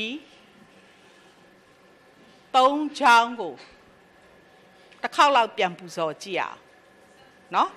သုံးချောင်းကိုတစ်ခေါက်လောက်ပြန်ပူဇော်ကြည့်အောင်နော်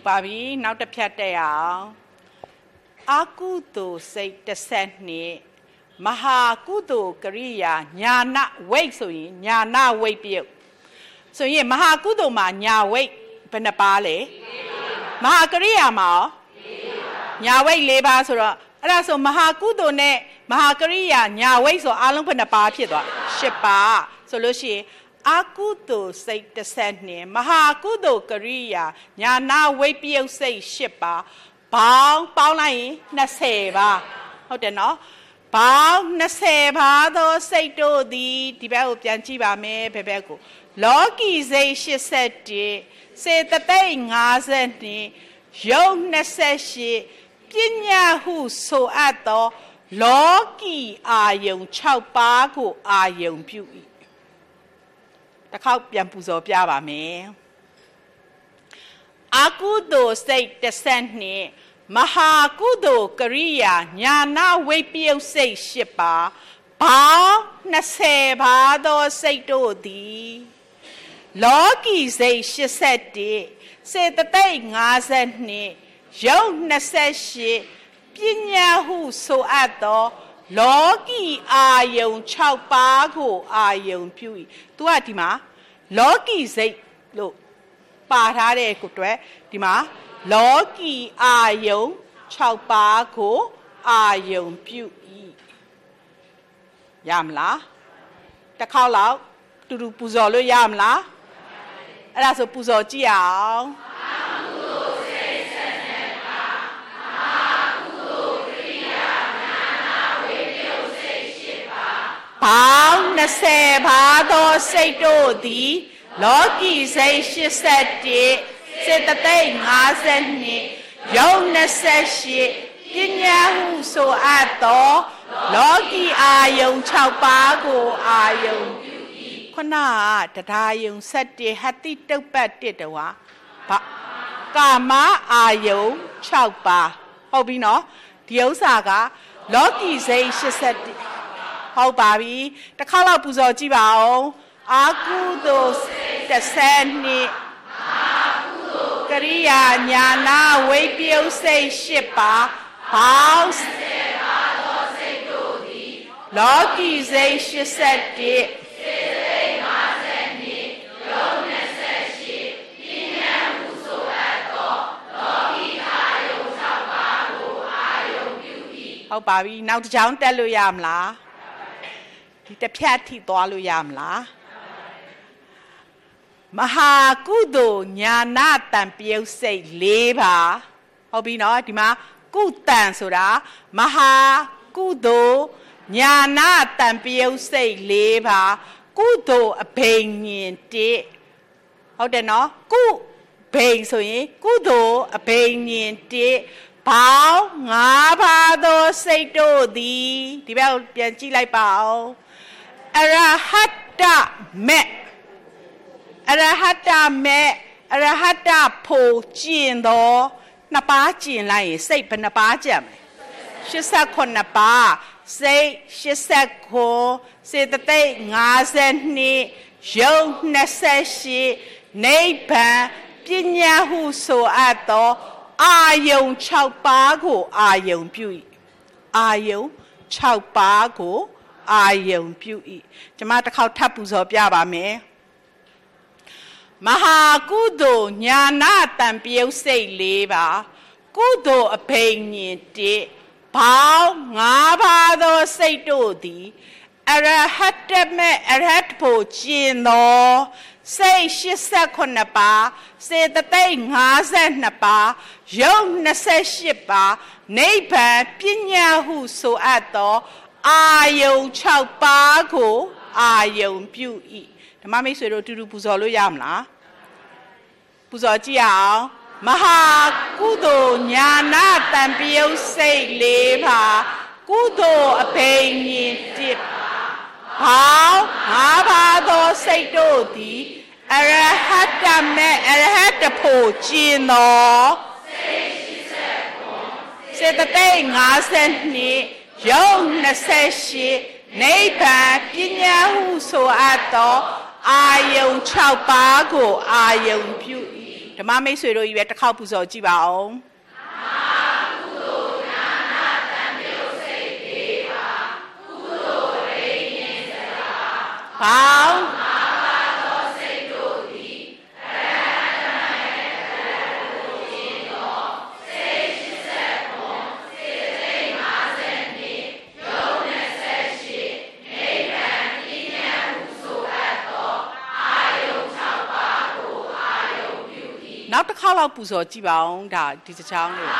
ဟုတ်ပါပြီနောက်တစ်ဖြတ်တက်အောင်အာကုသိုလ်စိတ်တစ်ဆက်နှစ်မဟာကုသိုလ်ကရိယာညာနာဝိတ်ဆိုရင်ညာနာဝိတ်ပြုတ်ဆိုရင်မဟာကုသိုလ်မှာညာဝိတ်ဘယ်နှပါလဲမဟာကရိယာမှာညာဝိတ်၄ပါးဆိုတော့အဲ့ဒါဆိုမဟာကုသိုလ်နဲ့မဟာကရိယာညာဝိတ်ဆိုအားလုံးဘယ်နှပါဖြစ်သွား၈ပါးဆိုလို့ရှိရင်အာကုသိုလ်စိတ်တစ်ဆက်နှစ်မဟာကုသိုလ်ကရိယာညာနာဝိတ်ပြုတ်စိတ်၈ပါးဘောင်းပေါင်းလိုက်ရင်၂၀ပါဟုတ်တယ်နော်ဘောင်း၂၀ပါသောစိတ်တို့သည်ဒီဘက်ကိုပြန်ကြည့်ပါမယ်ဘယ်ဘက်ကိုလောကီစိတ်၈၁စေတသိက်၅၂ယုံ၂၈ပညာဟုဆိုအပ်သောလောကီအာယုံ၆ပါးကိုအာယုံပြု၏တစ်ခေါက်ပြန်ပူဇော်ပြပါမယ်အာကုသိုလ်စိတ်တစ်ဆက်နှစ်မဟာကုသိုလ်ကရိယာညာနာဝိပယုတ်စိတ်၈ပါးဘောင်း၂၀ပါးသောစိတ်တို့သည်လောကီစိတ်၈၁စေတသိက်၅၂ယုံ၂၈ပညာဟုဆိုအပ်သောလောကီအာယုံ၆ပါးကိုအာယုံပြု၏သူကဒီမှာလောကီစိတ်လို့ပါထားတဲ့ကိုအတွက်ဒီမှာလောကီအာယုံ၆ပါးကိုအာယုံပြု၏ရမလားတစ်ခေါက်လောက်တူတူပူဇော်လို့ရမလားအဲ့ဒါဆိုပူဇော်ကြည့်အောင်ဘောင်း၂၀ပါသောစိတ်တို့သည်လောကီစိတ်၈၁စေတသိက်၅၂ယုံ၂၈ပညာဟုဆိုအပ်သောလောကီအာယုံ၆ပါးကိုအာယုံပြု၏ခုနကတရားယုံ၁၁ဟတိတုပ္ပတ်တစ်တဝါကာမအာယုံ၆ပါးဟုတ်ပြီနော်ဒီဥစ္စာကလောကီစိတ်၈၁ဟုတ်ပါပြီတစ်ခါတော့ပူဇော်ကြည့်ပါအောင်အာကုသိုလ်တစ်ဆက်နှစ်ကရိယာညာနာဝိပယုတ်စိတ်၈ပါးဘောင်းလောကီစိတ်၈၁စေတသိက်၅၂ယုံ၂၈ပညာဟုဆိုအပ်သောလောကီအာယုံ၆ပါးကိုအာယုံပြု၏ဟုတ်ပါပြီနောက်တစ်ကြောင်းတက်လို့ရမလားဒီတစ်ဖြတ်ထိသွားလို့ရမလားမဟာကုသိုလ်ညာနာတံပယုတ်စိတ်၄ပါးဟုတ်ပြီနော်ဒီမှာကုတံဆိုတာမဟာကုသိုလ်ညာနာတံပယုတ်စိတ်၄ပါးကုသိုလ်အဘိညာဉ်တစ်ဟုတ်တယ်နော်ကုဘိန်ဆိုရင်ကုသိုလ်အဘိညာဉ်တစ်ဘောင်း၅ပါးသောစိတ်တို့သည်ဒီဘက်ပြန်ကြည့်လိုက်ပါအောင်အရဟတမေအရဟတမေအရဟတဖို့ကျင်သောနှစ်ပါးကျင်လိုက်ရင်စိတ်ဘယ်နှပါးကျန်မလဲ၈၈ပါးစိတ်၈၉စေတသိက်၅၂ယုံ၂၈နိဗ္ဗာန်ပညာဟုဆိုအပ်သောအာယုံ၆ပါးကိုအာယုံပြု၏အာယုံ၆ပါးကိုအာယုံပြု၏ကျွန်မတစ်ခေါက်ထပ်ပူဇော်ပြပါမယ်မဟာကုသိုလ်ညာနာတံပယုတ်စိတ်၄ပါးကုသိုလ်အဘိညာဉ်တစ်ဘောင်း၅ပါးသောစိတ်တို့သည်အရဟတမေအရဟတဖို့ကျင်သောစိတ်၈၈ပါးစေတသိက်၅၂ပါးယုံ၂၈ပါးနိဗ္ဗာန်ပညာဟုဆိုအပ်သောအာယုံ၆ပါးကိုအာယုံပြု၏ဓမ္မမိတ်ဆွေတို့တူတူပူဇော်လို့ရမလားပူဇော်ကြည့်အောင်မဟာကုသိုလ်ညာနာတံပယုတ်စိတ်၄ပါးကုသိုလ်အဘိညာဉ်တစ်ဘောင်း၅ပါးသောစိတ်တို့သည်အရဟတမေအရဟတဖို့ကျင်သောစေတသိက်၅၂ယုံ၂၈နိဗ္ဗာန်ပညာဟုဆိုအပ်သောအာယုံ၆ပါးကိုအာယုံပြု၏ ဓဓမ္မမိတ်ဆွေတို့ကြီးပဲတစ်ခေါက်ပူဇော်ကြည့်ပါအောင်ဘောင်းနောက်တစ်ခါလောက်ပူဇော်ကြည့်ပါအောင်ဒါဒီတစ်ချောင်းလေး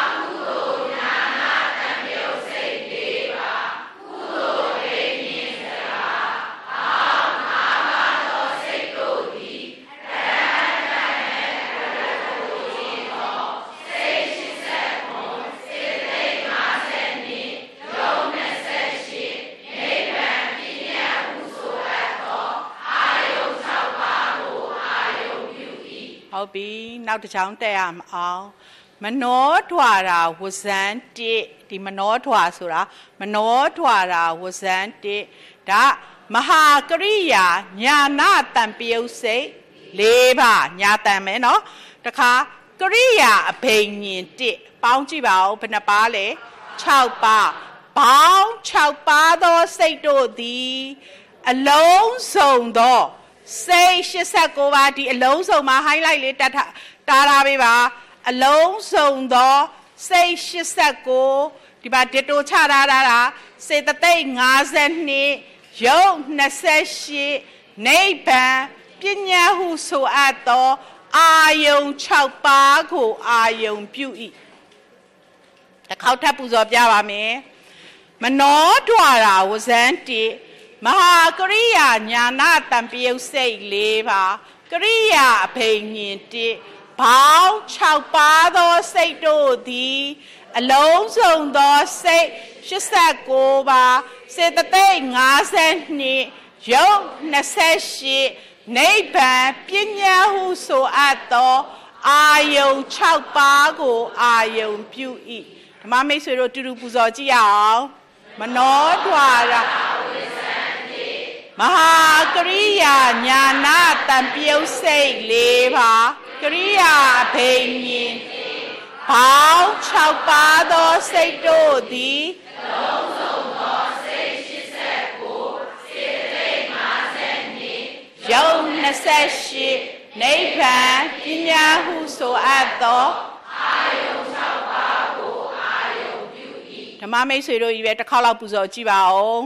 ဟုတ်ပြီနောက်တစ်ချောင်းတက်ရအောင်မနောထွာရာဝဇန်တိဒီမနောထွာဆိုတာမနောထွာရာဝဇန်တိဒါမဟာကရိယာညာနာတံပြုတ်စိတ်၄ပါးညာတံမယ်နော်တခါကရိယာအဘိညာဉ်တိပေါင်းကြည့်ပါဦးဘယ်နှပါလဲ၆ပါးပေါင်း၆ပါးသောစိတ်တို့သည်အလုံးစုံသောစိတ်၈၉ပါးဒီအလုံးစုံမှာ highlight လေးတက်တာတားပေးပါအလုံးစုံသောစိတ်၈၉ဒီပါဒီတိုချထားတာစေတသိက်၅၂ယုတ်၂၈နိဗ္ဗာန်ပညာဟုဆိုအပ်သောအာယုံ၆ပါးကိုအာယုံပြု၏တစ်ခေါက်ထပ်ပူဇော်ပြပါမယ်မနောဒွါရာဝဇန်တိမဟာကရိယာညာနာတံပြုတ်စိတ်၄ပါးကရိယာအဘိညာဉ်တိဘောင်း၆ပါးသောစိတ်တို့သည်အလုံးစုံသောစိတ်၈၉ပါးစေတသိက်၅၂ယုတ်၂၈နိဗ္ဗာန်ပညာဟုဆိုအပ်သောအာယုံ၆ပါးကိုအာယုံပြု၏ဓမ္မမိတ်ဆွေတို့တူတူပူဇော်ကြည့်ရအောင်မနောဒွါရာမဟာကရိယာညာနာတံပြုတ်စိတ်၄ပါးကရိယာအဘိညာဉ်ဘောင်း၆ပါးသောစိတ်တို့သည်လုံးစုံသောစိတ်၈၉စေတသိက်၅၂ယုတ်၂၈နိဗ္ဗာန်ပညာဟုဆိုအပ်သောအာယုံ၆ပါးကိုအာယုံပြု၏ဓမ္မမိတ်ဆွေတို့ကြီးပဲတစ်ခေါက်လောက်ပူဇော်ကြည့်ပါဦး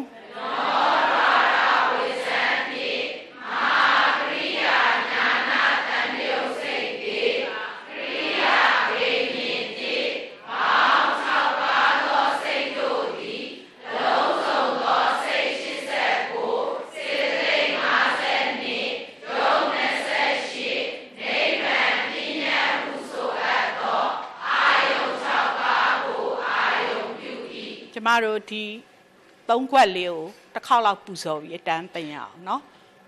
ကျမတို့ဒီသုံးခွက်လေးကိုတစ်ခေါက်လောက်ပူဇော်ပြီးအတန်းသိရအောင်နော်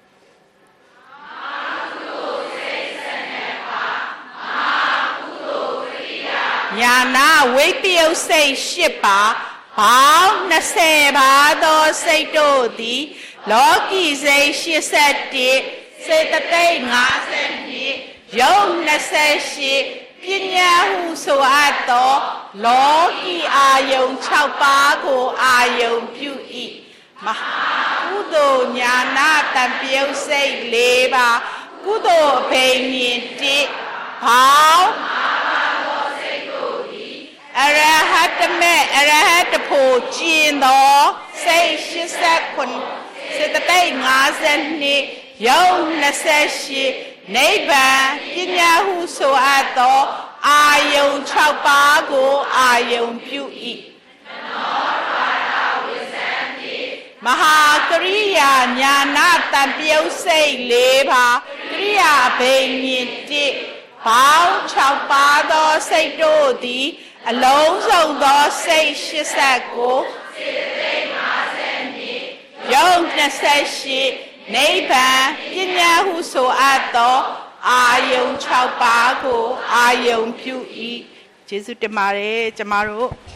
ညာနာဝိပယုတ်စိတ်၈ပါးဘောင်း၂၀ပါးသောစိတ်တို့သည်လောကီစိတ်၈၁စေတသိက်၅၂ယုတ်၂၈ပညာဟုဆိုအပ်သောလောကီအာယုံ၆ပါးကိုအာယုံပြု၏မဟာကုသိုလ်ညာနာတံပြုတ်စိတ်၄ပါးကုသိုလ်အဘိညာဉ်တိဘောင်းအရဟတမေအရဟတဖို့ကျင်သောစိတ်၈၉စေတသိက်၅၂ယုတ်၂၈နိဗ္ဗာန်ပညာဟုဆိုအပ်သောအာယုံ၆ပါးကိုအာယုံပြု၏မဟာကရိယာညာနာတံပြုတ်စိတ်၄ပါးကရိယာဘိညာဉ်တိဘောင်း၆ပါးသောစိတ်တို့သည်အလုံးစုံသောစိတ်၈၉စေတသိက်၅၂ယုတ်၂၈နိဗ္ဗာန်ပညာဟုဆိုအပ်သောအာယုံ၆ပါးကိုအာယုံပြု၏ကျေးဇူးတင်ပါတယ်ကျမတို့